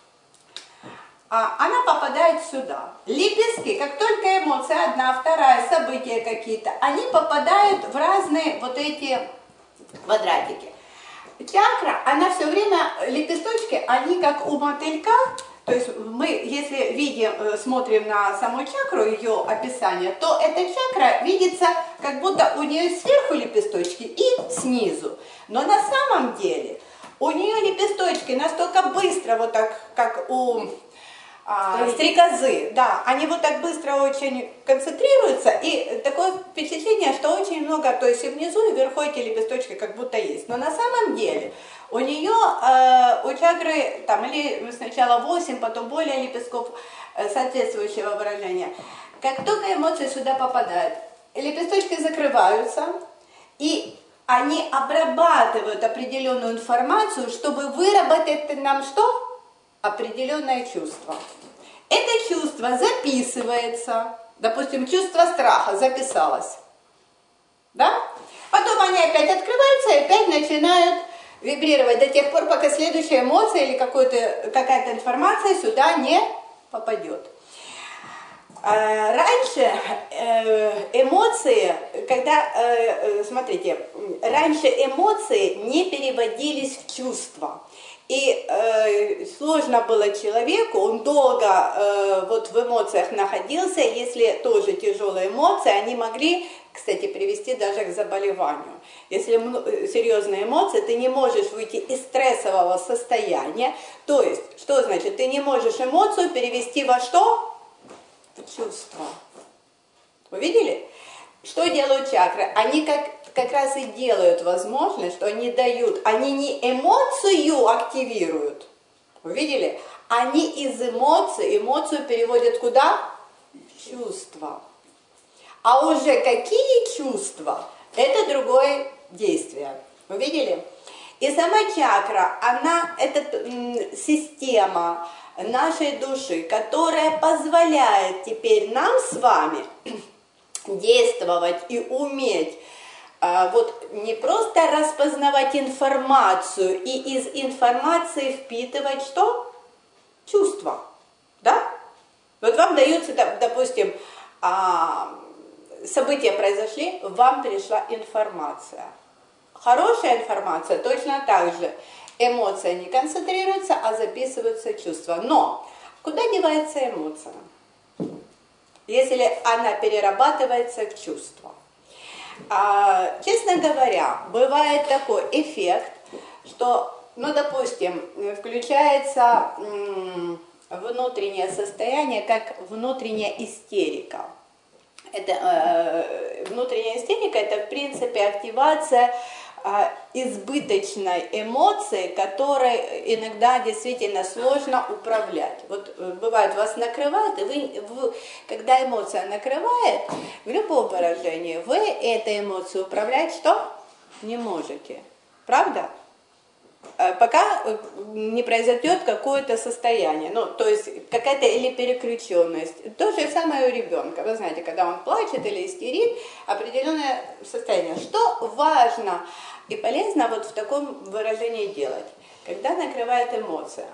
а она попадает сюда. Лепестки, как только эмоция одна, вторая, события какие-то, они попадают в разные вот эти квадратики. Чакра, она все время, лепесточки, они как у мотылька. То есть мы, если видим, смотрим на саму чакру, ее описание, то эта чакра видится, как будто у нее сверху лепесточки и снизу. Но на самом деле у нее лепесточки настолько быстро, вот так, как у а, стрекозы, да, они вот так быстро очень концентрируются, и такое впечатление, что очень много, то есть и внизу, и вверху эти лепесточки как будто есть. Но на самом деле у нее, э, у чакры, там, или сначала восемь, потом более лепестков э, соответствующего выражения. Как только эмоции сюда попадают, лепесточки закрываются, и они обрабатывают определенную информацию, чтобы выработать нам что? Определенное чувство. Это чувство записывается, допустим, чувство страха записалось, да? Потом они опять открываются и опять начинают вибрировать до тех пор, пока следующая эмоция или какая-то информация сюда не попадет. Раньше эмоции, когда, смотрите, раньше эмоции не переводились в чувства. И э, сложно было человеку, он долго э, вот в эмоциях находился, если тоже тяжелые эмоции, они могли, кстати, привести даже к заболеванию. Если серьезные эмоции, ты не можешь выйти из стрессового состояния, то есть, что значит, ты не можешь эмоцию перевести во что? В чувство. Вы видели? Что делают чакры? Они как... как раз и делают возможность, что они дают, они не эмоцию активируют, вы видели? Они из эмоций, эмоцию переводят куда? В чувства. А уже какие чувства? Это другое действие, вы видели? И сама чакра, она, это м, система нашей души, которая позволяет теперь нам с вами действовать и уметь вот не просто распознавать информацию и из информации впитывать что? Чувства, да? Вот вам даются, допустим, события произошли, вам пришла информация. Хорошая информация точно так же. Эмоция не концентрируется, а записываются чувства. Но куда девается эмоция, если она перерабатывается в чувства? А, честно говоря, бывает такой эффект, что, ну, допустим, включается м, внутреннее состояние, как внутренняя истерика. Это, э, внутренняя истерика – это, в принципе, активация э, избыточной эмоции, которой иногда действительно сложно управлять. Вот бывает, вас накрывает, и вы, вы, когда эмоция накрывает, в любом выражении, вы этой эмоцией управлять что? Не можете. Правда? Пока не произойдет какое-то состояние, ну, то есть какая-то или переключенность. То же самое у ребенка. Вы знаете, когда он плачет или истерит, определенное состояние. Что важно и полезно вот в таком выражении делать? Когда накрывает эмоция,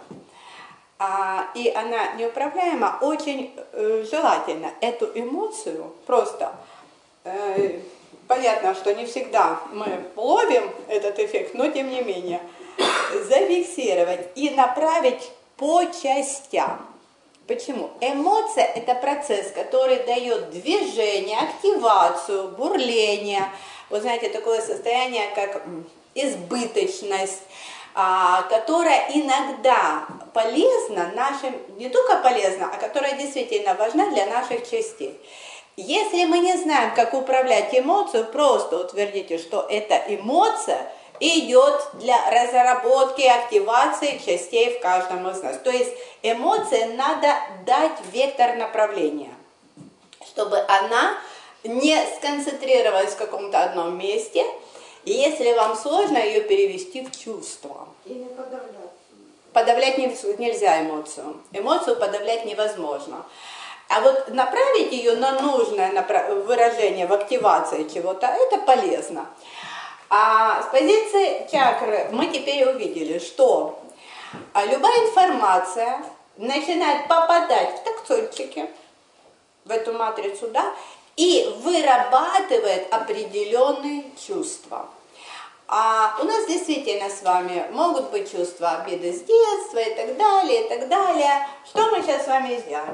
а, и она неуправляема, очень э, желательно эту эмоцию просто... Э, понятно, что не всегда мы ловим этот эффект, но тем не менее... зафиксировать и направить по частям. Почему? Эмоция – это процесс, который дает движение, активацию, бурление. Вы знаете, такое состояние, как избыточность, которая иногда полезна нашим, не только полезна, а которая действительно важна для наших частей. Если мы не знаем, как управлять эмоцией, просто утвердите, что эта эмоция – идет для разработки и активации частей в каждом из нас. То есть эмоции надо дать вектор направления, чтобы она не сконцентрировалась в каком-то одном месте, и если вам сложно ее перевести в чувство. Или подавлять. Подавлять нельзя эмоцию. Эмоцию подавлять невозможно. А вот направить ее на нужное выражение в активации чего-то, это полезно. А с позиции чакры мы теперь увидели, что любая информация начинает попадать в тактильчики, в эту матрицу, да, и вырабатывает определенные чувства. А у нас действительно с вами могут быть чувства обиды с детства и так далее, и так далее. Что мы сейчас с вами сделаем?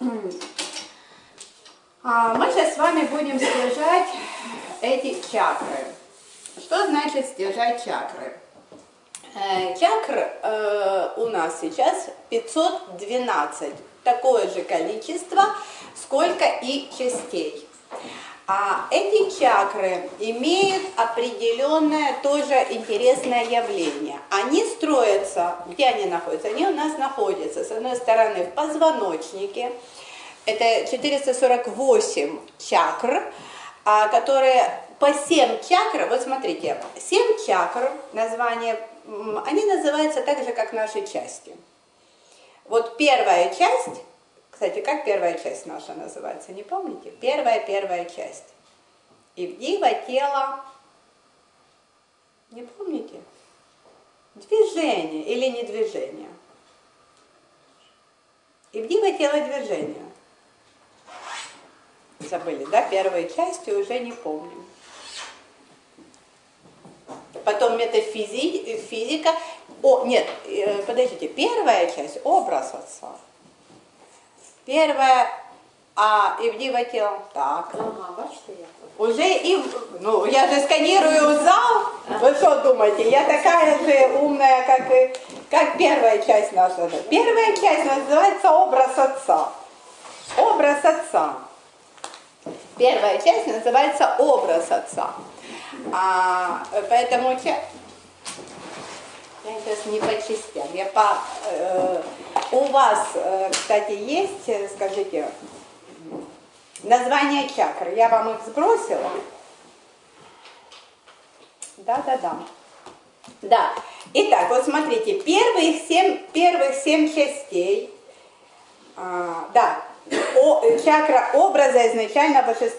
Мы сейчас с вами будем стяжать эти чакры. Что значит стяжать чакры? Чакр э, у нас сейчас пятьсот двенадцать такое же количество, сколько и частей. А эти чакры имеют определенное тоже интересное явление. Они строятся, где они находятся? Они у нас находятся, с одной стороны, в позвоночнике. Это четыреста сорок восемь чакр, которые по семь чакр, вот смотрите, семь чакр, название, они называются так же, как наши части. Вот первая часть, кстати, как первая часть наша называется, не помните? Первая, первая часть. Ивдива, тело, не помните? Движение или не движение? Ивдива, тело, движение. Забыли, да? Первые части уже не помним. Потом метафизика. О, нет, подождите, первая часть – образ Отца. Первое, а Ивдива тело, так. Ага, бачите, я. Уже и, ну, я же сканирую зал, вы что думаете, я такая же умная, как и, как первая часть наша. Первая часть называется образ Отца. Образ Отца. Первая часть называется образ Отца. А, поэтому я сейчас не по частям, я по... Э, у вас, э, кстати, есть, скажите, название чакр. Я вам их сбросила. Да, да, да. Да. Итак, вот смотрите, первых семь, первых семь частей. А, да. О, чакра образа изначально божества.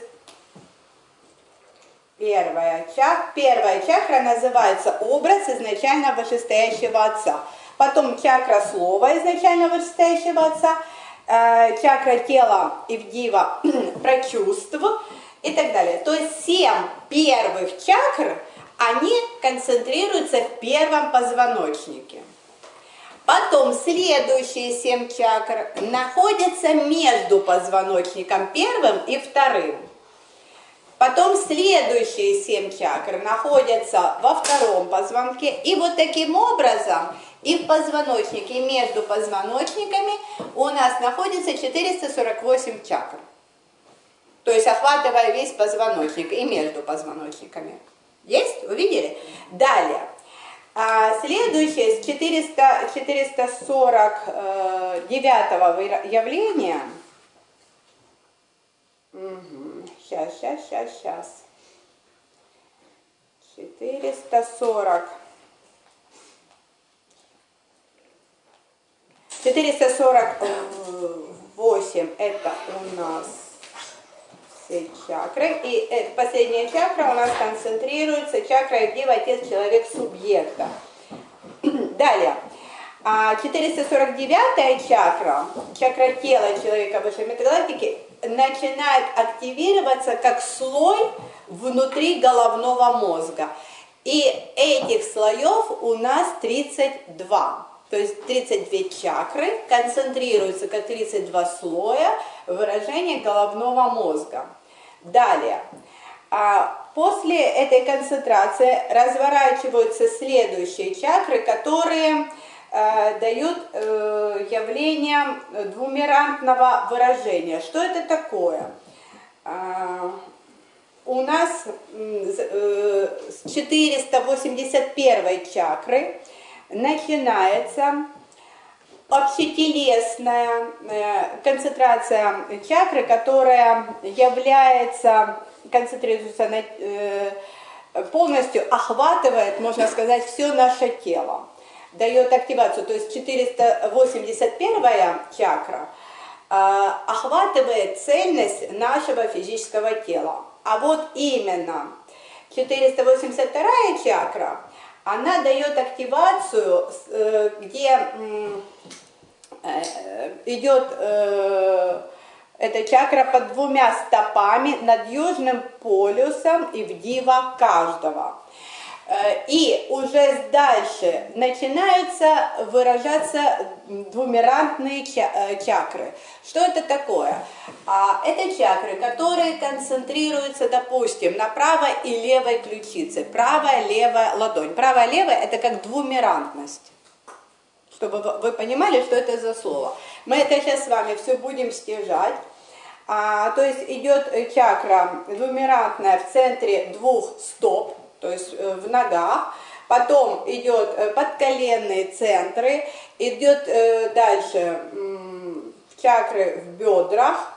Первая, чак, первая чакра называется образ изначально вышестоящего Отца. Потом чакра слова изначально вышестоящего Отца. Э, чакра тела Ивдива про чувства и так далее. То есть семь первых чакр, они концентрируются в первом позвоночнике. Потом следующие семь чакр находятся между позвоночником первым и вторым. Потом следующие семь чакр находятся во втором позвонке. И вот таким образом и в позвоночнике, и между позвоночниками у нас находится четыреста сорок восемь чакр. То есть охватывая весь позвоночник и между позвоночниками. Есть? Увидели? Далее. А следующее, с четыреста сорок девятого явления. Угу. Сейчас, сейчас, сейчас, сейчас. четыреста сорок. четыреста сорок восемь это у нас все чакры. И последняя чакра у нас концентрируется. Чакра Ивдива, Отец, человек, субъекта. Далее. четыреста сорок девятая чакра, чакра тела человека высшей метагалактики, начинает активироваться как слой внутри головного мозга. И этих слоев у нас тридцать два. То есть тридцать две чакры концентрируются как тридцать два слоя выражения головного мозга. Далее. После этой концентрации разворачиваются следующие чакры, которые дают э, явление двумерантного выражения. Что это такое? Э, у нас э, с четыреста восемьдесят первой чакры начинается общетелесная э, концентрация чакры, которая является, концентрируется на, э, полностью охватывает, можно сказать, все наше тело. Дает активацию, то есть четыреста восемьдесят первая чакра э, охватывает цельность нашего физического тела. А вот именно четыреста восемьдесят вторая чакра, она дает активацию, э, где э, идет э, эта чакра под двумя стопами над южным полюсом Ивдива каждого. И уже дальше начинаются выражаться двумерантные чакры. Что это такое? Это чакры, которые концентрируются, допустим, на правой и левой ключице. Правая, левая ладонь. Правая, левая – это как двумерантность. Чтобы вы понимали, что это за слово. Мы это сейчас с вами все будем стяжать. А, то есть идет чакра двумерантная в центре двух стоп, то есть в ногах. Потом идет подколенные центры, идет э, дальше м, чакры в бедрах,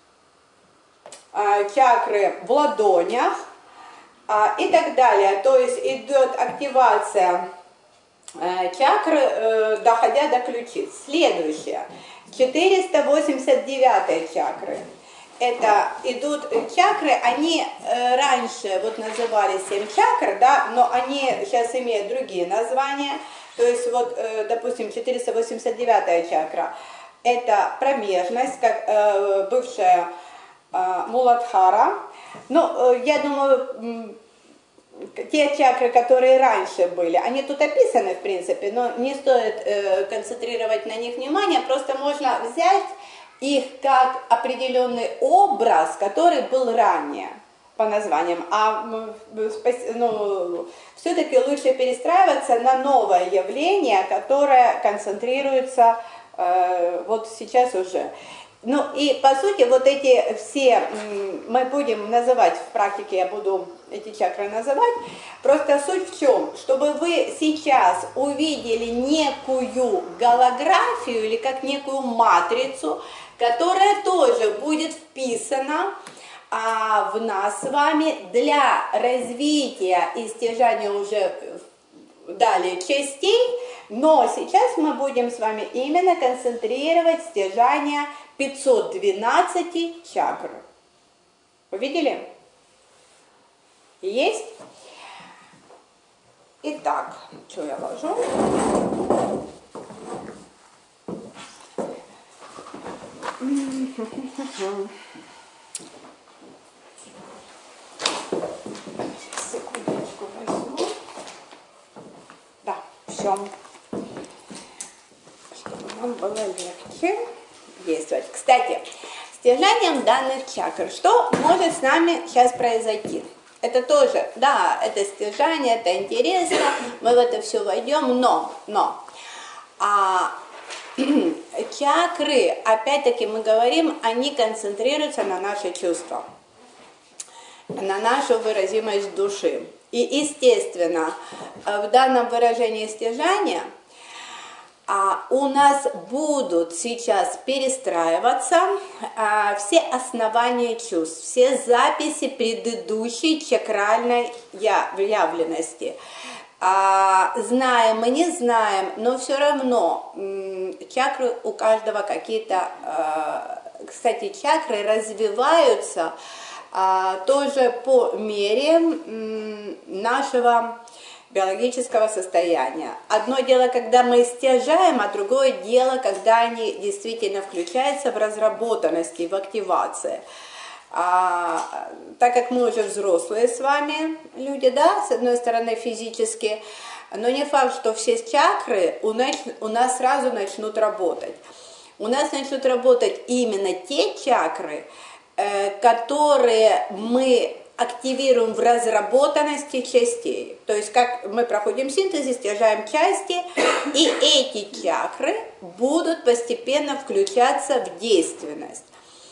э, чакры в ладонях э, и так далее. То есть идет активация э, чакры, э, доходя до ключиц. Следующее. четыреста восемьдесят девятая чакры. Это идут чакры, они э, раньше вот назывались семь чакр, да, но они сейчас имеют другие названия. То есть вот, э, допустим, четыреста восемьдесят девятая чакра, это промежность, как э, бывшая э, Муладхара. Ну, э, я думаю, э, те чакры, которые раньше были, они тут описаны, в принципе, но не стоит э, концентрировать на них внимание, просто можно взять их как определенный образ, который был ранее по названиям, а ну, все-таки лучше перестраиваться на новое явление, которое концентрируется э, вот сейчас уже. Ну и по сути вот эти все, мы будем называть, в практике я буду эти чакры называть, просто суть в чем, чтобы вы сейчас увидели некую голографию или как некую матрицу, которая тоже будет вписана а, в нас с вами для развития и стяжания уже далее частей, но сейчас мы будем с вами именно концентрировать стяжание пятьсот двенадцать чакр. Увидели? Есть? Итак, что я ложу? Секундочку возьму. Да, все. Чтобы нам было легче действовать. Кстати, стяжанием данных чакр, что может с нами сейчас произойти? Это тоже, да, это стяжание, это интересно, мы в это все войдем, но, но, а, чакры, опять-таки мы говорим, они концентрируются на наши чувства, на нашу выразимость души. И, естественно, в данном выражении стяжания а, у нас будут сейчас перестраиваться а, все основания чувств, все записи предыдущей чакральной явленности. А, знаем мы, не знаем, но все равно м, чакры у каждого какие-то, а, кстати, чакры развиваются а, тоже по мере м, нашего биологического состояния. Одно дело, когда мы стяжаем, а другое дело, когда они действительно включаются в разработанности, в активации. А, так как мы уже взрослые с вами люди, да, с одной стороны физически, но не факт, что все чакры у нас, у нас сразу начнут работать. У нас начнут работать именно те чакры, э, которые мы активируем в разработанности частей. То есть как мы проходим синтез, стяжаем части, и эти чакры будут постепенно включаться в действенность.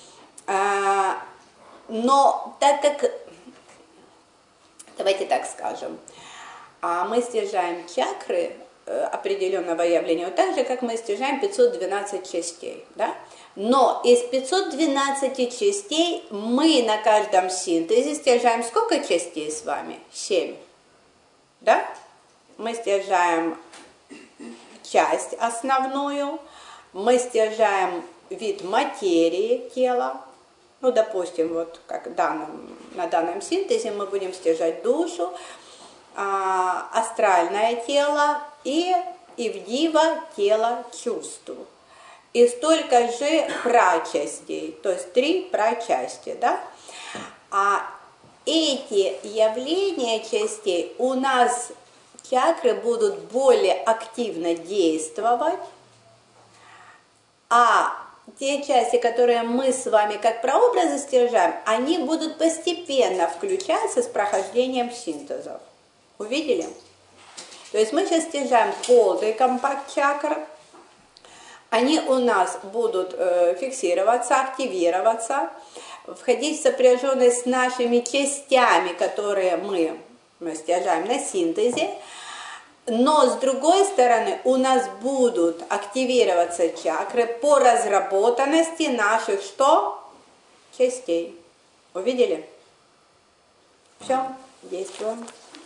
Но так как, давайте так скажем, мы стяжаем чакры определенного явления, вот так же, как мы стяжаем пятьсот двенадцать частей, да? Но из пятисот двенадцати частей мы на каждом синтезе стяжаем сколько частей с вами? семь. Да? Мы стяжаем часть основную, мы стяжаем вид материи тела. Ну, допустим, вот как данном, на данном синтезе мы будем стяжать душу, а, астральное тело и ивдива тело чувств. И столько же прачастей, то есть три прачасти, да? А эти явления частей у нас чакры будут более активно действовать, а те части, которые мы с вами как прообразы стяжаем, они будут постепенно включаться с прохождением синтезов. Увидели? То есть мы сейчас стяжаем полный компакт чакр, они у нас будут э, фиксироваться, активироваться, входить в сопряженность с нашими частями, которые мы стяжаем на синтезе. Но с другой стороны у нас будут активироваться чакры по разработанности наших что? Частей. Увидели? Все, действуем.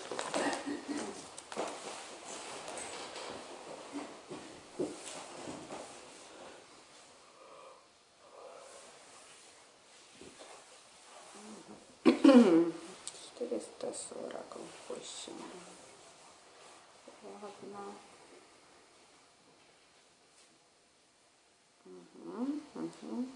четыреста сорок восемь. Ладно. Угу, угу.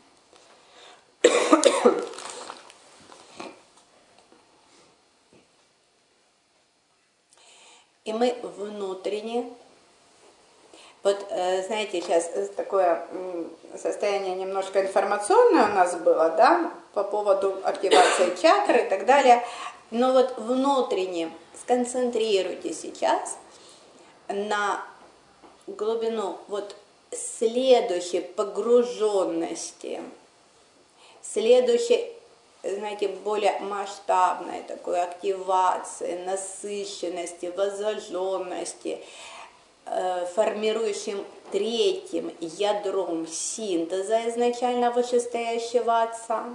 И мы внутренне, вот знаете, сейчас такое состояние немножко информационное у нас было, да, по поводу активации чакры и так далее, но вот внутренне сконцентрируйтесь сейчас на глубину вот следующей погруженности, следующей, знаете, более масштабной такой активации, насыщенности, воззаженности, э, формирующим третьим ядром синтеза изначально вышестоящего Отца.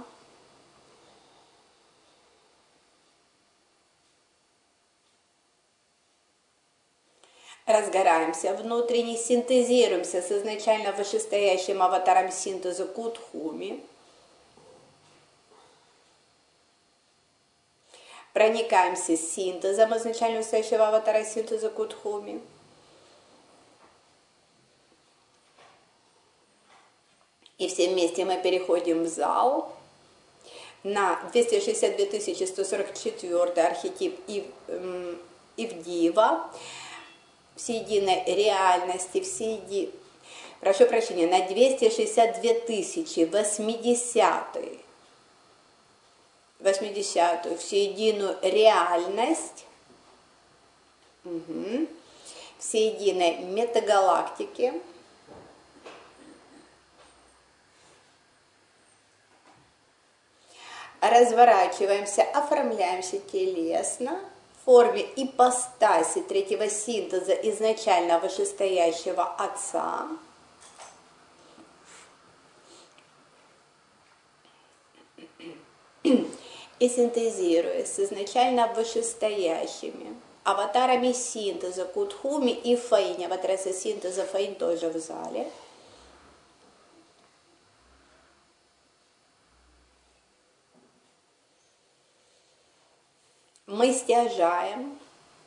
Разгораемся внутренне, синтезируемся с изначально вышестоящим аватаром синтеза Кудхуми. Проникаемся с синтезом изначально вышестоящего аватара синтеза Кудхуми. И все вместе мы переходим в зал на двести шестьдесят две тысячи сто сорок четвёртый архетип Ив, эм, Ивдива. Всеединой реальности, всееди... прошу прощения, на двести шестьдесят две тысячи восьмидесятый, восьмидесятую всеединую реальность, угу. Всеединой метагалактики, разворачиваемся, оформляемся телесно, в форме ипостаси третьего синтеза изначально вышестоящего Отца. И синтезируясь с изначально вышестоящими аватарами синтеза Кудхуми и Фаинь, аватары синтеза Фаинь тоже в зале. Мы стяжаем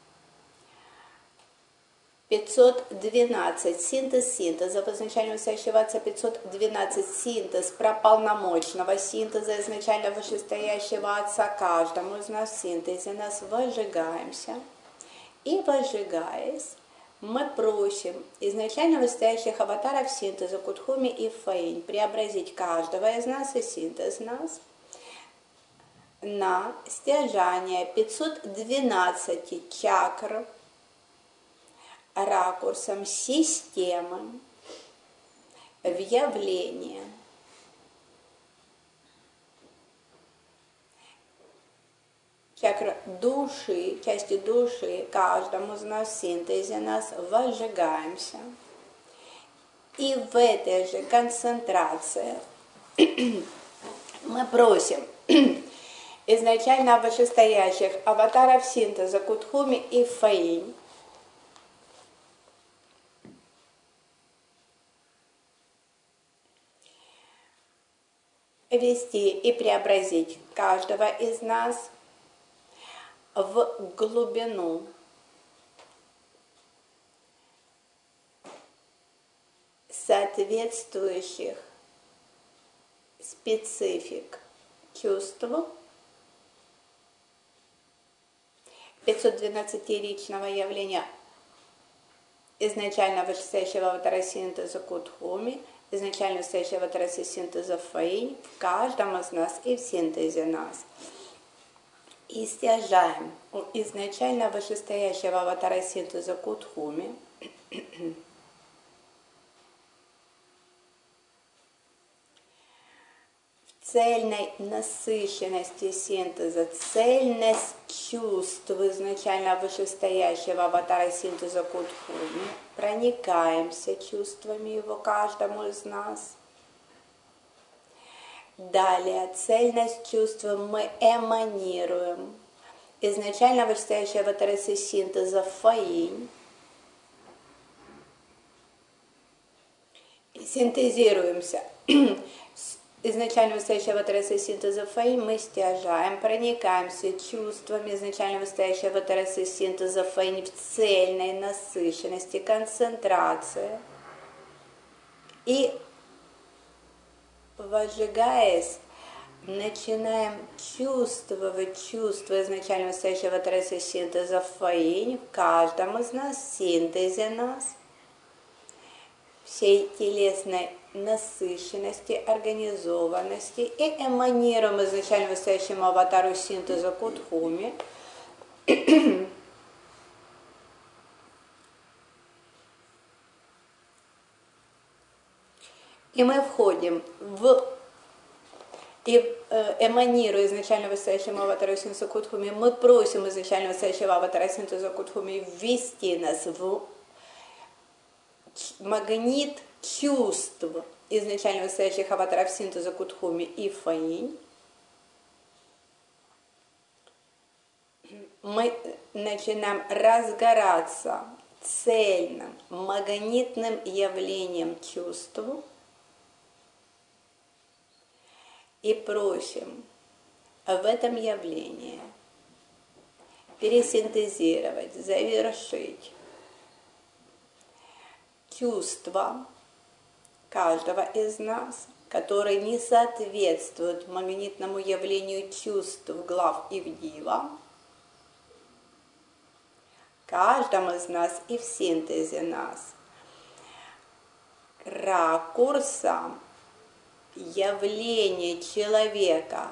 пятьсот двенадцать синтез синтеза, изначально вышестоящего Отца, пятьсот двенадцать синтез прополномочного синтеза изначально вышестоящего Отца. Каждому из нас в синтезе нас возжигаемся. И возжигаясь, мы просим изначально вышестоящих аватаров синтеза Кудхуми и Фаинь преобразить каждого из нас и синтез нас на стяжание пятьсот двенадцати чакр ракурсом системы в явление. Чакра души, части души, каждому из нас в синтезе нас возжигаемся. И в этой же концентрации мы просим изначально вышестоящих аватаров синтеза Кудхуми и Фаинь вести и преобразить каждого из нас в глубину соответствующих специфик чувств пятьсот двенадцатиричного явления изначально вышестоящего аватара синтеза Кудхуми, изначально вышестоящего аватара синтеза Фаинь в каждом из нас и в синтезе нас. И стяжаем у изначально вышестоящего аватара синтеза Кудхуми цельной насыщенности синтеза, цельность чувств изначально вышестоящего аватара синтеза Кудхуми. Проникаемся чувствами его каждому из нас. Далее, цельность чувств мы эманируем. Изначально вышестоящий аватар синтеза Фаинь. Синтезируемся. Изначально вышестоящего аватара синтеза Фаинь мы стяжаем, проникаемся чувствами изначально вышестоящего аватара синтеза Фаинь в цельной насыщенности, концентрации. И, возжигаясь, начинаем чувствовать чувства изначально вышестоящего аватара синтеза Фаинь в каждом из нас, в синтезе нас, всей телесной насыщенности, организованности и эманируем изначально вышестоящему аватару синтеза Кудхуми. И мы входим в, и эманируя изначально вышестоящему аватару синтеза Кудхуми, мы просим изначально вышестоящего аватара синтеза Кудхуми ввести нас в магнит чувств изначально вышестоящих аватаров синтеза Кудхуми и Фаинь. Мы начинаем разгораться цельным, магнитным явлением чувств и просим в этом явлении пересинтезировать, завершить чувства каждого из нас, которые не соответствуют магнитному явлению чувств глав Ивдива, каждому из нас и в синтезе нас, ракурсом явления человека,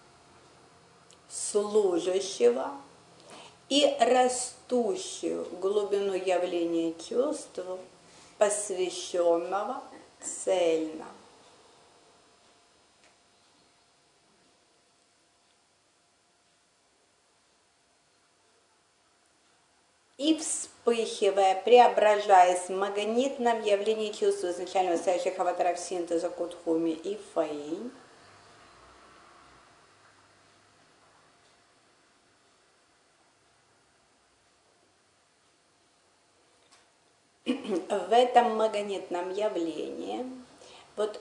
служащего, и растущую глубину явления чувств, посвященного цельно. И вспыхивая, преображаясь в магнитном явлении чувств изначально вышестоящих аватаров синтеза Кудхуми и Фаинь, в этом магнитном явлении, вот,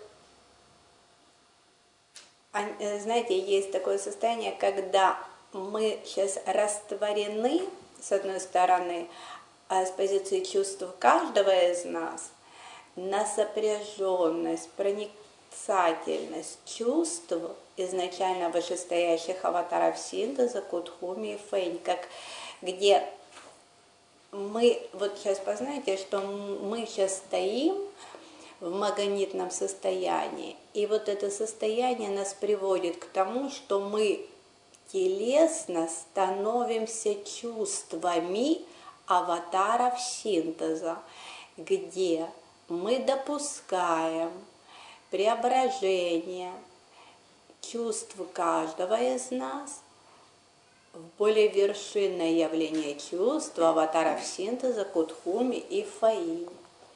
знаете, есть такое состояние, когда мы сейчас растворены, с одной стороны, с позиции чувств каждого из нас, на сопряженность, проницательность чувств изначально вышестоящих аватаров синтеза Кудхуми и Фаинь, как где мы, вот сейчас познаете, что мы сейчас стоим в магнитном состоянии, и вот это состояние нас приводит к тому, что мы телесно становимся чувствами аватаров синтеза, где мы допускаем преображение чувств каждого из нас в более вершинное явление чувств аватаров синтеза Кудхуми и Фаинь.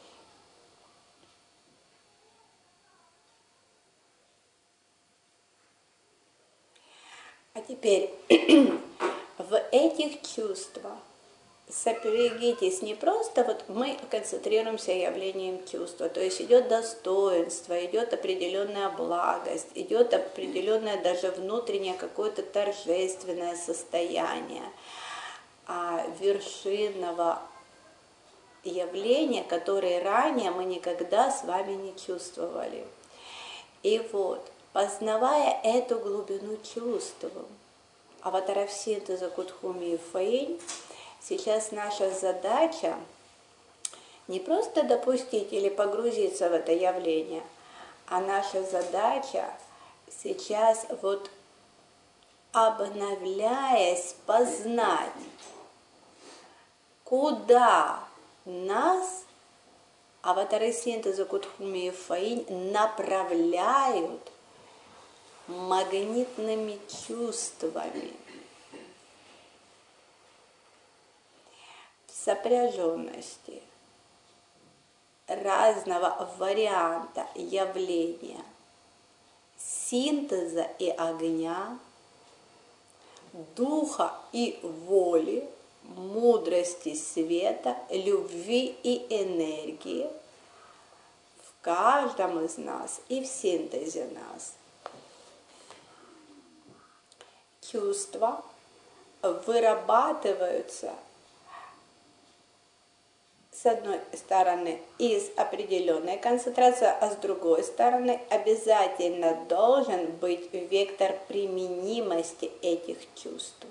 А теперь в этих чувствах сопрягитесь не просто, вот мы концентрируемся явлением чувства, то есть идет достоинство, идет определенная благость, идет определенное даже внутреннее какое-то торжественное состояние а, вершинного явления, которые ранее мы никогда с вами не чувствовали. И вот, познавая эту глубину чувств аватаров синтеза Кудхуми и Фаинь, сейчас наша задача не просто допустить или погрузиться в это явление, а наша задача сейчас вот обновляясь познать, куда нас аватары синтеза Кудхуми и Фаинь направляют магнитными чувствами, в сопряженности разного варианта явления синтеза и огня, духа и воли, мудрости света, любви и энергии в каждом из нас и в синтезе нас. Чувства вырабатываются с одной стороны из определенной концентрации, а с другой стороны обязательно должен быть вектор применимости этих чувств.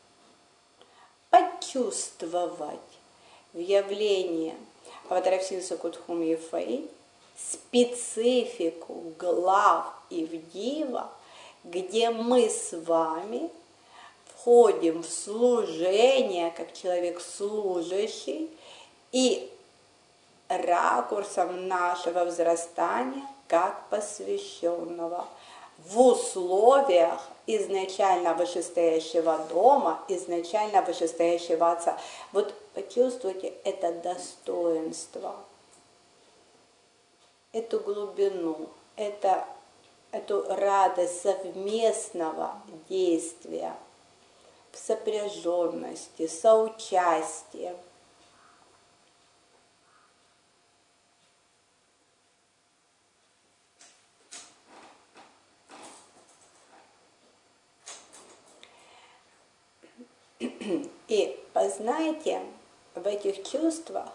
Почувствовать в явлении Аватарасинса Кутхуми Фэй специфику глав и вдива, где мы с вами входим в служение как человек служащий и ракурсом нашего взрастания как посвященного в условиях изначально вышестоящего дома, изначально вышестоящего отца. Вот почувствуйте это достоинство, эту глубину, это, эту радость совместного действия, в сопряженности, соучастия. И познайте в этих чувствах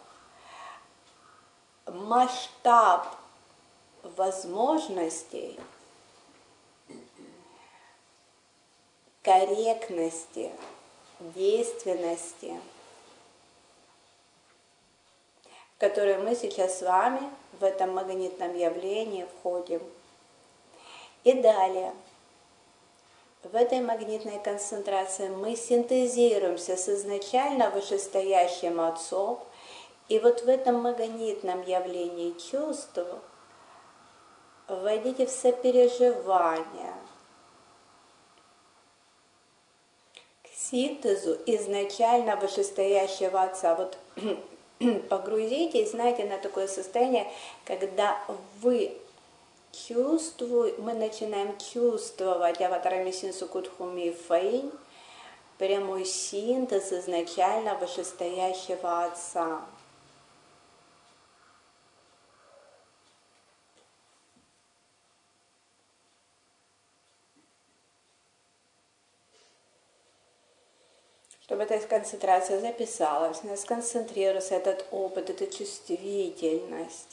масштаб возможностей, корректности, действенности, в которую мы сейчас с вами в этом магнитном явлении входим. И далее. В этой магнитной концентрации мы синтезируемся с изначально вышестоящим Отцом, и вот в этом магнитном явлении чувств войдите в сопереживание к синтезу изначально вышестоящего Отца. Вот погрузитесь, знаете, на такое состояние, когда вы чувствуем, мы начинаем чувствовать Аватарами Синсу Кутхуми Фэй, прямой синтез изначально вышестоящего Отца. Чтобы эта концентрация записалась, у нас сконцентрировался этот опыт, эта чувствительность,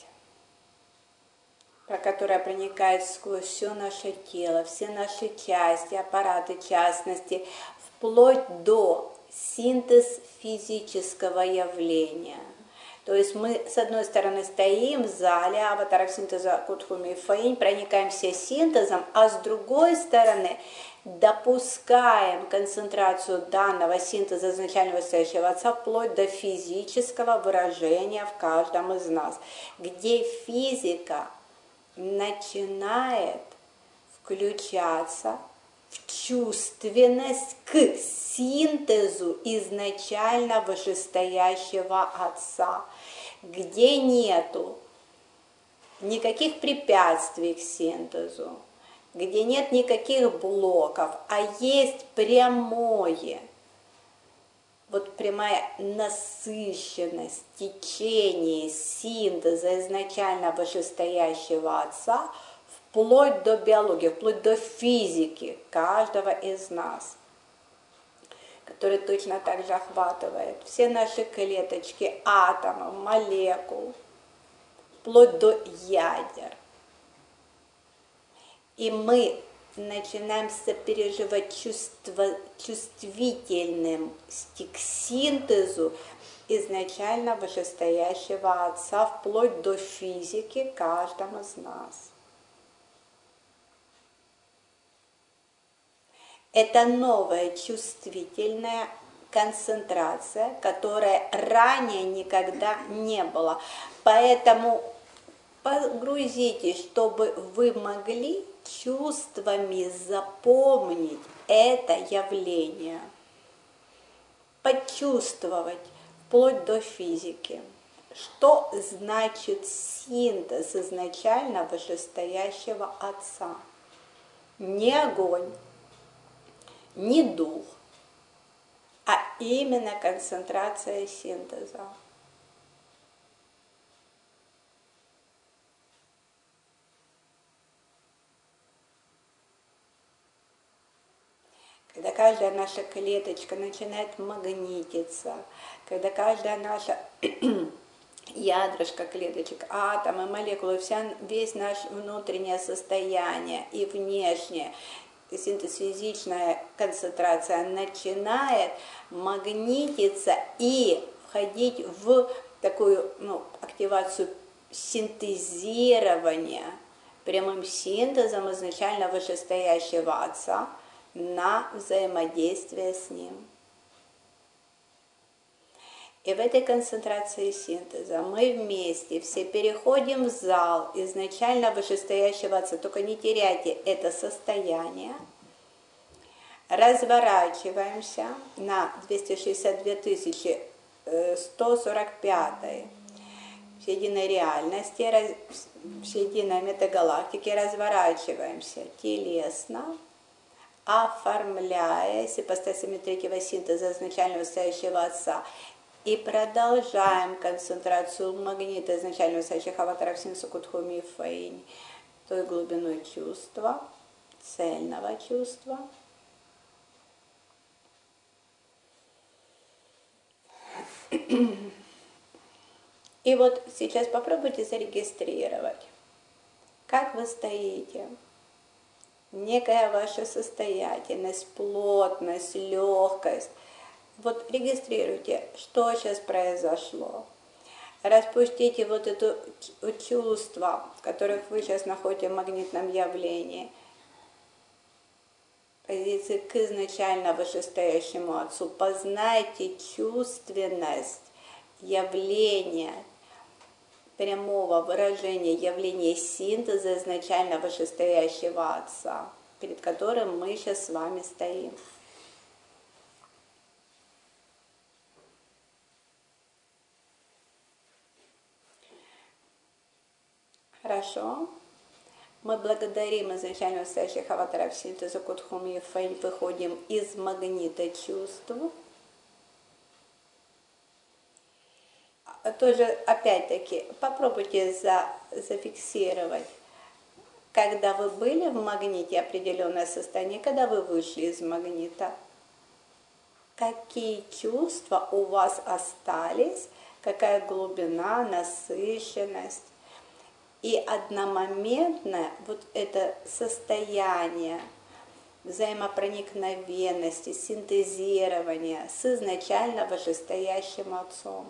которая проникает сквозь все наше тело, все наши части, аппараты частности, вплоть до синтез физического явления. То есть мы, с одной стороны, стоим в зале аватаров синтеза Кутхуми Фэй, проникаемся синтезом, а с другой стороны допускаем концентрацию данного синтеза изначального вышестоящего Отца вплоть до физического выражения в каждом из нас, где физика начинает включаться в чувственность к синтезу изначально вышестоящего Отца, где нету никаких препятствий к синтезу, где нет никаких блоков, а есть прямое, вот прямая насыщенность, течение синтеза изначально вышестоящего Отца вплоть до биологии, вплоть до физики каждого из нас, который точно так же охватывает все наши клеточки, атомов, молекул, вплоть до ядер. И мы начинаем сопереживать чувство, чувствительности к синтезу изначально вышестоящего Отца вплоть до физики каждому из нас. Это новая чувствительная концентрация, которая ранее никогда не была. Поэтому погрузитесь, чтобы вы могли чувствами запомнить это явление, почувствовать вплоть до физики, что значит синтез изначально вышестоящего Отца. Не огонь, не дух, а именно концентрация синтеза. Когда каждая наша клеточка начинает магнититься, когда каждая наша ядрышко клеточек, атомы, молекулы, вся, весь наш внутреннее состояние и внешнее, синтез-физичная концентрация начинает магнититься и входить в такую ну, активацию синтезирования прямым синтезом изначально вышестоящего Отца на взаимодействие с Ним. И в этой концентрации синтеза мы вместе все переходим в зал изначально вышестоящего Отца, только не теряйте это состояние, разворачиваемся на двести шестьдесят две тысячи сто сорок пятой в единой реальности, в единой метагалактике, разворачиваемся телесно, оформляясь ипостасями третьего синтеза изначально вышестоящего Отца, и продолжаем концентрацию магнита изначально высочайших аватаров Синсукудхуми и Фейни, той глубиной чувства, цельного чувства. И вот сейчас попробуйте зарегистрировать, как вы стоите. Некая ваша состоятельность, плотность, легкость. Вот регистрируйте, что сейчас произошло. Распустите вот это чувство, в которых вы сейчас находите в магнитном явлении. Позиции к изначально вышестоящему Отцу. Познайте чувственность явления, прямого выражения явления синтеза изначально вышестоящего Отца, перед которым мы сейчас с вами стоим. Хорошо. Мы благодарим изначально высочайших аватаров синтеза Кудхуми и Фейни, выходим из магнита чувств. Тоже, опять-таки, попробуйте за, зафиксировать, когда вы были в магните, определенное состояние, когда вы вышли из магнита, какие чувства у вас остались, какая глубина, насыщенность. И одномоментное вот это состояние взаимопроникновенности, синтезирования с изначально вышестоящим Отцом.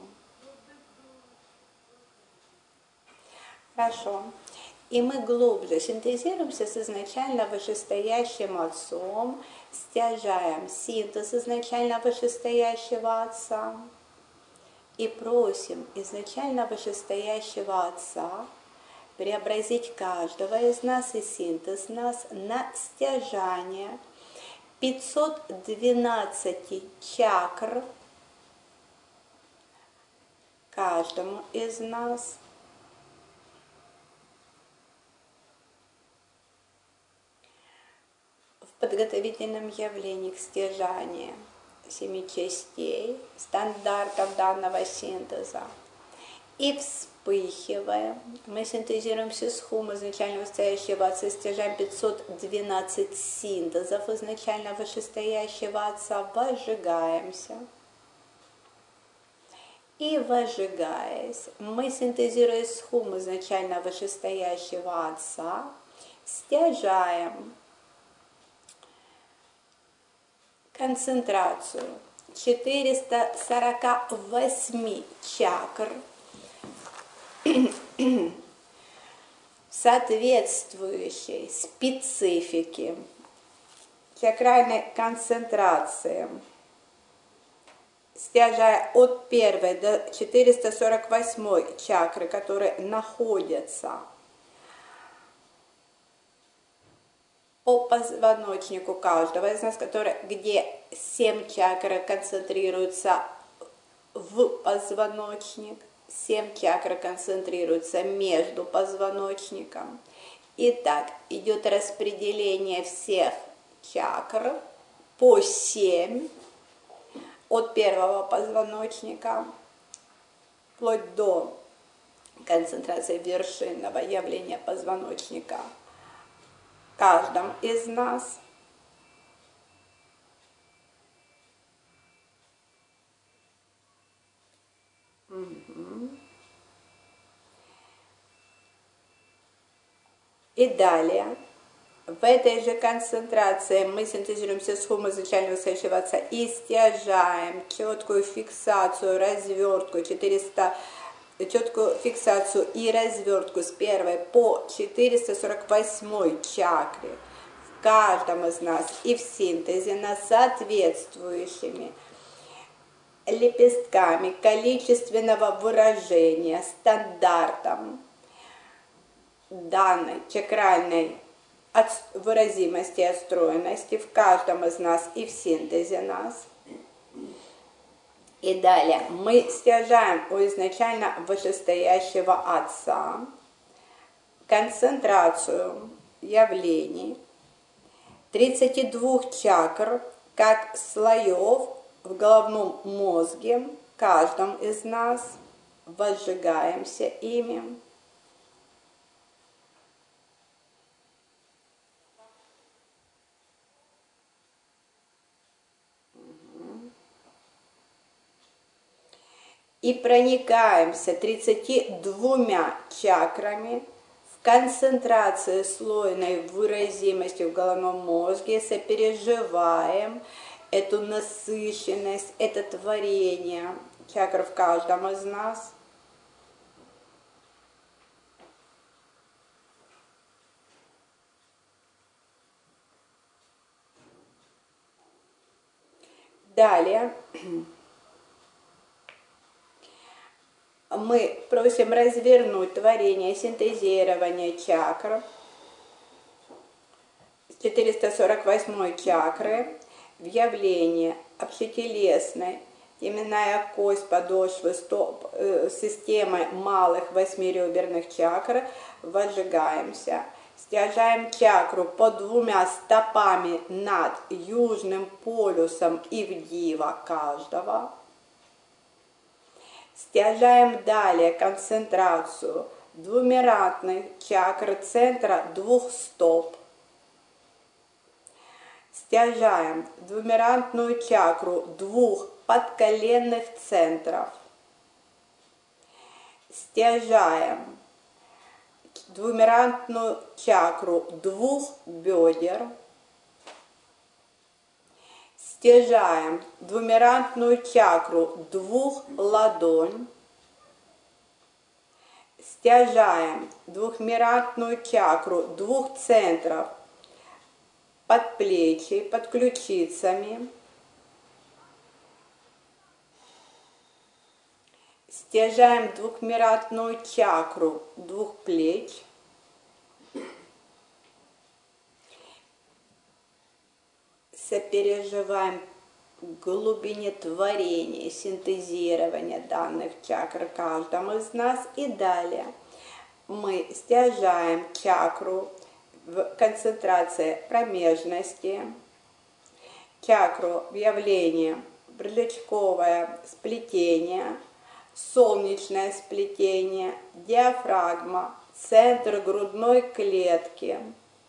Хорошо. И мы глубже синтезируемся с изначально вышестоящим Отцом, стяжаем синтез изначально вышестоящего Отца и просим изначально вышестоящего Отца преобразить каждого из нас и синтез нас на стяжание пятьсот двенадцать чакр каждому из нас. В подготовительном явлении к стяжанию семи частей, стандартов данного синтеза. И вспыхивая, мы синтезируемся с хум изначально вышестоящего Отца, стяжаем пятьсот двенадцать синтезов изначально вышестоящего Отца, возжигаемся. И возжигаясь, мы синтезируясь с хум изначально вышестоящего Отца, стяжаем концентрацию четыреста сорок восемь чакр, соответствующей специфике чакральной концентрации стяжая от первой до четыреста сорок восьмой чакры, которые находятся по позвоночнику каждого из нас, которые, где семь чакр концентрируются в позвоночник, семь чакр концентрируются между позвоночником. Итак, идет распределение всех чакр по семь от первого позвоночника вплоть до концентрации вершинного явления позвоночника в каждом из нас. Угу. И далее, в этой же концентрации мы синтезируемся с хумом изначально восходящего отца и стяжаем четкую фиксацию, развертку, четыреста, четкую фиксацию и развертку с первой по четыреста сорок восьмой чакре в каждом из нас и в синтезе на соответствующими лепестками количественного выражения, стандартом данной чакральной выразимости и отстроенности в каждом из нас и в синтезе нас. И далее мы стяжаем у изначально вышестоящего Отца концентрацию явлений тридцати двух чакр как слоев в головном мозге, каждом из нас, возжигаемся ими. И проникаемся тридцатью двумя чакрами в концентрации слойной выразимости в головном мозге, сопереживаем эту насыщенность, это творение чакр в каждом из нас. Далее мы просим развернуть творение синтезирования чакр с четыреста сорок восьмой чакры в явление общетелесной теменная кость подошвы стоп, э, системы малых восьмиреберных чакр, возжигаемся, стяжаем чакру по двумя стопами над южным полюсом Ивдива каждого. Стяжаем далее концентрацию двумерантных чакр центра двух стоп. Стяжаем двумерантную чакру двух подколенных центров. Стяжаем двумерантную чакру двух бедер. Стяжаем двумерантную чакру двух ладонь. Стяжаем двухмерантную чакру двух центров под плечи, под ключицами. Стяжаем двухмерантную чакру двух плеч. Сопереживаем в глубине творения, синтезирования данных чакр каждому из нас. И далее мы стяжаем чакру в концентрации промежности, чакру в явлении брыльчковое сплетение, солнечное сплетение, диафрагма, центр грудной клетки.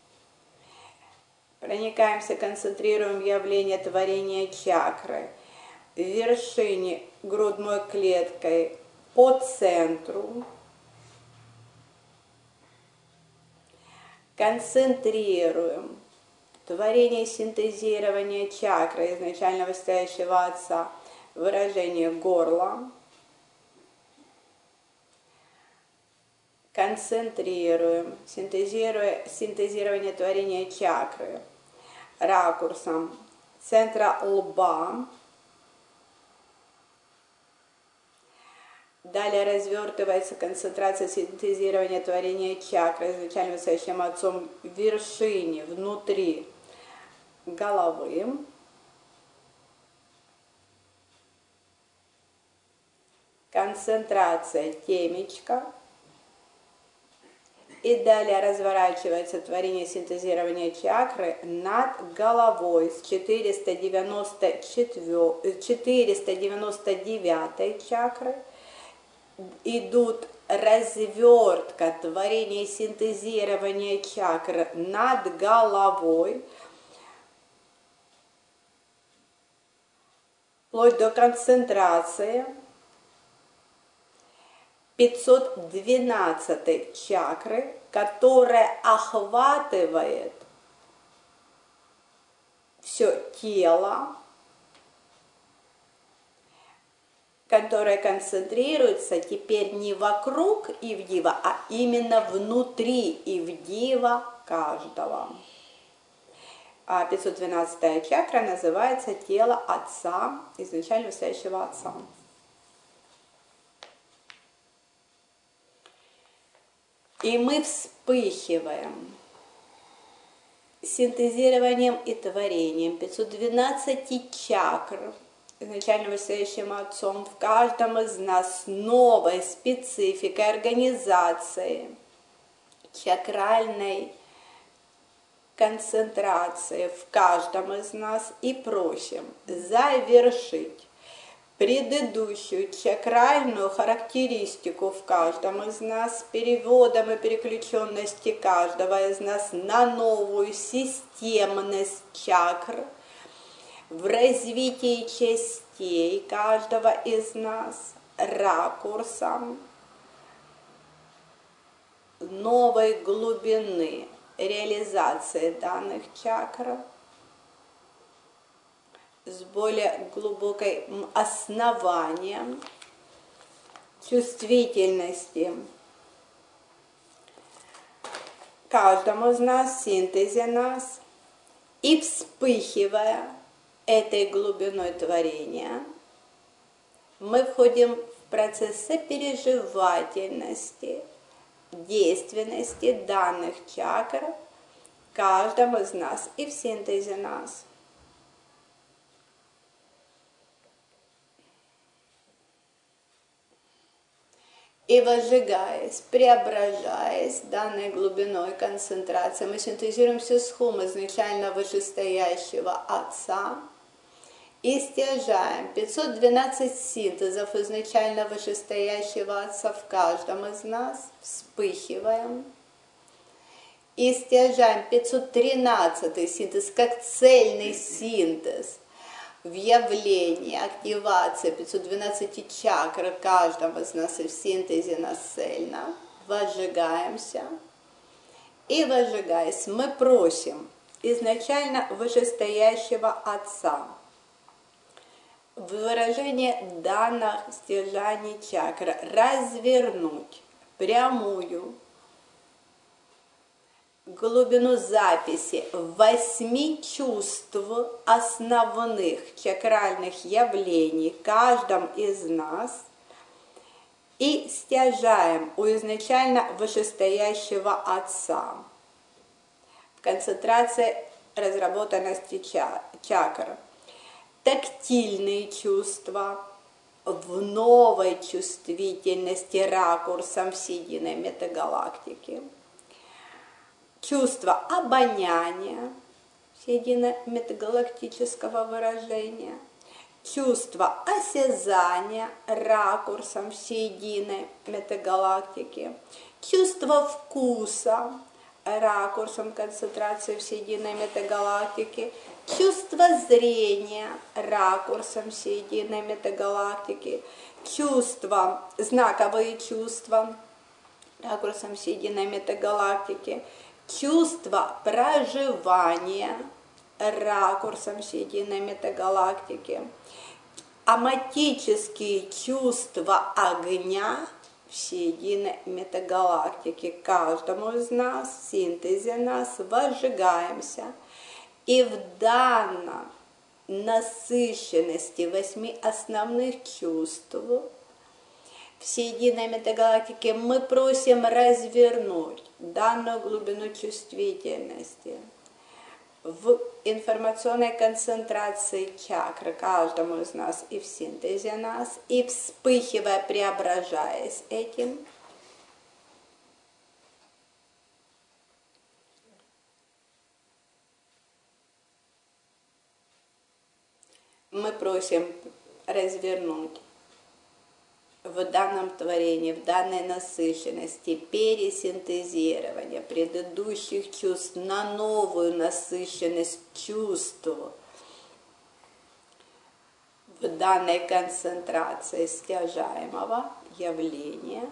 Проникаемся, концентрируем явление творения чакры в вершине грудной клеткой по центру. Концентрируем творение синтезирования чакры изначально восстоящего Отца, выражение горла. Концентрируем, синтезируя, синтезирование творения чакры ракурсом центра лба, Далее развертывается концентрация синтезирования творения чакры, изначально высочайшим отцом в вершине, внутри головы. Концентрация темечка. И далее разворачивается творение синтезирования чакры над головой с четыреста девяносто девятой чакры. Идут развертка творения синтезирования чакры над головой, вплоть до концентрации пятьсот двенадцатой чакры, которая охватывает все тело, которая концентрируется теперь не вокруг Ивдива, а именно внутри Ивдива каждого. А пятьсот двенадцатая чакра называется тело Отца, изначально высочайшего Отца. И мы вспыхиваем синтезированием и творением пятьсот двенадцати чакр, изначально высочайшим Отцом, в каждом из нас новой спецификой организации, чакральной концентрации в каждом из нас, и просим завершить предыдущую чакральную характеристику в каждом из нас, переводом и переключенности каждого из нас на новую системность чакр, в развитии частей каждого из нас, ракурсом новой глубины реализации данных чакр, с более глубоким основанием чувствительности каждому из нас, синтезе нас, и вспыхивая этой глубиной творения, мы входим в процесс сопереживательности, действенности данных чакр каждому из нас и в синтезе нас. И возжигаясь, преображаясь данной глубиной концентрации, мы синтезируем всю схему изначально вышестоящего Отца и стяжаем пятьсот двенадцать синтезов изначально вышестоящего Отца в каждом из нас, вспыхиваем, и стяжаем пятьсот тринадцатый синтез как цельный синтез в явлении, активации пятьсот двенадцати чакр каждого из нас и в синтезе нас цельно, возжигаемся, и возжигаясь, мы просим изначально вышестоящего Отца в выражении данных стяжаний чакр развернуть прямую глубину записи восьми чувств основных чакральных явлений в каждом из нас и стяжаем у изначально вышестоящего Отца в концентрации разработанности чакр тактильные чувства в новой чувствительности ракурсом всеединой метагалактики, чувство обоняния, всеедино метагалактического выражения, чувство осязания ракурсом всеединой метагалактики, чувство вкуса ракурсом концентрации всеединой метагалактики, чувство зрения ракурсом всеединой метагалактики, чувство, знаковые чувства ракурсом всеединой метагалактики, чувство проживания ракурсом всеединой метагалактики, аматические чувства огня всеединой метагалактики. Каждому из нас, в синтезе нас, возжигаемся. И в данной насыщенности восьми основных чувств в единой метагалактике, мы просим развернуть данную глубину чувствительности в информационной концентрации чакры каждому из нас и в синтезе нас, и вспыхивая, преображаясь этим, мы просим развернуть в данном творении, в данной насыщенности пересинтезирование предыдущих чувств на новую насыщенность чувств в данной концентрации стяжаемого явления.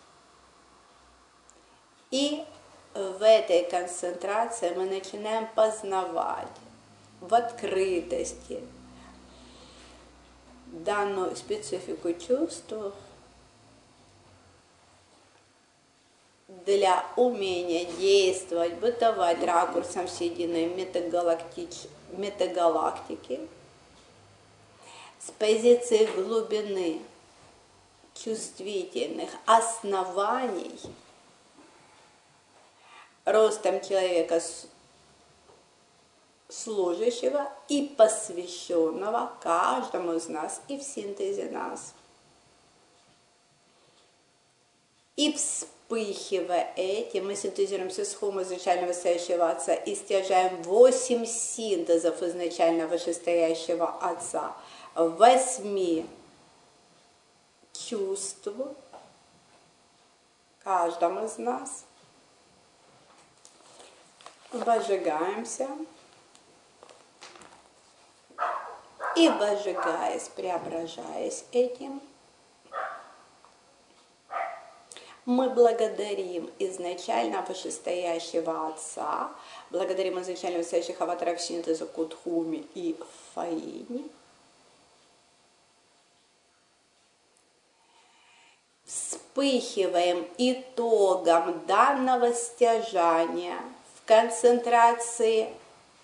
И в этой концентрации мы начинаем познавать в открытости данную специфику чувств для умения действовать, бытовать ракурсом с единой метагалактич... метагалактики с позиции глубины чувствительных оснований, ростом человека служащего и посвященного каждому из нас и в синтезе нас. И вспыхивая этим, мы синтезируемся с хумом изначально вышестоящего Отца и стяжаем восемь синтезов изначально вышестоящего Отца, восьми чувств каждому из нас. Возжигаемся. И возжигаясь, преображаясь этим, мы благодарим изначально вышестоящего Отца, благодарим изначально вышестоящих аватаров синтеза Кутхуми и Фаини, вспыхиваем итогом данного стяжания в концентрации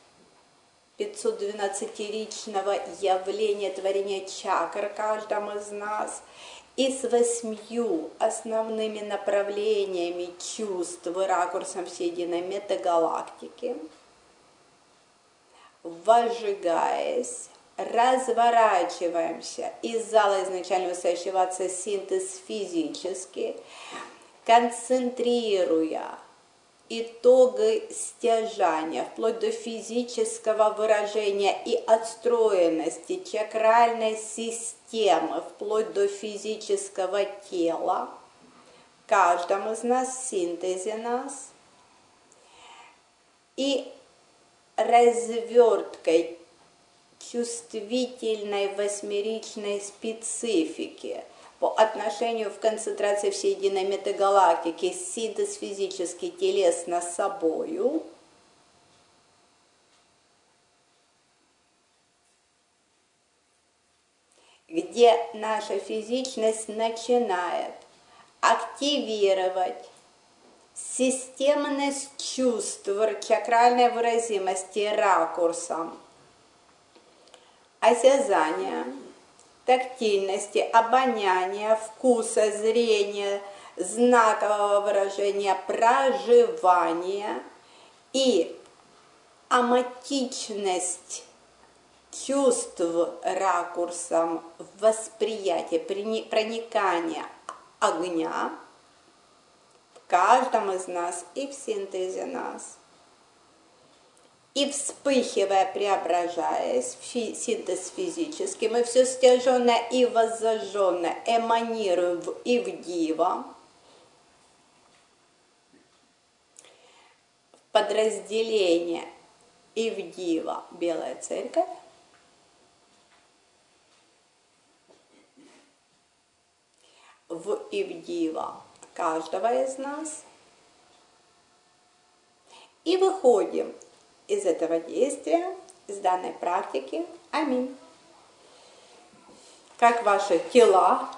пятисотдвенадцатиричного явления творения чакр каждому из нас и с восьмью основными направлениями чувств и ракурсом всей единой метагалактики, возжигаясь, разворачиваемся из зала изначально высочайшего Отца синтез физически, концентрируя итоги стяжания, вплоть до физического выражения и отстроенности чакральной системы, вплоть до физического тела, каждому из нас в синтезе нас, и разверткой чувствительной восьмеричной специфики по отношению в концентрации всей единой метагалактики, синтез физически телесно собою, где наша физичность начинает активировать системность чувств, чакральной выразимости ракурсом осязания, тактильности, обоняния, вкуса, зрения, знакового выражения, проживания и аматичность чувств ракурсом восприятия, проникания огня в каждом из нас и в синтезе нас. И вспыхивая, преображаясь, фи, синтез физический, мы все стяженное и воззаженное эманируем в Ивдива, в подразделение Ивдива Белая Церковь, в Ивдива каждого из нас, и выходим из этого действия, из данной практики. Аминь. Как ваши тела?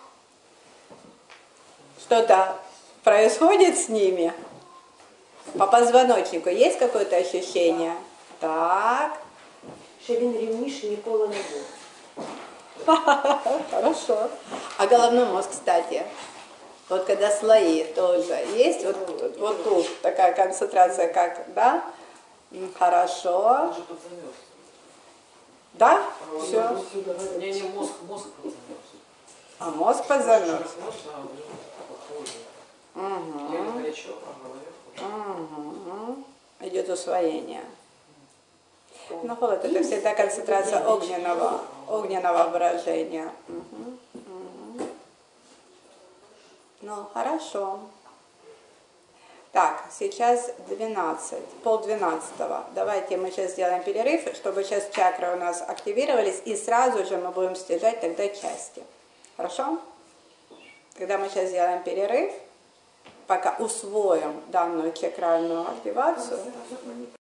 Что-то происходит с ними? По позвоночнику есть какое-то ощущение? Так. Що він рівніше ніколи не був. Хорошо. А головной мозг, кстати? Вот когда слои тоже есть, вот, вот, вот тут такая концентрация, как, да? Хорошо. Уже тут замерз. Да? А, Все. Не, не, мозг, мозг тут замерз. А мозг позамерз. Мозг, да, уже похоже. Угу. Я не горячо, а в голове. Угу. Идет усвоение. Ну вот, это всегда концентрация огненного, огненного выражения. Угу. Угу. Ну, хорошо. Так, сейчас двенадцать, полдвенадцатого. Давайте мы сейчас сделаем перерыв, чтобы сейчас чакры у нас активировались, и сразу же мы будем стяжать тогда части. Хорошо? Когда мы сейчас сделаем перерыв, пока усвоим данную чакральную активацию,